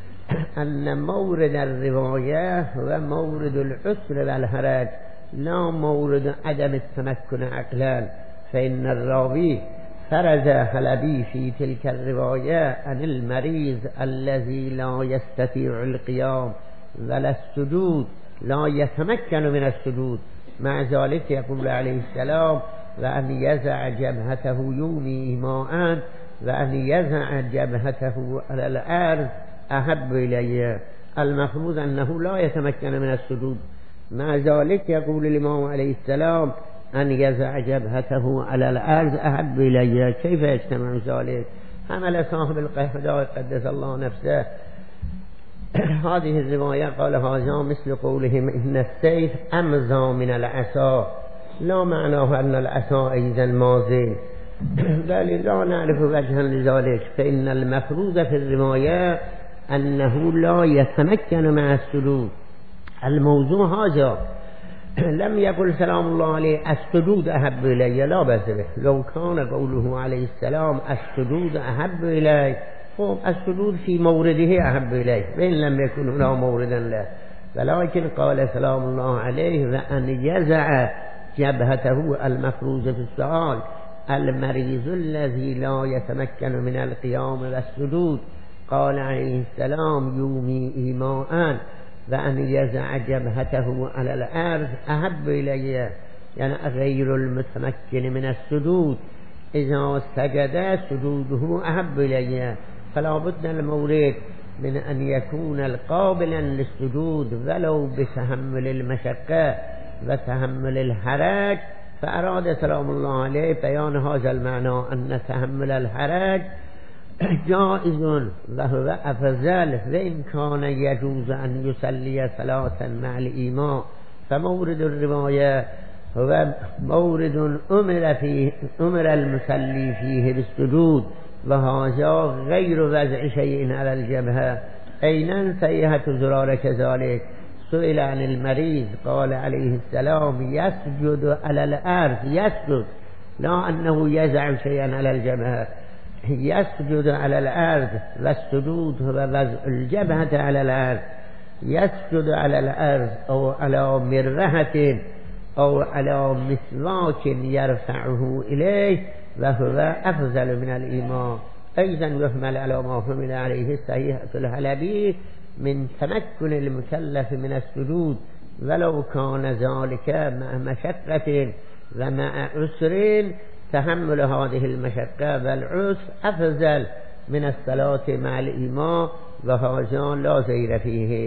أن مورد الرواية هو مورد العسر والحرج لا مورد عدم التمكن عقلا فإن الراوي فرز حلبي في تلك الرواية عن المريض الذي لا يستطيع القيام ولا السجود لا يتمكن من السجود مع ذلك يقول عليه السلام وأن يزع جبهته يومي ماء وأن يزع جبهته على الأرض أحب إلي المفروض أنه لا يتمكن من السجود مع ذلك يقول الإمام عليه السلام أن يزع جبهته على الأرض أحب إلي كيف يجتمع ذلك حمل صاحب القهداء قدس الله نفسه هذه الرواية قال هذا مثل قولهم إن السيف أمضى من العصا لا معناه أن العصا أيضا ماضي بل لا نعرف وجها لذلك فإن المفروض في الرواية أنه لا يتمكن مع السجود الموضوع هذا لم يقل سلام الله عليه السجود أحب إلي لا بأس به لو كان قوله عليه السلام السجود أحب إلي السجود في مورده أحب إليه وإن لم يكن هنا موردا له ولكن قال سلام الله عليه وأن يزع جبهته المفروض في السؤال المريض الذي لا يتمكن من القيام والسجود قال عليه السلام يومي إيماء وأن يزع جبهته على الأرض أحب إلي يعني غير المتمكن من السجود إذا سجد سجوده أحب إلي فلا بد المورد من أن يكون القابلا للسجود ولو بتحمل المشقة وتحمل الحرج فأراد سلام الله عليه بيان هذا المعنى أن تحمل الحرج جائز وهو أفضل وإن كان يجوز أن يصلي صلاة مع الإمام فمورد الرواية هو مورد أمر فيه أمر المصلي فيه بالسجود وهذا غير وضع شيء على الجبهة أين صحيحة زرارة كذلك سئل عن المريض قال عليه السلام يسجد على الأرض يسجد لا أنه يزع شيئا على الجبهة يسجد على الأرض والسجود هو وضع الجبهة على الأرض يسجد على الأرض أو على مرهة أو على مسواك يرفعه إليه وهو أفضل من الإيمان أيضا يحمل على ما حمل عليه الصحيحة الحلبي من تمكن المكلف من السجود ولو كان ذلك مع مشقة ومع عسر تحمل هذه المشقة والعسر أفضل من الصلاة مع الإمام وهذا لا زير فيه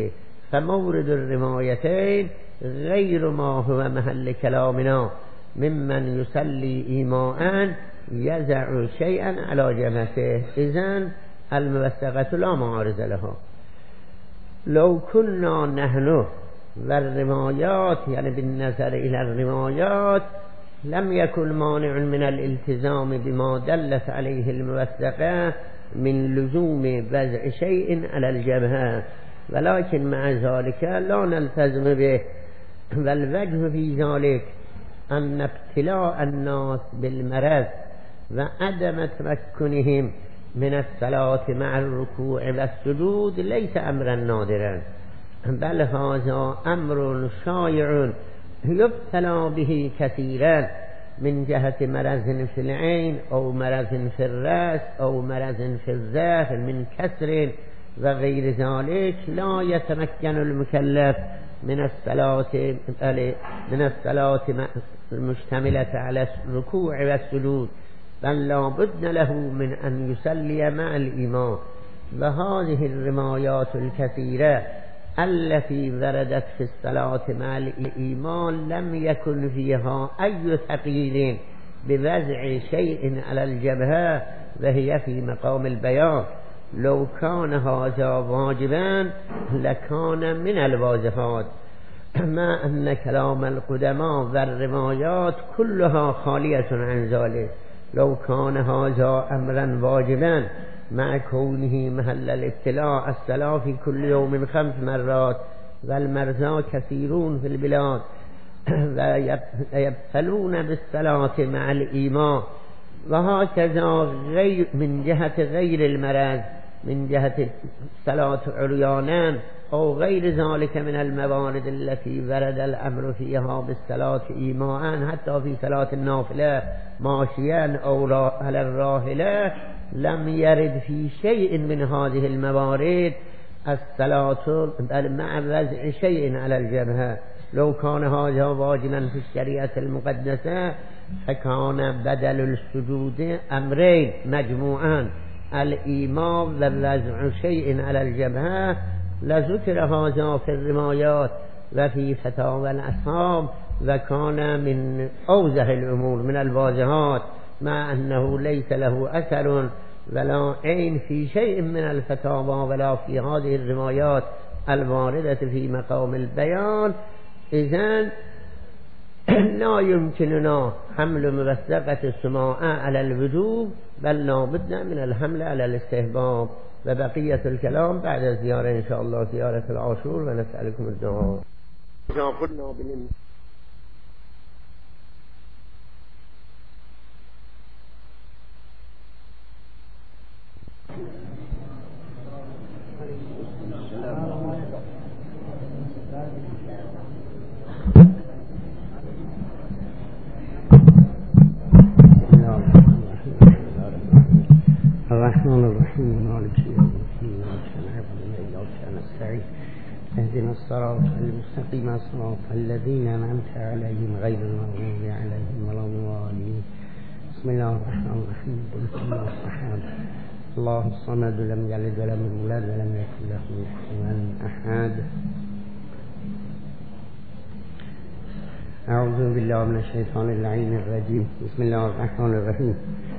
فمورد الرمایتين غیر ما هو محل کلامنا ممن يصلي ایماء یزع شیئا علی جبهته اذن الموثقة لا معارض لها. لو كنا نحن والرمایات یعنی بالنظر الى الرمایات لم يكن مانع من الالتزام بما دلت عليه الموثقة من لزوم وضع شيء على الجبهة ولكن مع ذلك لا نلتزم به. والوجه في ذلك أن ابتلاء الناس بالمرض وعدم تمكنهم من الصلاة مع الركوع والسجود ليس أمرا نادرا بل هذا أمر شائع يبتلى به كثيرا من جهة مرض في العين أو مرض في الرأس أو مرض في الظهر من كسر وغير ذلك لا يتمكن المكلف من الصلاة من الصلاة المشتملة على الركوع والسجود بل لا بد له من أن يصلي مع الإمام. وهذه الرمايات الكثيرة التي وردت في الصلاة مع الإمام لم يكن فيها أي ثقيل بوضع شيء على الجبهة وهي في مقام البيان. لو كان هذا واجبا لكان من الواجبات ما أن كلام القدماء والرمايات كلها خالية عن ذلك. لو كان هذا أمرا واجبا مع كونه محل الابتلاء الصلاة في كل يوم خمس مرات والمرضى كثيرون في البلاد ويبتلون بالصلاة مع الإمام وهكذا غير من جهة غير المرض من جهة صلاة عريانا أو غير ذلك من الموارد التي ورد الأمر فيها بالصلاة إيماء حتى في صلاة النافلة ماشيا أو على الراحلة لم يرد في شيء من هذه الموارد الصلاة مع وضع شيء على الجبهة. لو كان هذا واجبا في الشريعة المقدسة فكان بدل السجود أمرين مجموعا الإيماء ووضع شيء على الجبهة لذكر هذا في الرمايات وفي فتاوى الأصحاب وكان من أوضح الأمور من الواضحات مع أنه ليس له أثر ولا عين في شيء من الفتاوى ولا في هذه الرمايات الواردة في مقام البيان. إذن لا يمكننا حمل موثقة السماع على الوجوب بل لا بد من الحمل على الاستحباب. وبقية الكلام بعد الزيارة إن شاء الله زيارة العاشور ونسألكم الدعاء. الرحمن الرحيم مالك يوم الدين إياك نعبد وإياك نستعين اهدنا الصراط المستقيم صراط الذين أنعمت عليهم غير المغضوب عليهم ولا الضالين. بسم الله الرحمن الرحيم قل هو الله أحد الله الصمد لم يلد ولم يولد ولم يكن له كفوا أحد. أعوذ بالله من الشيطان اللعين الرجيم. بسم الله الرحمن الرحيم.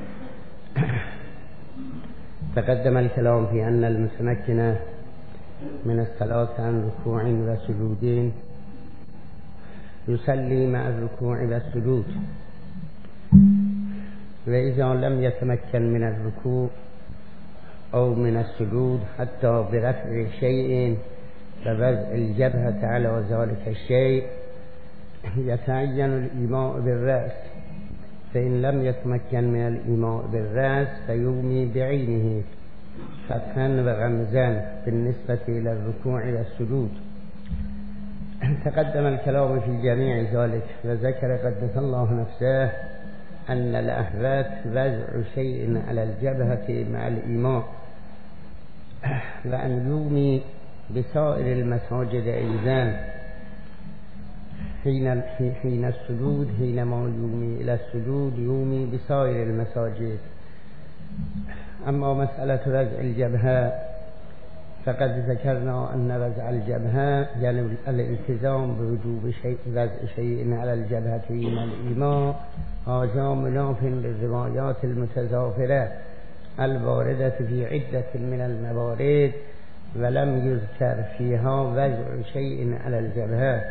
تقدم الكلام في أن المتمكن من الصلاة عن ركوع وسجود يصلي مع الركوع والسجود وإذا لم يتمكن من الركوع أو من السجود حتى برفع شيء ووضع الجبهة على ذلك الشيء يتعين الإيماء بالرأس فإن لم يتمكن من الإيماء بالرأس فيومي بعينه فتحا وغمزا بالنسبة إلى الركوع والسجود. تقدم الكلام في جميع ذلك وذكر قدس الله نفسه أن الأحوات وضع شيء على الجبهة مع الإيماء وأن يومي بسائر المساجد أيضا حين حين السجود حينما يومي إلى السجود يومي بسائر المساجد. أما مسألة وضع الجبهة فقد ذكرنا أن وضع الجبهة يعني الالتزام بوجوب شيء وضع شيء على الجبهة من الإيماء هذا مناف للروايات المتزافرة الواردة في عدة من الموارد ولم يذكر فيها وضع شيء على الجبهة.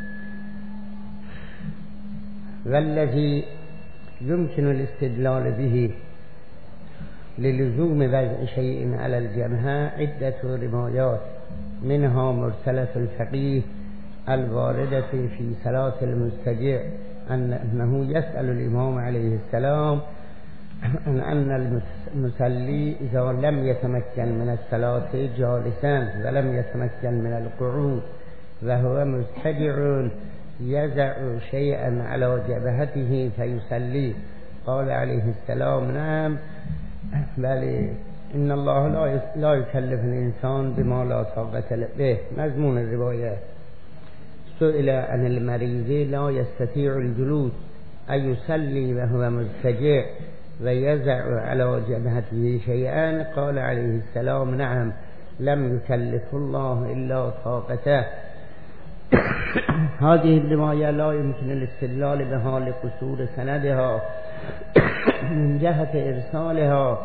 والذي يمكن الاستدلال به للزوم وضع شيء على الجبهة عدة روايات منها مرسلة الفقيه الواردة في صلاة المستجع أنه يسأل الإمام عليه السلام أن المصلي إذا لم يتمكن من الصلاة جالسا ولم يتمكن من القعود وهو مستجع يزع شيئا على جبهته فيصلي. قال عليه السلام نعم بل إن الله لا يكلف الإنسان بما لا طاقة به. مضمون الرواية سئل عن المريض لا يستطيع الجلوس أيصلي وهو مضطجع ويزع على جبهته شيئا قال عليه السلام نعم لم يكلف الله إلا طاقته. هذه الرواية لا يمكن الاستدلال بها لقصور سندها من جهة إرسالها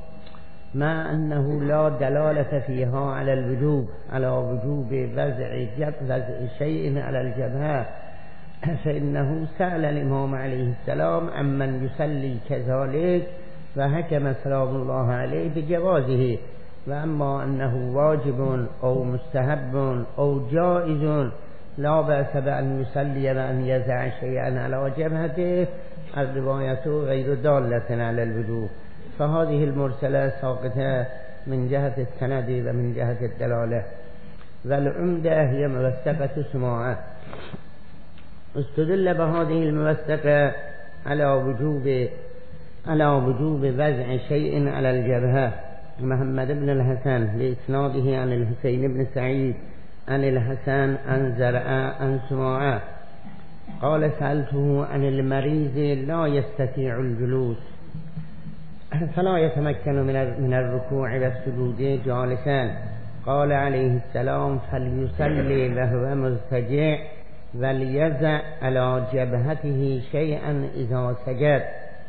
مع أنه لا دلالة فيها على الوجوب على وجوب وضع وضع شيء على الجبهة، فإنه سأل الإمام عليه السلام عمن يصلي كذلك فحكم سلام الله عليه بجوازه، وأما أنه واجب أو مستحب أو جائز لا بأس بأن يصلي وأن يزع شيئا على جبهته الرواية غير دالة على الوجوب. فهذه المرسلة ساقطة من جهة السند ومن جهة الدلالة. والعمدة هي موثقة سماعة. استدل بهذه الموثقة على وجوب على وجوب وضع شيء على الجبهة محمد بن الحسن بإسناده عن الحسين بن سعيد عن الحسن عن زرع عن سماعة قال سألته عن المريض لا يستطيع الجلوس فلا يتمكن من الركوع والسجود جالسا قال عليه السلام فليصلي وهو مضطجع وليزع على جبهته شيئا إذا سجد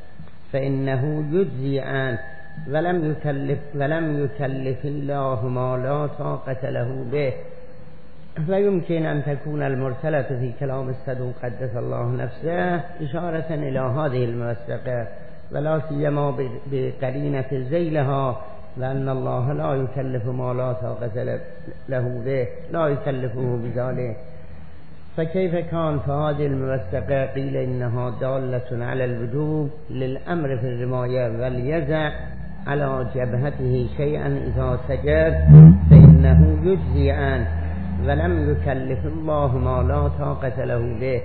فإنه يجزي عنه ولم يكلف ولم يكلف الله ما لا طاقة له به. فيمكن أن تكون المرسلة في كلام الصدوق قدس الله نفسه إشارة إلى هذه الموثقة ولا سيما بقرينة ذيلها لأن الله لا يكلف ما لا طاقة له به لا يكلفه بذلك. فكيف كان فهذه الموثقة قيل إنها دالة على الوجوب للأمر في الرواية وليزع على جبهته شيئا إذا سجد فإنه يجزي عنه ولم يكلف الله ما لا طاقة له به.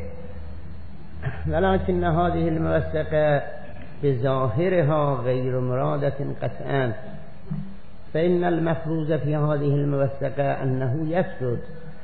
ولكن هذه الموثقة بظاهرها غير مرادة قطعا، فإن المفروض في هذه الموثقة أنه يسجد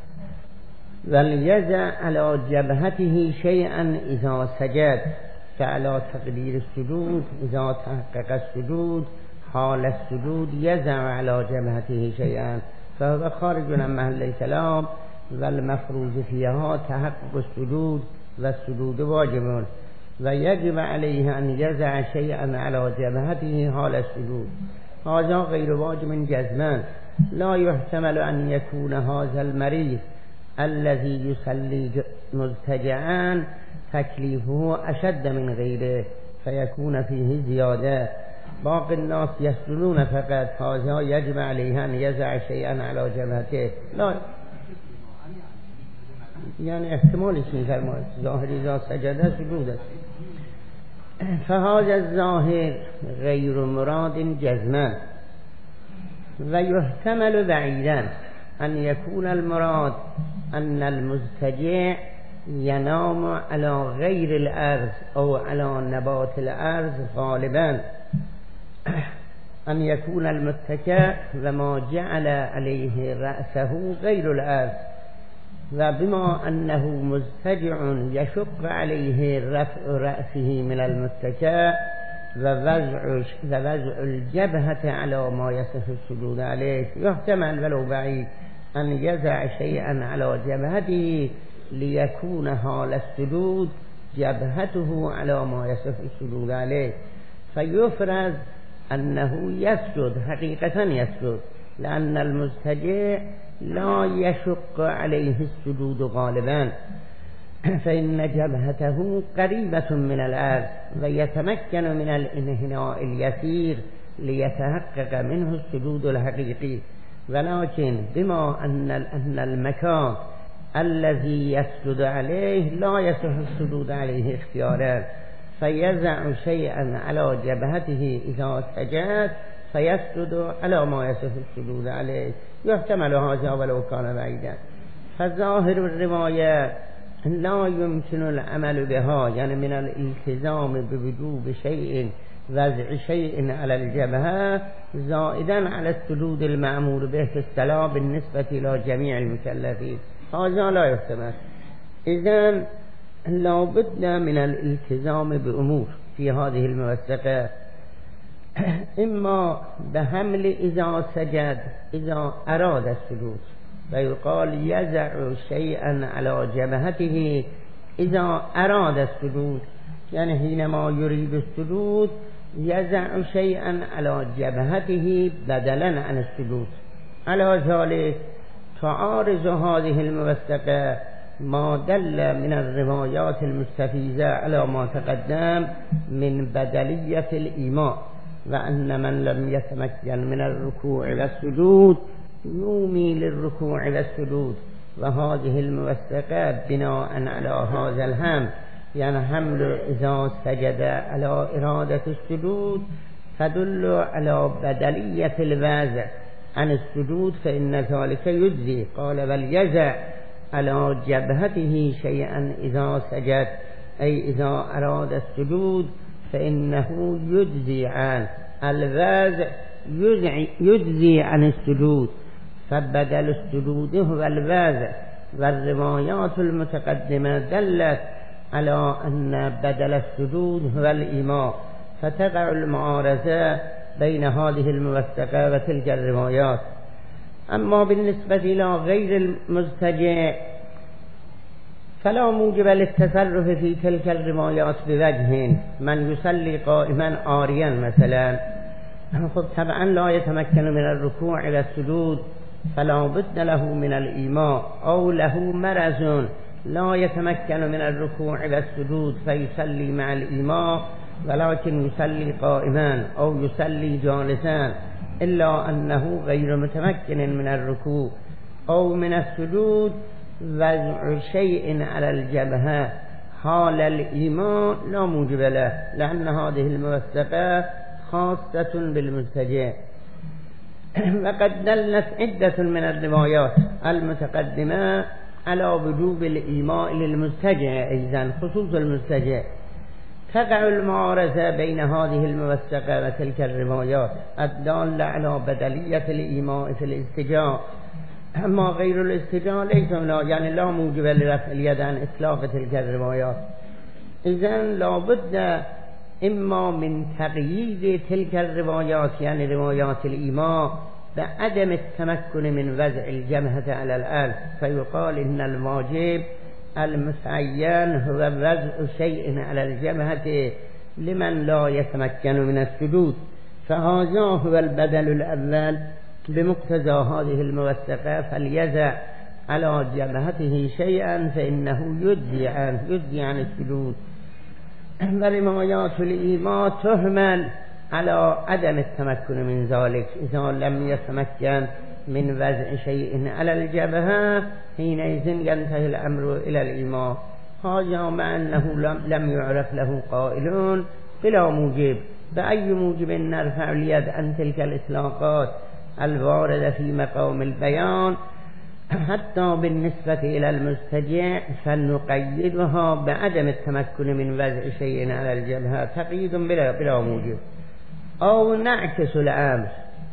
وليزع على جبهته شيئا إذا سجد، فعلى تقدير السجود إذا تحقق السجود حال السجود يزع على جبهته شيئا فهو خارج عن محل الكلام. والمفروض فيها تحقق السجود والسجود واجب ويجب عليه أن يزع شيئا على جبهته حال السجود. هذا غير واجب جزما. لا يحتمل أن يكون هذا المريض الذي يصلي مضطجعا تكليفه أشد من غيره فيكون فيه زيادة. باقي الناس يسجدون فقط، هذا يجب عليه أن يزع شيئا على جبهته. لا يعني احتمال شيء فرمائش ظاهر إذا سجد سجود. فهذا الظاهر غير مراد جزما. ويحتمل بعيدا أن يكون المراد أن المضطجع ينام على غير الأرض أو على نبات الأرض غالبا، أن يكون المتكئ وما جعل عليه رأسه غير الأرض، وبما أنه مضطجع يشق عليه رفع رأسه من المتكئ ووضع ووضع الجبهة على ما يصح السجود عليه. يحتمل ولو بعيد أن يضع شيئا على جبهته ليكون حال السجود جبهته على ما يصح السجود عليه، فيفرض أنه يسجد حقيقة يسجد، لأن المضطجع لا يشق عليه السجود غالبا، فإن جبهته قريبة من الأرض ويتمكن من الانحناء اليسير ليتحقق منه السجود الحقيقي. ولكن بما أن أن المكان الذي يسجد عليه لا يصح السجود عليه اختيارا، فيضع شيئا على جبهته إذا سجد فيسجد على ما يصح السجود عليه. يحتمل هذا ولو كان بعيدا. فظاهر الرواية لا يمكن العمل بها، يعني من الالتزام بوجوب شيء وضع شيء على الجبهة زائدا على السجود المأمور به في الصلاة بالنسبة إلى جميع المكلفين، هذا لا يحتمل. إذن لا بد من الالتزام بأمور في هذه الموثقة، إما بحمل إذا سجد إذا أراد السجود، فيقال يضع شيئا على جبهته إذا أراد السجود، يعني حينما يريد السجود يضع شيئا على جبهته بدلا عن السجود. على ذلك تعارض هذه الموثقة ما دل من الروايات المستفيضة على ما تقدم من بدلية الإيماء، وأن من لم يتمكن من الركوع والسجود يومي للركوع والسجود. وهذه الموثقة بناء على هذا الهم، يعني حمل إذا سجد على إرادة السجود تدل على بدلية الوضع عن السجود، فإن ذلك يجزي. قال وليضع على جبهته شيئا إذا سجد، أي إذا أراد السجود فإنه يجزي عن الوضع يجزي عن السجود، فبدل السجود هو الوضع. والروايات المتقدمة دلت على أن بدل السجود هو الإيماء، فتقع المعارضة بين هذه الموثقة وتلك الروايات. أما بالنسبة إلى غير المضطجع فلا موجب للتصرف في تلك الروايات بوجه. من يصلي قائما عاريا مثلا، خب طبعا لا يتمكن من الركوع إلى السجود، فلا بد له من الإيماء. أو له مرض لا يتمكن من الركوع إلى السجود فيصلي مع الإيماء، ولكن يصلي قائما أو يصلي جالسا، إلا أنه غير متمكن من الركوع أو من السجود، وضع شيء على الجبهة حال الإيماء لا موجب له، لأن هذه الموثقة خاصة بالمضطجع. وقد دلت عدة من الروايات المتقدمة على وجوب الإيماء للمضطجع أيضا، خصوص المضطجع. تقع المعارضة بين هذه الموثقة وتلك الروايات الدالة على بدلية الإيماء في الاضطجاع. أما غير الاضطجاع ليس يعني لا موجب لرفع اليد عن إطلاق تلك الروايات. إذن لا بد إما من تقييد تلك الروايات، يعني روايات الإيماء، بعدم التمكن من وضع الجبهة على الأرض، فيقال إن الواجب المتعين هو وضع شيء على الجبهة لمن لا يتمكن من السجود، فهذا هو البدل الأول بمقتضى هذه الموثقة. فليضع على جبهته شيئا فإنه يجزي عن يجزي عن السجود. وروايات الإيماء تهمل على عدم التمكن من ذلك، إذا لم يتمكن من وضع شيء على الجبهة حينئذ ينتهي الأمر إلى الإيماء. هذا مع أنه لم يعرف له قائلون بلا موجب. بأي موجب نرفع اليد عن تلك الإطلاقات الواردة في مقام البيان حتى بالنسبة إلى المضطجع، فنقيدها بعدم التمكن من وضع شيء على الجبهة تقييد بلا, بلا موجب. أو نعكس الأمر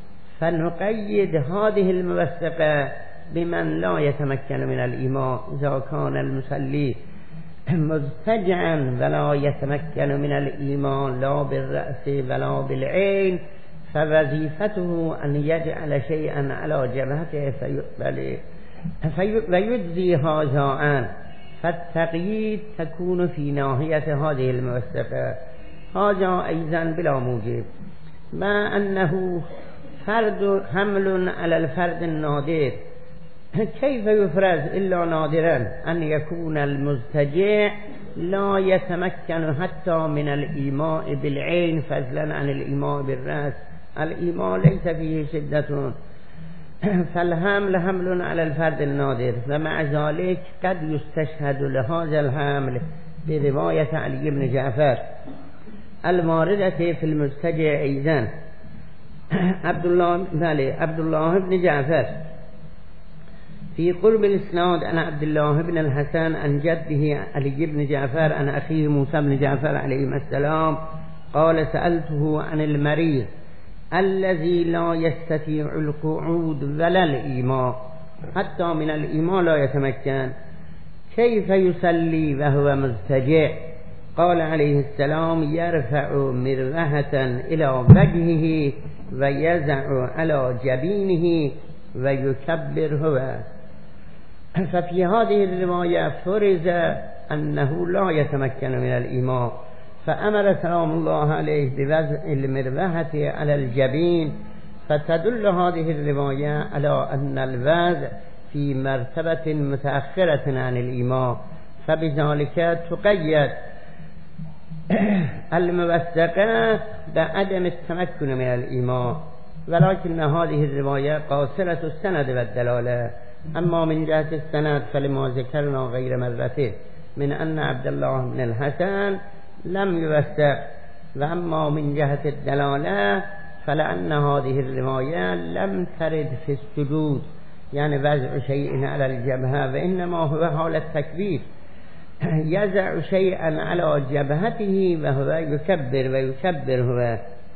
فنقيد هذه الموثقة بمن لا يتمكن من الإيماء، إذا كان المصلي مضطجعا ولا يتمكن من الإيمان لا بالرأس ولا بالعين فوظيفته أن يجعل شيئا على جبهته فيقبل ويجزي هذا عنه، فالتقييد تكون في ناحية هذه الموثقة. هذا أيضا بلا موجب، ما أنه فرد حمل على الفرد النادر. كيف يفرز إلا نادرا أن يكون المضطجع لا يتمكن حتى من الإيماء بالعين فضلا عن الإيماء بالرأس. الإيماء ليس فيه شدة، فالحمل حمل على الفرد النادر، ومع ذلك قد يستشهد لهذا الحمل برواية علي بن جعفر الماردة في المضطجع أيضا. عبد الله بن عبد الله بن جعفر في قرب الإسناد عن عبد الله بن الحسن عن جده علي بن جعفر عن أخيه موسى بن جعفر عليه السلام قال: سألته عن المريض الذي لا يستطيع القعود ولا الإيماء، حتى من الإيماء لا يتمكن، كيف يصلي وهو مضطجع؟ قال عليه السلام: يرفع مروحة إلى وجهه ويزع على جبينه ويكبر هو. ففي هذه الرواية فرز أنه لا يتمكن من الإيماء، فأمر سلام الله عليه بوضع المروحة على الجبين، فتدل هذه الرواية على أن الوضع في مرتبة متأخرة عن الإيماء، فبذلك تقيد الموثقة بعدم التمكن من الإيماء. ولكن هذه الرواية قاصرة السند والدلالة. أما من جهة السند فلما ذكرنا غير مرة من أن عبد الله بن الحسن لم يوثق، وأما من جهة الدلالة فلأن هذه الرواية لم ترد في السجود، يعني وضع شيء على الجبهة، وإنما هو حال التكبير، يزع شيئا على جبهته وهو يكبر ويكبر هو.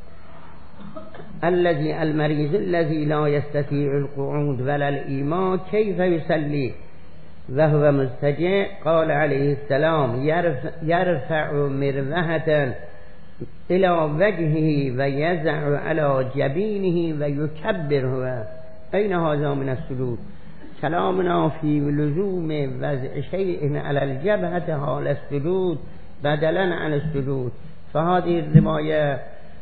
الذي المريض الذي لا يستطيع القعود ولا الإيمان كيف يصلي وهو مضطجع؟ قال عليه السلام: يرفع, يرفع مروحة إلى وجهه ويزع على جبينه ويكبر هو. أين هذا من السجود؟ كلامنا في لزوم وضع شيء على الجبهة حال السجود بدلا عن السجود، فهذه الرواية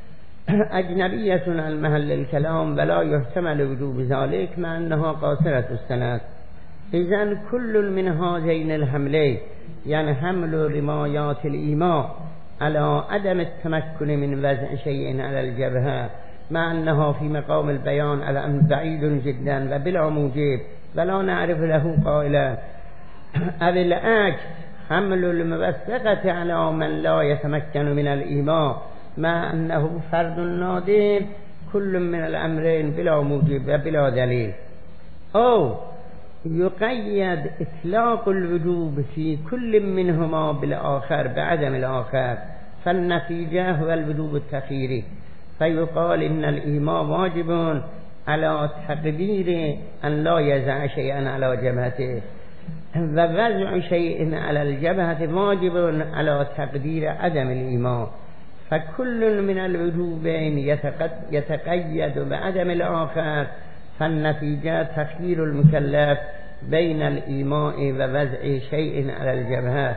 أجنبية عن محل الكلام ولا يحتمل وجوب ذلك مع أنها قاصرة السند. إذن كل من هذين الحملين، يعني حمل رمايات الإيماء على عدم التمكن من وضع شيء على الجبهة، مع أنها في مقام البيان على أمر بعيد جدا وبلا موجب ولا نعرف له قائلا، أو العكس حمل الموثقة على من لا يتمكن من الإيماء مع أنه فرد نادر، كل من الأمرين بلا موجب وبلا دليل. أو يقيد إطلاق الوجوب في كل منهما بالآخر بعدم الآخر، فالنتيجة هو الوجوب التخييري، فيقال إن الإيماء واجب على تقدير أن لا يزع شيئا على جبهته، ووضع شيء على الجبهة واجب على تقدير عدم الإيماء، فكل من الوجوبين يتقيد بعدم الآخر، فالنتيجة تخيير المكلف بين الإيماء ووضع شيء على الجبهة.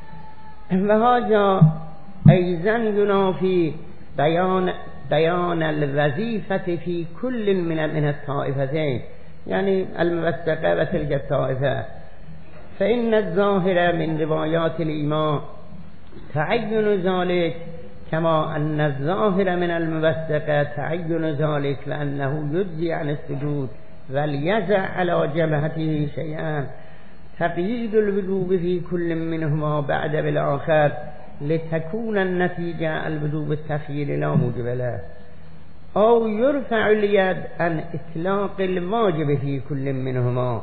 وهذا أيضا ينافي بيان بيان الوظيفة في كل من من الطائفتين، يعني الموثقة وتلك الطائفة، فإن الظاهر من روايات الإيماء تعين ذلك، كما أن الظاهر من الموثقة تعين ذلك، لأنه يجزي عن السجود وليزع على جبهته شيئا. تقييد الوجوب في كل منهما بعد بالآخر لتكون النتيجة الوجوب التخيير لا موجب له. أو يرفع اليد عن إطلاق الواجب في كل منهما،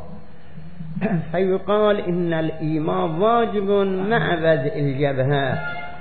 فيقال إن الإيمان واجب مع وضع الجبهة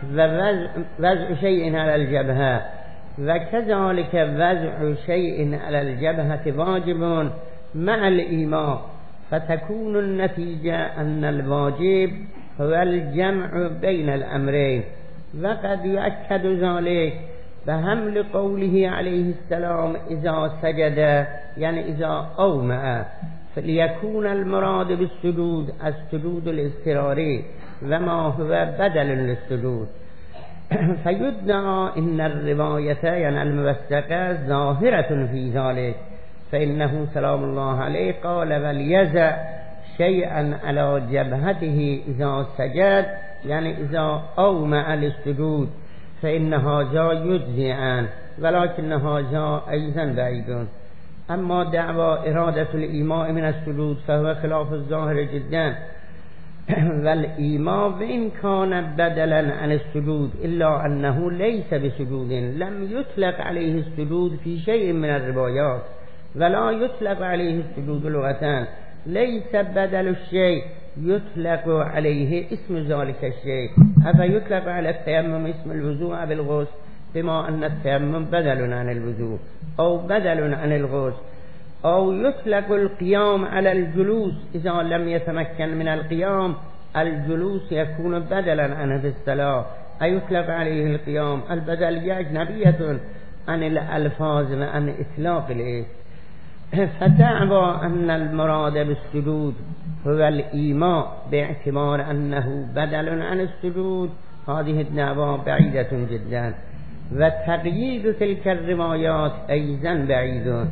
ووضع شيء على الجبهة، وكذلك وضع شيء على الجبهة واجب مع الإيمان، فتكون النتيجة أن الواجب هو الجمع بين الأمرين وقد يؤكد ذلك بحمل قوله عليه السلام إذا سجد يعني إذا أومأ فليكون المراد بالسجود السجود الاضطراري وما هو بدل للسجود فيدعى إن الرواية يعني الموثقة ظاهرة في ذلك فإنه سلام الله عليه قال وليزع شيئا على جبهته إذا سجد يعني إذا أومأ للسجود فإن هذا يجزي عنه ولكن هذا أيضا بعيد. أما دعوى إرادة الإيماء من السجود فهو خلاف الظاهر جدا والإيماء وإن كان بدلا عن السجود إلا أنه ليس بسجود لم يطلق عليه السجود في شيء من الروايات ولا يطلق عليه السجود لغتان ليس بدل الشيء يطلق عليه اسم ذلك الشيء أفا يطلق على التيمم اسم الوضوء بالغسل بما أن التيمم بدل عن الوضوء أو بدل عن الغسل أو يطلق القيام على الجلوس إذا لم يتمكن من القيام الجلوس يكون بدلا عنه في الصلاة أي يطلق عليه القيام البدل أجنبية عن الألفاظ وعن إطلاق الاسم. فتعوى أن المراد بالسجود هو الإيماء باعتبار أنه بدل عن السجود هذه الدعوى بعيدة جدا وتقييد تلك الروايات أيضا بعيد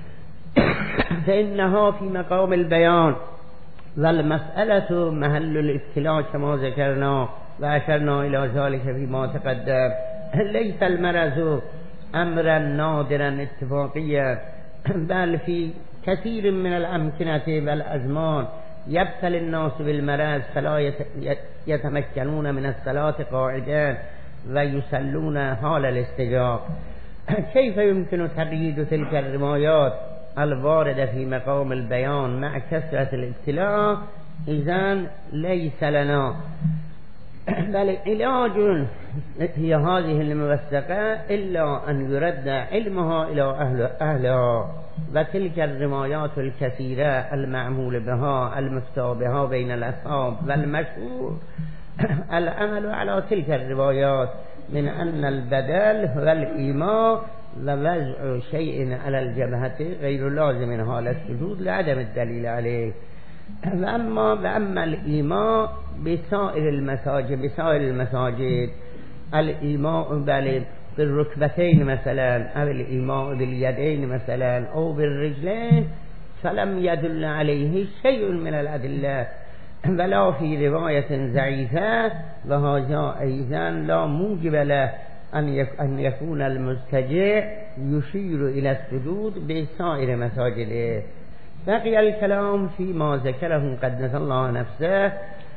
فإنها في مقام البيان والمسألة محل الابتلاء كما ذكرنا وأشرنا إلى ذلك فيما تقدم ليس المرض أمرا نادرا اتفاقيا بل في كثير من الأمكنة والأزمان يبتلي الناس بالمرض فلا يتمكنون من الصلاة قاعدا ويسلون حال الاستجاب. كيف يمكن تقييد تلك الروايات الواردة في مقام البيان مع كثرة الابتلاء؟ إذن ليس لنا بل علاج هي هذه الموثقة إلا أن يرد علمها إلى أهل أهلها وتلك الروايات الكثيرة المعمول بها المفتى بها بين الأصحاب والمشهور العمل على تلك الروايات من أن البدل هو الإيماء ووضع شيء على الجبهة غير لازم حال السجود لعدم الدليل عليه. وأما, وأما الإيماء بسائر المساجد بسائر المساجد الإيماء بالركبتين مثلا أو الإيماء باليدين مثلا أو بالرجلين فلم يدل عليه شيء من الأدلة ولا في رواية ضعيفة وهذا أيضا لا موجب له أن يكون المستجيع يشير إلى السجود بسائر مساجده. بقي الكلام فيما ذكره قدس الله نفسه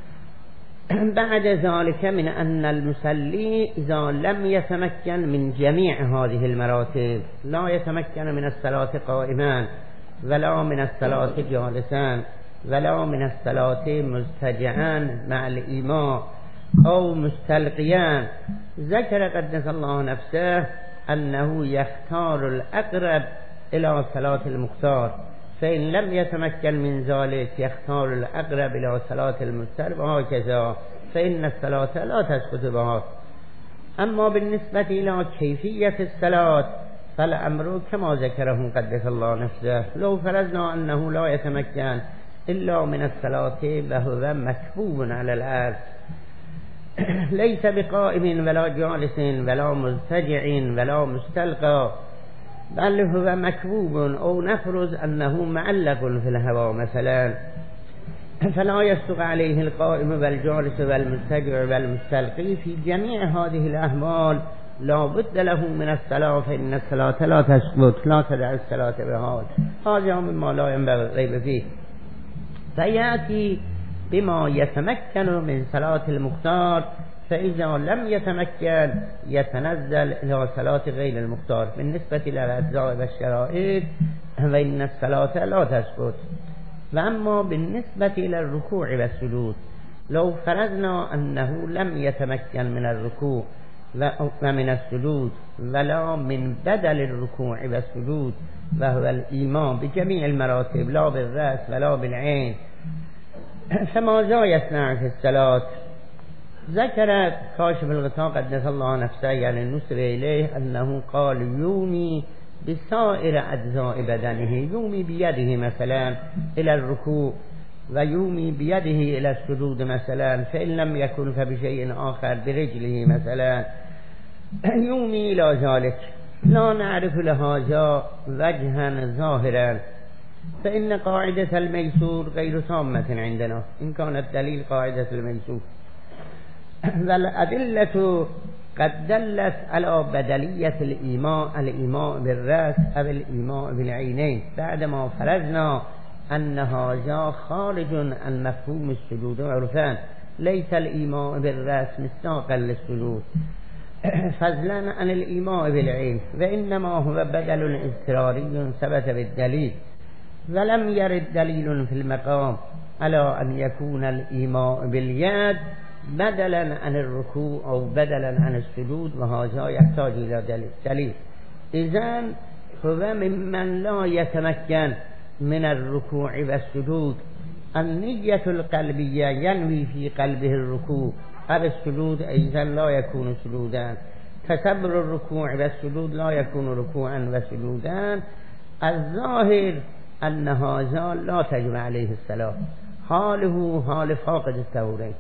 بعد ذلك من أن المصلي إذا لم يتمكن من جميع هذه المراتب لا يتمكن من الصلاة قائما ولا من الصلاة جالسا ولا من الصلاة مستجعا مع الإيماء أو مستلقيا ذكر قدس الله نفسه أنه يختار الأقرب إلى صلاة المختار فإن لم يتمكن من ذلك يختار الأقرب إلى صلاة المستلق وهكذا فإن الصلاة لا تسقط بها. أما بالنسبة إلى كيفية الصلاة فالأمر كما ذكره قدس الله نفسه لو فرضنا أنه لا يتمكن إلا من الصلاة وهو مكبوب على الأرض ليس بقائم ولا جالس ولا مضطجع ولا مستلقى بل هو مكبوب أو نفرض أنه معلق في الهواء مثلا فلا يصدق عليه القائم والجالس والمضطجع والمستلقي في جميع هذه الأحوال لا بد له من الصلاة فإن الصلاة لا تسقط لا تدع الصلاة بحال هذا مما لا ينبغي الريب فيه. فيأتي بما يتمكن من صلاة المختار فإذا لم يتمكن يتنزل إلى صلاة غير المختار بالنسبة إلى الأجزاء والشرائط فإن الصلاة لا تسقط. وأما بالنسبة إلى الركوع والسجود لو فرضنا أنه لم يتمكن من الركوع ومن السجود ولا من بدل الركوع والسجود وهو الإيمان بجميع المراتب لا بالرأس ولا بالعين فماذا يصنع في الصلاة؟ ذكر كاشف الغطاء قدس الله نفسه يعني نسر إليه أنه قال يومي بسائر أجزاء بدنه، يومي بيده مثلا إلى الركوع ويومي بيده إلى السجود مثلا، فإن لم يكن فبشيء آخر برجله مثلا، يومي إلى ذلك. لا نعرف لهذا وجها ظاهرا، فإن قاعدة الميسور غير تامة عندنا، إن كان الدليل قاعدة الميسور. والأدلة قد دلت على بدلية الإيماء، الإيماء بالرأس أو الإيماء بالعينين، بعدما فرضنا أن هذا خارج عن مفهوم السجود عرفان، ليس الإيماء بالرأس مصداقا للسجود فضلا عن الإيماء بالعين، وإنما هو بدل اضطراري ثبت بالدليل، ولم يرد دليل في المقام على أن يكون الإيماء باليد بدلا عن الركوع أو بدلا عن السجود، وهذا يحتاج إلى دليل. إذن هو ممن لا يتمكن من الركوع والسجود. النية القلبية ينوي في قلبه الركوع أو السجود، إذن لا يكون سجودا. تصور الركوع والسجود لا يكون ركوعا وسجودا. الظاهر أن هذا لا تجب عليه الصلاة، حاله حال فاقد الطهورين،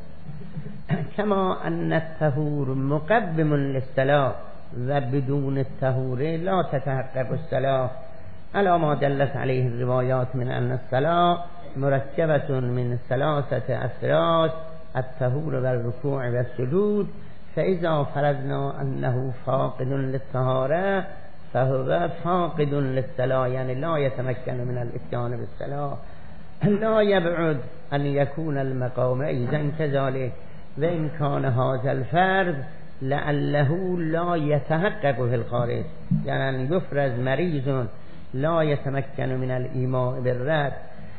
كما أن الطهور مقدم للصلاة وبدون الطهور لا تتحقق الصلاة، على ما دلت عليه الروايات من أن الصلاة مركبة من ثلاثة أفراد، الطهور والركوع والسجود. فإذا فرضنا أنه فاقد للطهارة فهو فاقد للصلاة، يعني لا يتمكن من الاتيان بالصلاة. لا يبعد أن يكون المقام أيضا كذلك، وإن كان هذا الفرض لعله لا يتحقق في الخارج، يعني أن يفرز مريض لا يتمكن من الإيماء بالرأس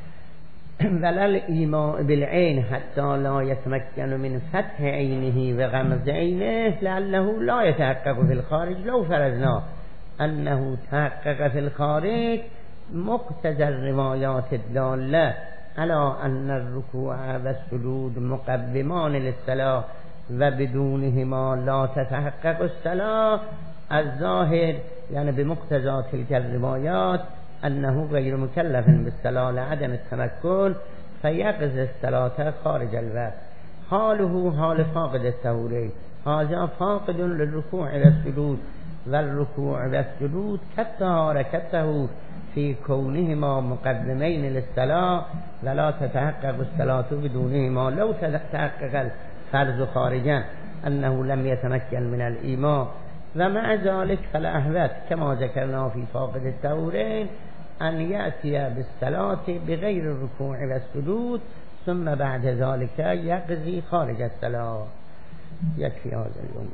ولا الإيماء بالعين، حتى لا يتمكن من فتح عينه وغمز عينه، لعله لا يتحقق في الخارج. لو فرضنا أنه تحقق في الخارج مقتضى الروايات الدالة على أن الركوع والسجود مقدمان للصلاة وبدونهما لا تتحقق الصلاة، الظاهر يعني بمقتضى تلك الروايات أنه غير مكلف بالصلاة لعدم التمكن، فيقضي الصلاة خارج الوقت. حاله حال فاقد الطهورين، هذا فاقد للركوع والسجود، والركوع والسجود كالطهارة كالطهور في كونهما مقدمين للصلاة، ولا تتحقق الصلاة بدونهما. لو تحقق الفرض خارجا أنه لم يتمكن من الإيمان، ومع ذلك فالأحوات كما ذكرنا في فاقد الطهورين أن يأتي بالصلاة بغير الركوع والسجود، ثم بعد ذلك يقضي خارج الصلاة. يكفي هذا اليوم.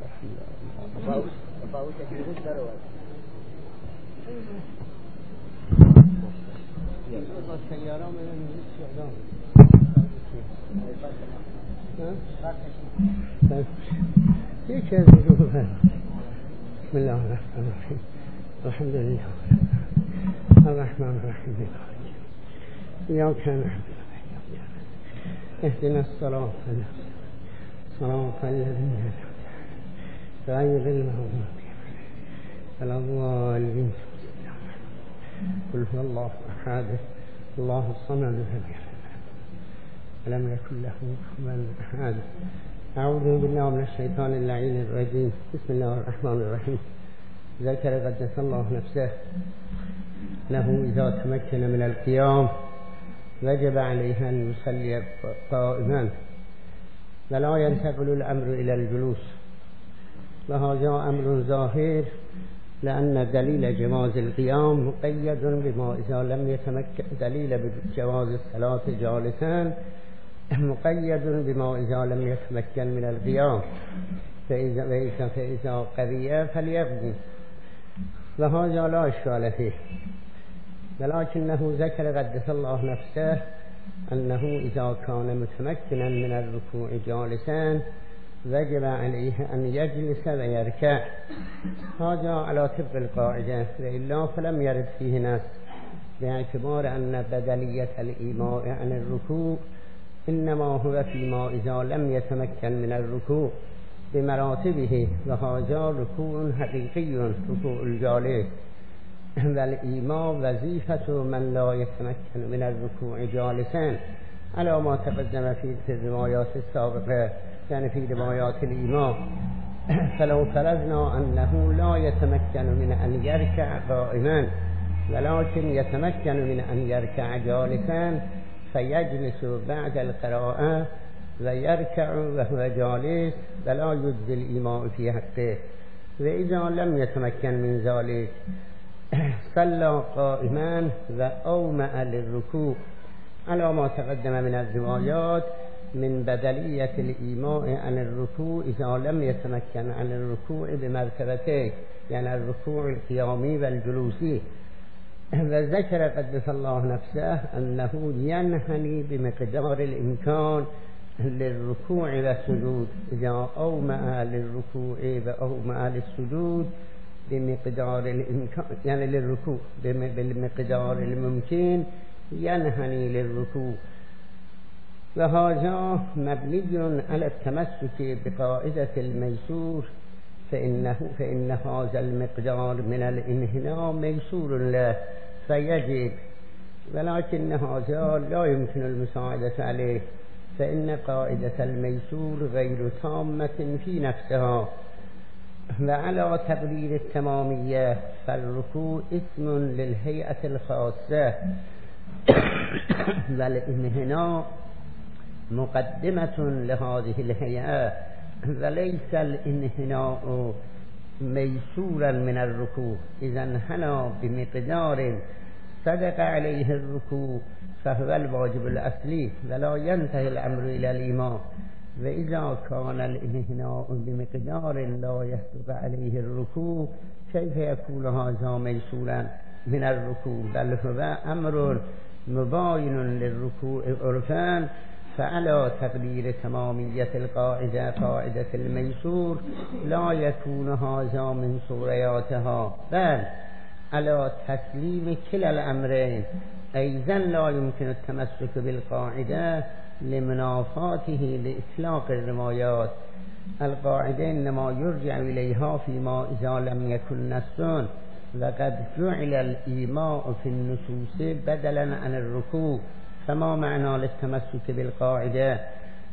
بسم الله الرحمن الرحيم، الحمد لله الرحمن الرحيم، إياك نعبد اهدنا الصراط صراط الذين غير المغضوب عليهم ولا الضالين. قل هو الله أحد الله الصمد لم يلد ولم يكن له كفوا أحد. أعوذ بالله من الشيطان اللعين الرجيم. بسم الله الرحمن الرحيم. ذكر قدس الله نفسه له إذا تمكن من القيام وجب عليه أن يصلي قائما ولا ينتقل الأمر إلى الجلوس، وهذا أمر ظاهر لأن دليل جواز القيام مقيد بما إذا لم يتمكن، دليل بجواز الصلاة جالسا مقيد بما إذا لم يتمكن من القيام، فإذا, فإذا قضي فليقضي، وهذا لا إشكال فيه. ولكنه ذكر قدس الله نفسه أنه إذا كان متمكنا من الركوع جالسا وجب عليه أن يجلس ويركع، هذا على طبق القاعدة، وإلا فلم يرد فيه نص، باعتبار أن بدلية الإيماء عن الركوع انما هو فيما اذا لم يتمكن من الركوع بمراتبه وهذا ركوع حقيقي ركوع الجالس. والإيماء وظيفة من لا يتمكن من الركوع جالسا على ما تقدم في الروايات السابقة، يعني في روايات الإيماء. فلو فرضنا أنه لا يتمكن من أن يركع قائما ولكن يتمكن من أن يركع جالسا فيجلس بعد القراءة ويركع وهو جالس ولا يجزي الإيماء في حقه. وإذا لم يتمكن من ذلك صلى قائما وأومأ للركوع على ما تقدم من الروايات من بدلية الإيماء عن الركوع إذا لم يتمكن عن الركوع بمرتبتين، يعني الركوع القيامي والجلوسي. وذكر قدس الله نفسه أنه ينحني بمقدار الإمكان للركوع والسجود، إذا أومأ للركوع وأومأ للسجود بمقدار الإمكان، يعني للركوع بالمقدار الممكن ينحني للركوع. وهذا مبني على التمسك بقاعدة الميسور، فإنه فإن هذا المقدار من الانحناء ميسور له فيجب، ولكن هذا لا يمكن المساعدة عليه، فإن قاعدة الميسور غير تامة في نفسها. وعلى تقدير التمامية فالركوع اسم للهيئة الخاصة والانحناء مقدمة لهذه الهيئة، وليس الانحناء ميسورا من الركوع. إذا انحنى بمقدار صدق عليه الركوع فهو الواجب الأصلي ولا ينتهي الأمر إلى الإيماء. وإذا كان الانحناء بمقدار لا يصدق عليه الركوع كيف يكون هذا ميسورا من الركوع؟ بل هو أمر مباين للركوع عرفان. فعلى تقدير تمامية القاعدة قاعدة الميسور لا يكون هذا من صورياتها، بل على تسليم كلا الأمرين. أيضا لا يمكن التمسك بالقاعدة لمنافاته لإطلاق الروايات. القاعدة إنما يرجع إليها فيما إذا لم يكن نص، وقد جعل الإيماء في النصوص بدلا عن الركوع. فما معنى للتمسك بالقاعدة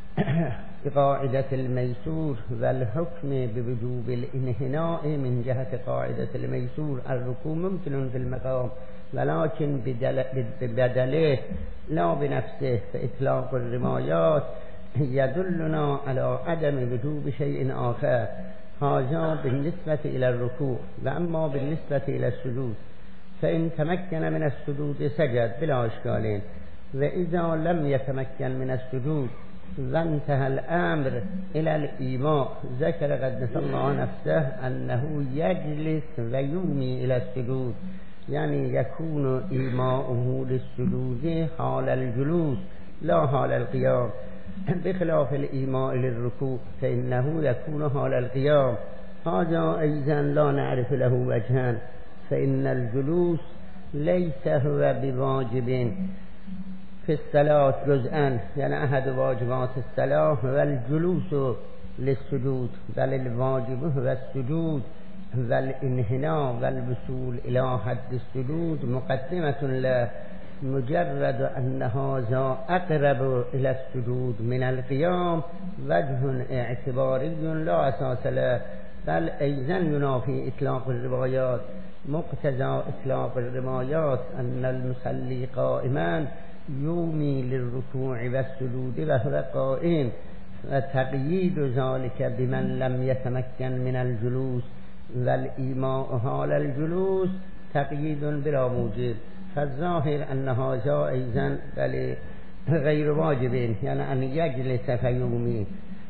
بقاعدة الميسور والحكم بوجوب الانحناء من جهة قاعدة الميسور؟ الركوع ممكن في المقام ولكن ببدله لا بنفسه. فإطلاق الروايات يدلنا على عدم وجوب شيء آخر، هذا بالنسبة إلى الركوع. وأما بالنسبة إلى السجود فإن تمكن من السجود سجد بلا إشكال، وإذا لم يتمكن من السجود وانتهى الأمر إلى الإيماء ذكر قدس الله نفسه أنه يجلس ويومي إلى السجود، يعني يكون إيماؤه للسجود حال الجلوس لا حال القيام، بخلاف الإيماء للركوع فإنه يكون حال القيام. هذا أيضا لا نعرف له وجهان، فإن الجلوس ليس هو بواجب في الصلاة جزءا، يعني أحد واجبات الصلاة هو الجلوس للسجود، بل الواجب هو السجود والانحناء والوصول إلى حد السجود مقدمة له، مجرد أن هذا أقرب إلى السجود من القيام وجه اعتباري لا أساس له، بل أيضا ينافي إطلاق الروايات. مقتضى إطلاق الروايات أن المصلي قائما يومي للركوع والسجود وهو قائم، وتقييد ذلك بمن لم يتمكن من الجلوس والإيماء حال الجلوس تقييد بلا موجب. فالظاهر أن هذا أيضا غير واجب، يعني أن يجلس فيومي.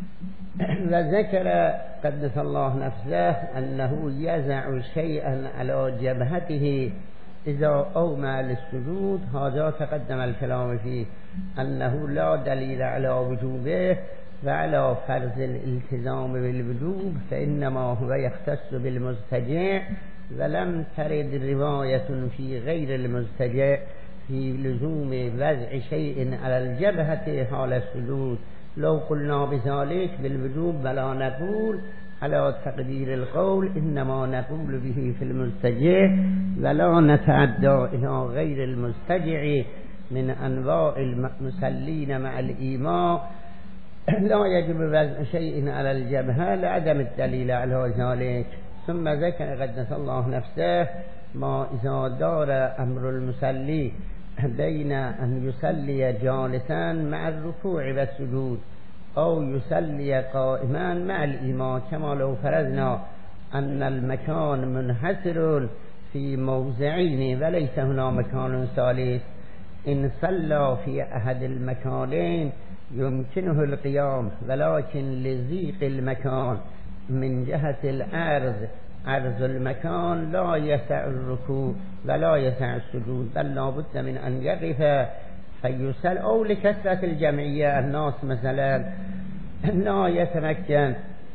وذكر قدس الله نفسه أنه يزع شيئا على جبهته إذا أومى للسجود، هذا تقدم الكلام فيه أنه لا دليل على وجوبه وعلى فرض الالتزام بالوجوب، فإنما هو يختص بالمزتجع، ولم ترد رواية في غير المزتجع في لزوم وضع شيء على الجبهة حال السجود. لو قلنا بذلك بالوجوب ولا نقول على تقدير القول إنما نقول به في المستجع ولا نتعدى إلى غير المستجع من أنواع المسلين مع الإيماء لا يجب وضع شيء على الجبهة لعدم الدليل على ذلك. ثم ذكر قدس الله نفسه ما إذا دار أمر المصلي بين أن يصلي جالسا مع الركوع والسجود أو يصلي قائما مع الإمام، كما لو فرضنا أن المكان منحصر في موضعين وليس هنا مكان ثالث، إن صلى في أحد المكانين يمكنه القيام ولكن لضيق المكان من جهة العرض عرض المكان لا يسع الركوع ولا يسع السجود، بل لابد من أن يقف فيسل، أو لكثرة الجمعية الناس مثلا لا يتمكن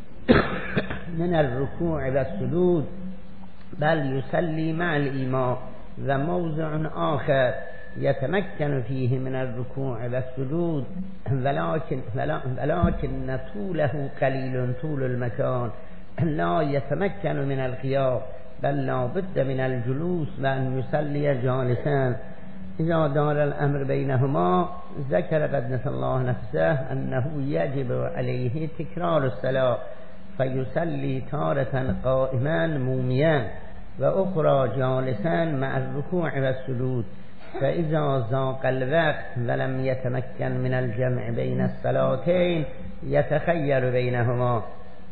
من الركوع والسجود بل يصلي مع الإمام، وموضع آخر يتمكن فيه من الركوع والسجود ولكن, ولكن طوله قليل، طول المكان لا يتمكن من القيام بل لا بد من الجلوس وأن يصلي جالسا. إذا دار الأمر بينهما ذكر قدس الله نفسه أنه يجب عليه تكرار الصلاة فيصلي تارة قائما موميا وأخرى جالسا مع الركوع والسجود، فإذا ضاق الوقت ولم يتمكن من الجمع بين الصلاتين يتخير بينهما.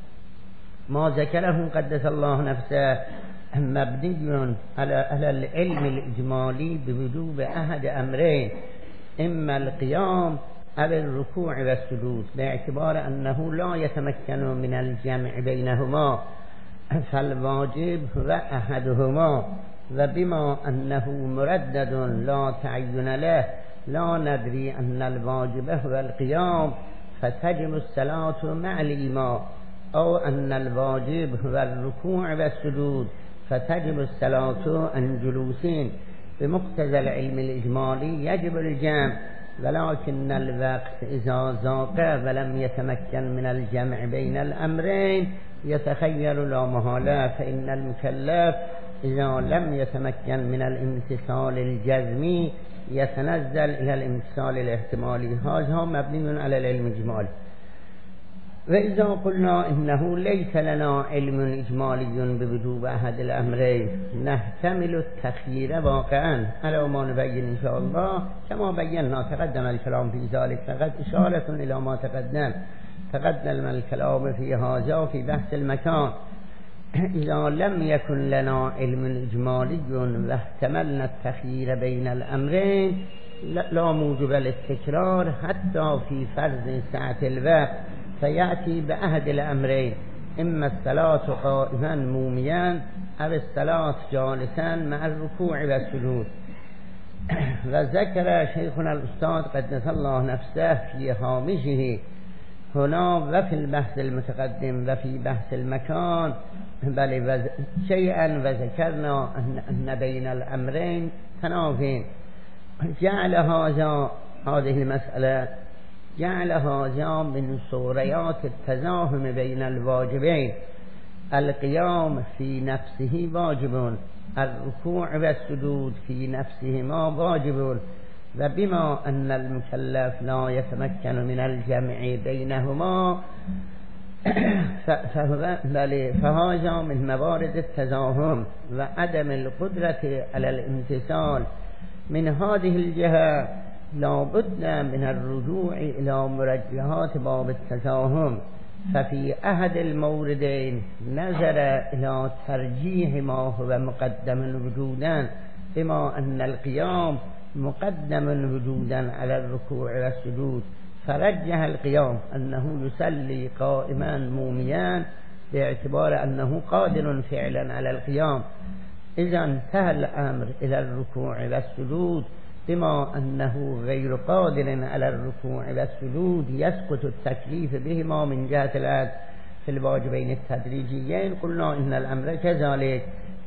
ما ذكره قدس الله نفسه مبني على العلم الإجمالي بوجوب أحد أمرين، إما القيام أو الركوع والسجود، باعتبار أنه لا يتمكن من الجمع بينهما فالواجب هو أحدهما، وبما أنه مردد لا تعين له لا ندري أن الواجب هو القيام فتجب الصلاة مع الإمام، أو أن الواجب هو الركوع والسجود فتجب الصلاة عن جلوسين. بمقتضى العلم الإجمالي يجب الجمع، ولكن الوقت إذا ضاق ولم يتمكن من الجمع بين الأمرين يتخير لا محالة، فإن المكلف إذا لم يتمكن من الامتثال الجزمي يتنزل إلى الامتثال الاحتمالي. هذا مبني على العلم الإجمالي. وإذا قلنا إنه ليس لنا علم إجمالي بوجوب أحد الأمرين نحتمل التخيير واقعا على ما نبين إن شاء الله كما بينا تقدم الكلام في ذلك، فقد إشارة إلى ما تقدم تقدم الكلام في هذا وفي بحث المكان. إذا لم يكن لنا علم إجمالي واحتملنا التخيير بين الأمرين لا موجب للتكرار حتى في فرض سعة الوقت، فيأتي بأحد الأمرين، إما الصلاة قائما موميا أو الصلاة جالسا مع الركوع والسجود. وذكر شيخنا الأستاذ قدس الله نفسه في هامشه هنا وفي البحث المتقدم وفي بحث المكان بل شيئا، وذكرنا أن بين الأمرين تنافين. جعل هذا هذه المسألة جعل هذا من صوريات التزاحم بين الواجبين، القيام في نفسه واجب، الركوع والسجود في نفسهما واجب، وبما أن المكلف لا يتمكن من الجمع بينهما فهذا من موارد التزاحم وعدم القدرة على الامتثال. من هذه الجهة لا بد من الرجوع إلى مرجحات باب التزاحم، ففي أحد الموردين نظر إلى ترجيح ما هو مقدم وجودا، بما أن القيام مقدم وجودا على الركوع والسجود، فرجح القيام أنه يصلي قائما موميا باعتبار أنه قادر فعلا على القيام. إذا انتهى الأمر إلى الركوع والسجود، بما أنه غير قادر على الركوع والسجود يسقط التكليف بهما من جهة العدل في الواجبين التدريجيين. قلنا إن الأمر كذلك،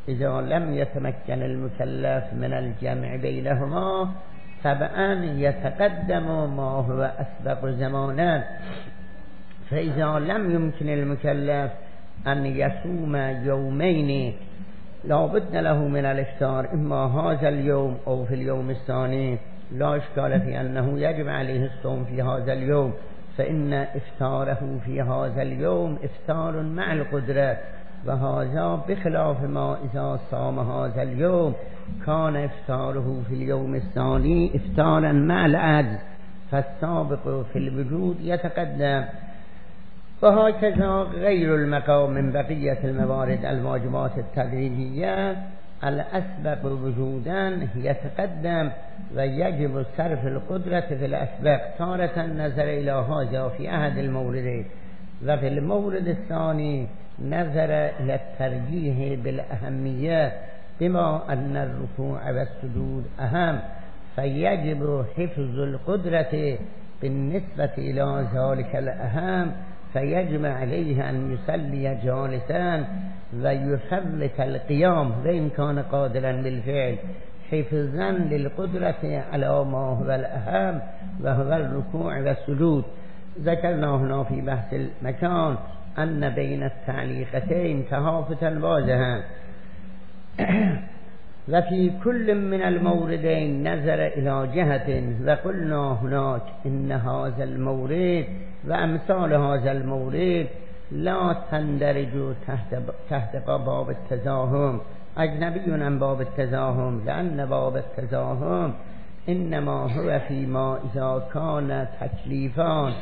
اذا لم يتمكن المكلف من الجمع بينهما طبعا يتقدم ما هو أسبق زمانا. فإذا لم يمكن المكلف أن يصوم يومين لا بد له من الإفطار إما هذا اليوم أو في اليوم الثاني، لا إشكال في أنه يجب عليه الصوم في هذا اليوم، فإن إفطاره في هذا اليوم إفطار مع القدرة، وهذا بخلاف ما إذا صام هذا اليوم كان إفطاره في اليوم الثاني إفطارا مع العجز، فالسابق في الوجود يتقدم. وهكذا غير المقام من بقية الموارد الواجبات التدريجية الأسبق وجودا يتقدم، ويجب صرف القدرة في الأسبق تارة نظر إلى هذا في أحد الموردين، وفي المورد الثاني نظر إلى الترجيح بالأهمية بما أن الركوع والسجود أهم، فيجب حفظ القدرة بالنسبة إلى ذلك الأهم، فيجب عليه أن يصلي جالسا ويفرط القيام وإن كان قادرا بالفعل، حفظا للقدرة على ما هو الأهم وهو الركوع والسجود. ذكرنا هنا في بحث المكان أن بين التعليقتين تهافتا واضحا، وفي كل من الموردين نظر إلى جهة، وقلنا هناك إن هذا المورد وأمثال هذا المورد لا تندرج تحت تحت باب التزاحم، أجنبي عن باب التزاحم، لأن باب التزاحم إنما هو فيما إذا كان تكليفان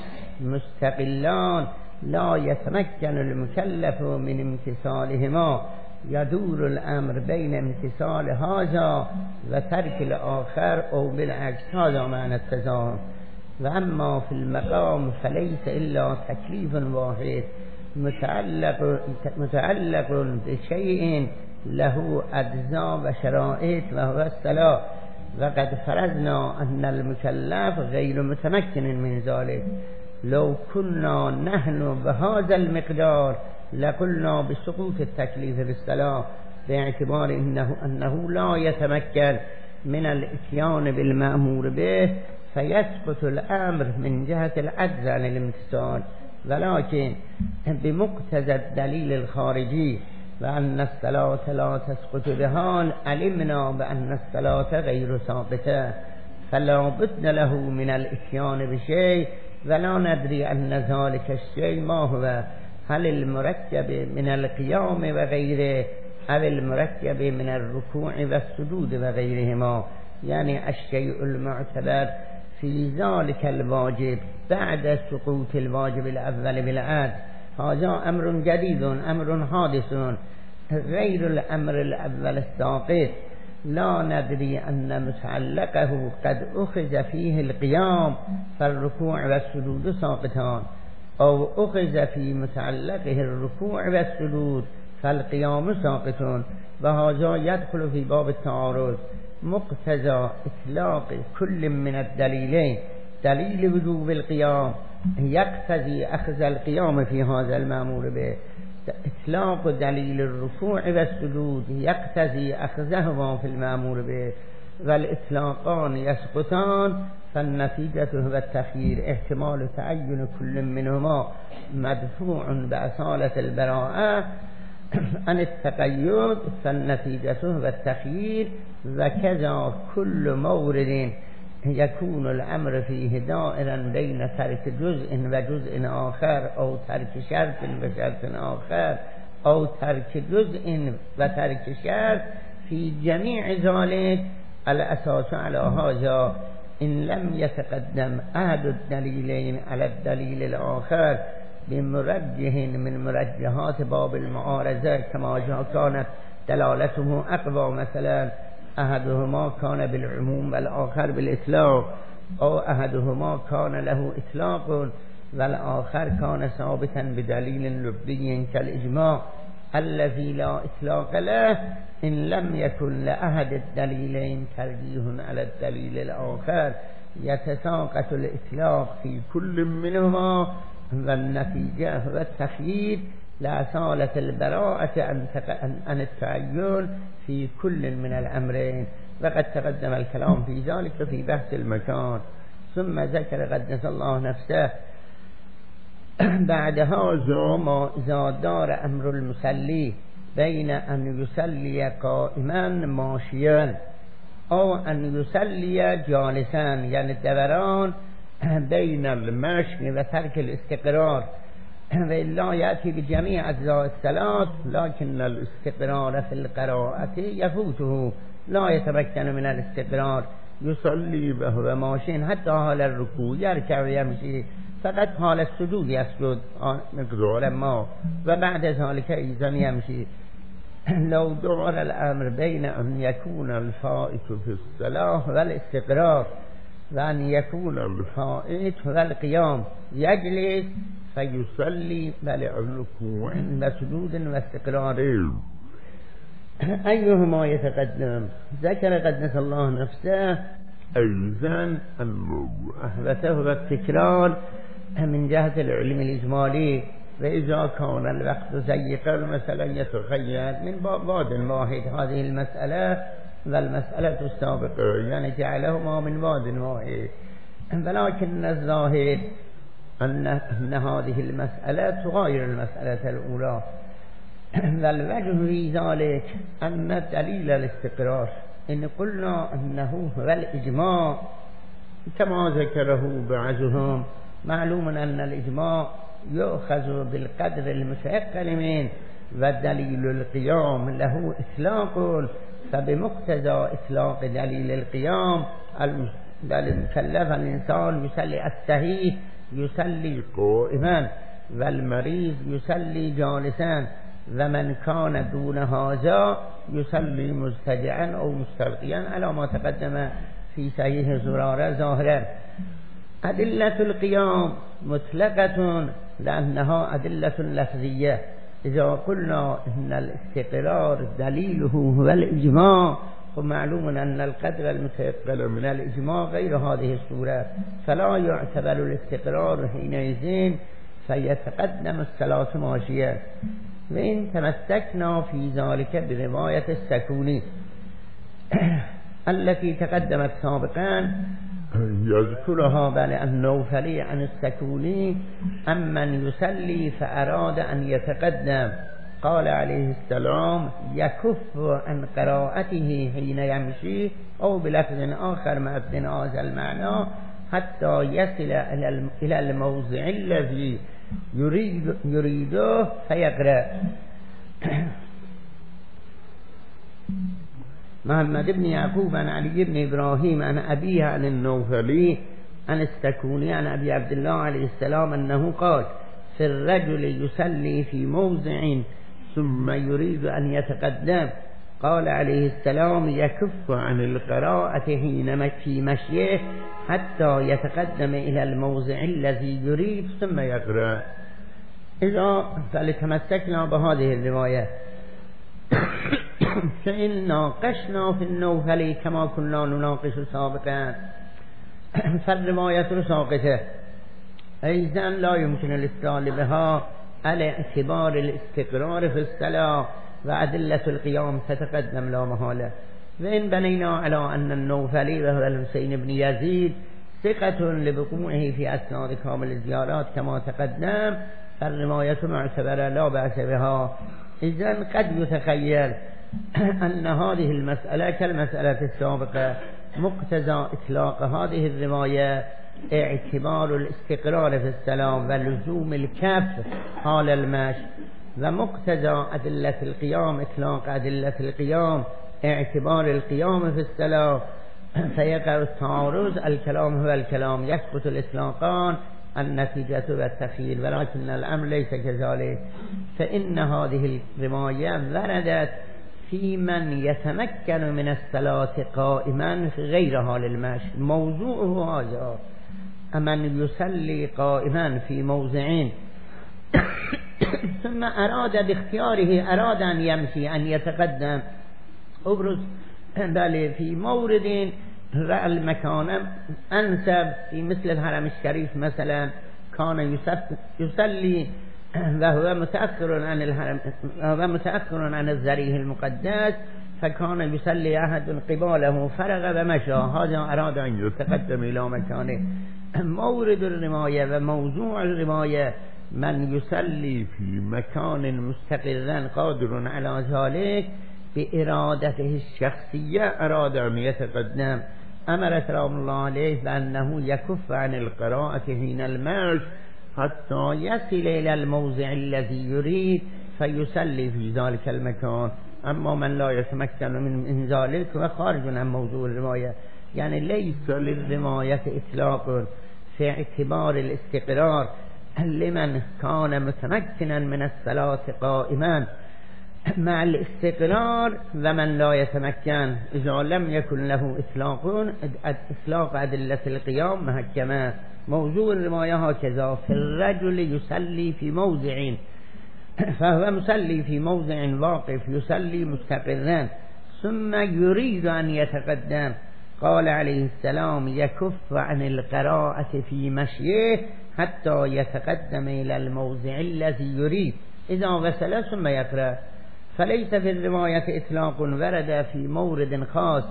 مستقلان لا يتمكن المكلف من امتثالهما، يدور الأمر بين امتثال هذا وترك الآخر أو بالعكس، هذا معنى التزاحم. وأما في المقام فليس إلا تكليف واحد متعلق متعلق بشيء له أجزاء وشرائط وهو الصلاة، وقد فرضنا أن المكلف غير متمكن من ذلك. لو كنا نحن بهذا المقدار لقلنا بسقوط التكليف بالصلاة، باعتبار إنه أنه لا يتمكن من الاتيان بالمأمور به، فيسقط الأمر من جهة العجز عن الامتثال. ولكن بمقتضى الدليل الخارجي وأن الصلاة لا تسقط بحال علمنا بأن الصلاة غير ساقطة، فلا بد له من الاتيان بشيء ولا ندري أن ذلك الشيء ما هو، هل المركب من القيام وغيره أو المركب من الركوع والسجود وغيرهما، يعني الشيء المعتبر في ذلك الواجب بعد سقوط الواجب الأول بالعد، هذا أمر جديد أمر حادث غير الأمر الأول الساقط. لا ندري أن متعلقه قد أخذ فيه القيام فالركوع والسجود ساقطان، أو أخذ في متعلقه الركوع والسجود فالقيام ساقطون، وهذا يدخل في باب التعارض. مقتضى إطلاق كل من الدليلين، دليل وجوب القيام يقتضي أخذ القيام في هذا المأمور به، إطلاق دليل الركوع والسجود يقتضي أخذهما في المأمور به، والإطلاقان يسقطان، فالنتيجة هو التخيير، احتمال تعين كل منهما مدفوع بأصالة البراءة عن التقيد، فالنتيجة هو التخيير. وكذا كل مورد يكون الأمر فيه دائرا بين ترك جزء وجزء آخر، أو ترك شرط وشرط آخر، أو ترك جزء وترك شرط، في جميع ذلك الأساس على هذا إن لم يتقدم أحد الدليلين على الدليل الآخر بمرجح من مرجحات باب المعارضة، كما جاء كانت دلالته أقوى، مثلا أحدهما كان بالعموم والآخر بالإطلاق، أو أحدهما كان له إطلاق والآخر كان ثابتا بدليل لفظي كالإجماع الذي لا إطلاق له، إن لم يكن لأحد الدليلين ترجيح على الدليل الآخر يتساقط الإطلاق في كل منهما، والنتيجة والتخيير لأصالة البراءة عن التعين في كل من الأمرين. وقد تقدم الكلام في ذلك في بحث المكان. ثم ذكر قدس الله نفسه بعد هذا ما إذا دار أمر المصلي بين أن يصلي قائما ماشيا أو أن يصلي جالسا، يعني الدوران بين المشي وترك الاستقرار، وإلا يأتي بجميع أجزاء الصلاة، لكن الاستقرار في القراءة يفوته، لا يتمكن من الاستقرار، يصلي وهو ماشي حتى حال الركوع يركع ويمشي، فقط حال السجود يسجد مقدار ما، وبعد ذلك أيضا يمشي. لو دار الأمر بين أن يكون الفائت في الصلاة والاستقرار وأن يكون الفائت والقيام يجلس فيصلي بالركوع وسجود واستقرار، أيهما يتقدم؟ ذكر قدس الله نفسه أيضا أنه أحبته التكرار من جهة العلم الإجمالي، وإذا كان الوقت ضيقا مثلا يتخيل من باب واحد هذه المسألة والمسألة السابقة، يعني جعلهما من باب واحد، ولكن الظاهر أن, أن هذه المسألة تغير المسألة الأولى، والوجه في ذلك أن دليل الاستقرار إن قلنا أنه هو الإجماع كما ذكره بعضهم، معلوم أن الإجماع يؤخذ بالقدر المتيقن منه، ودليل القيام له إطلاق، فبمقتضى إطلاق دليل القيام المكلف الإنسان يصلي الصحيح يصلي قائما، والمريض يصلي جالسا، ومن كان دون هذا يصلي مضطجعا أو مستلقيا على ما تقدم في صحيح زرارة ظاهرا. أدلة القيام مطلقة لأنها أدلة لفظية. إذا قلنا إن الاستقرار دليله هو الإجماع، فمعلوم أن القدر المتيقن من الإجماع غير هذه الصورة، فلا يعتبر الاستقرار حينئذ، فيتقدم الصلاة ماشية. وإن تمسكنا في ذلك برواية السكوني التي تقدمت سابقا يذكرها بل النوفلي عن السكوني أمن يصلي فأراد أن يتقدم، قال عليه السلام يكف عن قراءته حين يمشي، أو بلفظ آخر مع ابن هذا المعنى حتى يصل إلى الموضع الذي يريد يريده فيقرأ. محمد بن يعقوب عن علي بن إبراهيم عن أبيه عن النوفلي عن السكوني عن أبي عبد الله عليه السلام أنه قال في الرجل يصلي في موضع ثم يريد أن يتقدم، قال عليه السلام يكف عن القراءة حين في مشيه حتى يتقدم إلى الموضع الذي يريد ثم يقرأ. إذا فلتمسكنا بهذه الرواية فإن ناقشنا في النوفلي كما كنا نناقش سابقا فالرواية ساقطة أيضا لا يمكن الاستدلال بها على اعتبار الاستقرار في الصلاة، وأدلة القيام تتقدم لا محالة. وإن بنينا على أن النوفلي وهو الحسين بن يزيد ثقة لبقوعه في أسناد كامل الزيارات كما تقدم، فالرواية معتبرة لا بأس بها. إذن قد يتخيل أن هذه المسألة كالمسألة السابقة، مقتضى إطلاق هذه الرواية اعتبار الاستقرار في السلام ولزوم الكف حال المشي، ومقتضى أدلة القيام إطلاق أدلة القيام اعتبار القيام في السلام، فيقع التعارض، الكلام هو الكلام، يثبت الإطلاقان النتيجة والتخيل، ولكن الأمر ليس كذلك. فإن هذه الرواية وردت في من يتمكن من الصلاة قائما غير حال المشي، موضوعه هذا من يصلي قائما في موضع ثم أراد باختياره أراد أن يمشي أن يتقدم، أبرز بل في مورد رأى المكان أنسب في مثل الحرم الشريف مثلا كان يصلي وهو متأخر عن الحرم وهو متأخر عن الذريح المقدس فكان يصلي أحد قباله فرغ ومشى. هذا أراد أن يتقدم إلى مكانه. مورد الرواية وموضوع الرواية من يصلي في مكان مستقرا قادر على ذلك بإرادته الشخصية أراد أن يتقدم. أمر سلام الله عليه بأنه يكف عن القراءة حين المشي حتى يصل إلى الموضع الذي يريد فيصلي في ذلك المكان. أما من لا يتمكن من ذلك وخارج عن موضوع الرواية، يعني ليس للرواية إطلاق في اعتبار الاستقرار لمن كان متمكنا من الصلاة قائما مع الاستقرار، ومن لا يتمكن إذا لم يكن له إطلاق إطلاق أدلة القيام محكمة. موضوع الرواية هكذا: في الرجل يصلي في موضع فهو مسلي في موضع واقف يصلي مستقرا ثم يريد أن يتقدم. قال عليه السلام: يكف عن القراءة في مشيه حتى يتقدم إلى الموضع الذي يريد، إذا وصل ثم يقرأ. فليس في الرواية إطلاق ورد في مورد خاص: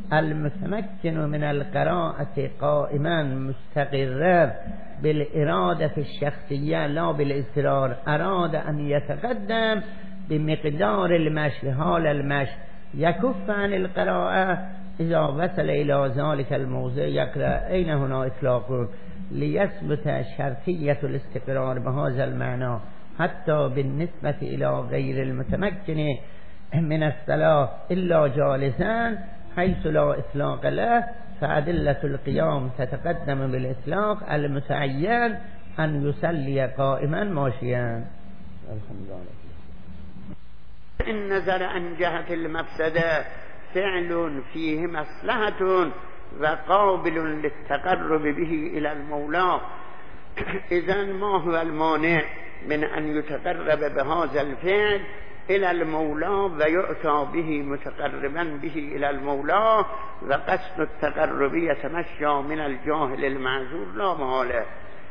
المتمكن من القراءة قائما مستقرا بالإرادة الشخصية لا بالإصرار، أراد أن يتقدم بمقدار المشي حال المشي، يكف عن القراءة إذا وصل إلى ذلك الموضع يقرأ. أين هنا إطلاق؟ ليثبت شرطية الاستقرار بهذا المعنى حتى بالنسبة إلى غير المتمكن من الصلاة إلا جالسا حيث لا إطلاق له، فأدلة القيام تتقدم بالإطلاق المتعين أن يصلي قائما ماشيا. إن نظر عن جهة المفسدة فعل فيه مصلحة وقابل للتقرب به إلى المولى. إذن ما هو المانع من أن يتقرب بهذا الفعل إلى المولى ويؤتى به متقربا به إلى المولى، وقصد التقرب يتمشى من الجاهل المعذور لا محالة.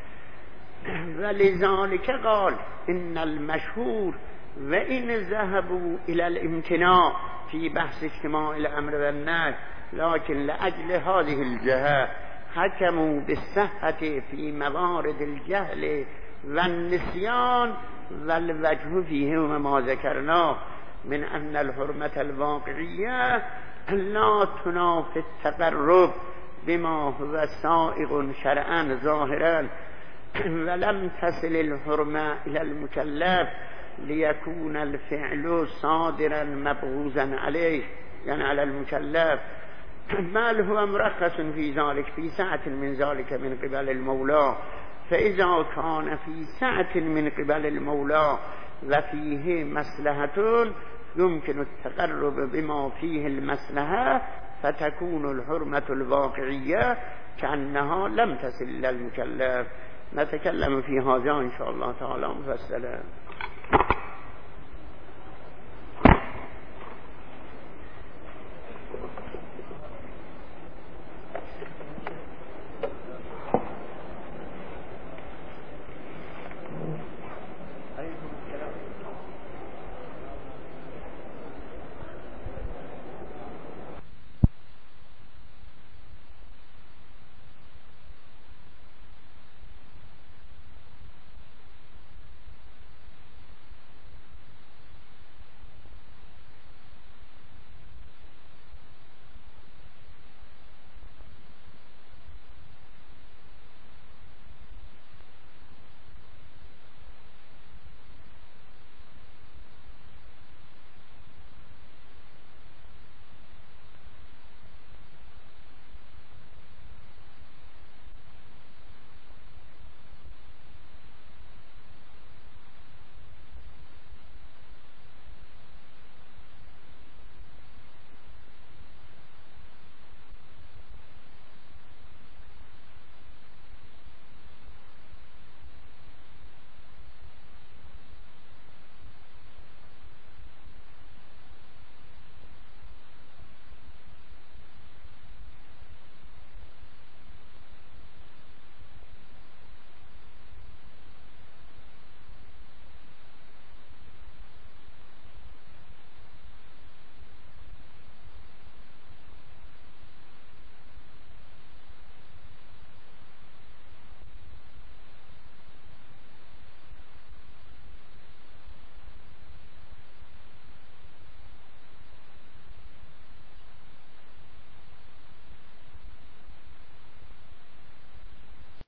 ولذلك قال: إن المشهور وإن ذهبوا إلى الامتناع في بحث اجتماع الأمر والنهي، لكن لأجل هذه الجهة حكموا بالصحة في موارد الجهل والنسيان، والوجه فيه ما ذكرناه من أن الحرمة الواقعية لا تنافي التقرب بما هو سائغ شرعا ظاهرا، ولم تصل الحرمة إلى المكلف ليكون الفعل صادرا مبغوزا عليه، يعني على المكلف، بل هو مرخص في ذلك في سعة من ذلك من قبل المولى. فإذا كان في سعة من قبل المولى وفيه مصلحة يمكن التقرب بما فيه المصلحة، فتكون الحرمة الواقعية كأنها لم تصل إلى المكلف. نتكلم في هذا إن شاء الله تعالى مفصلا.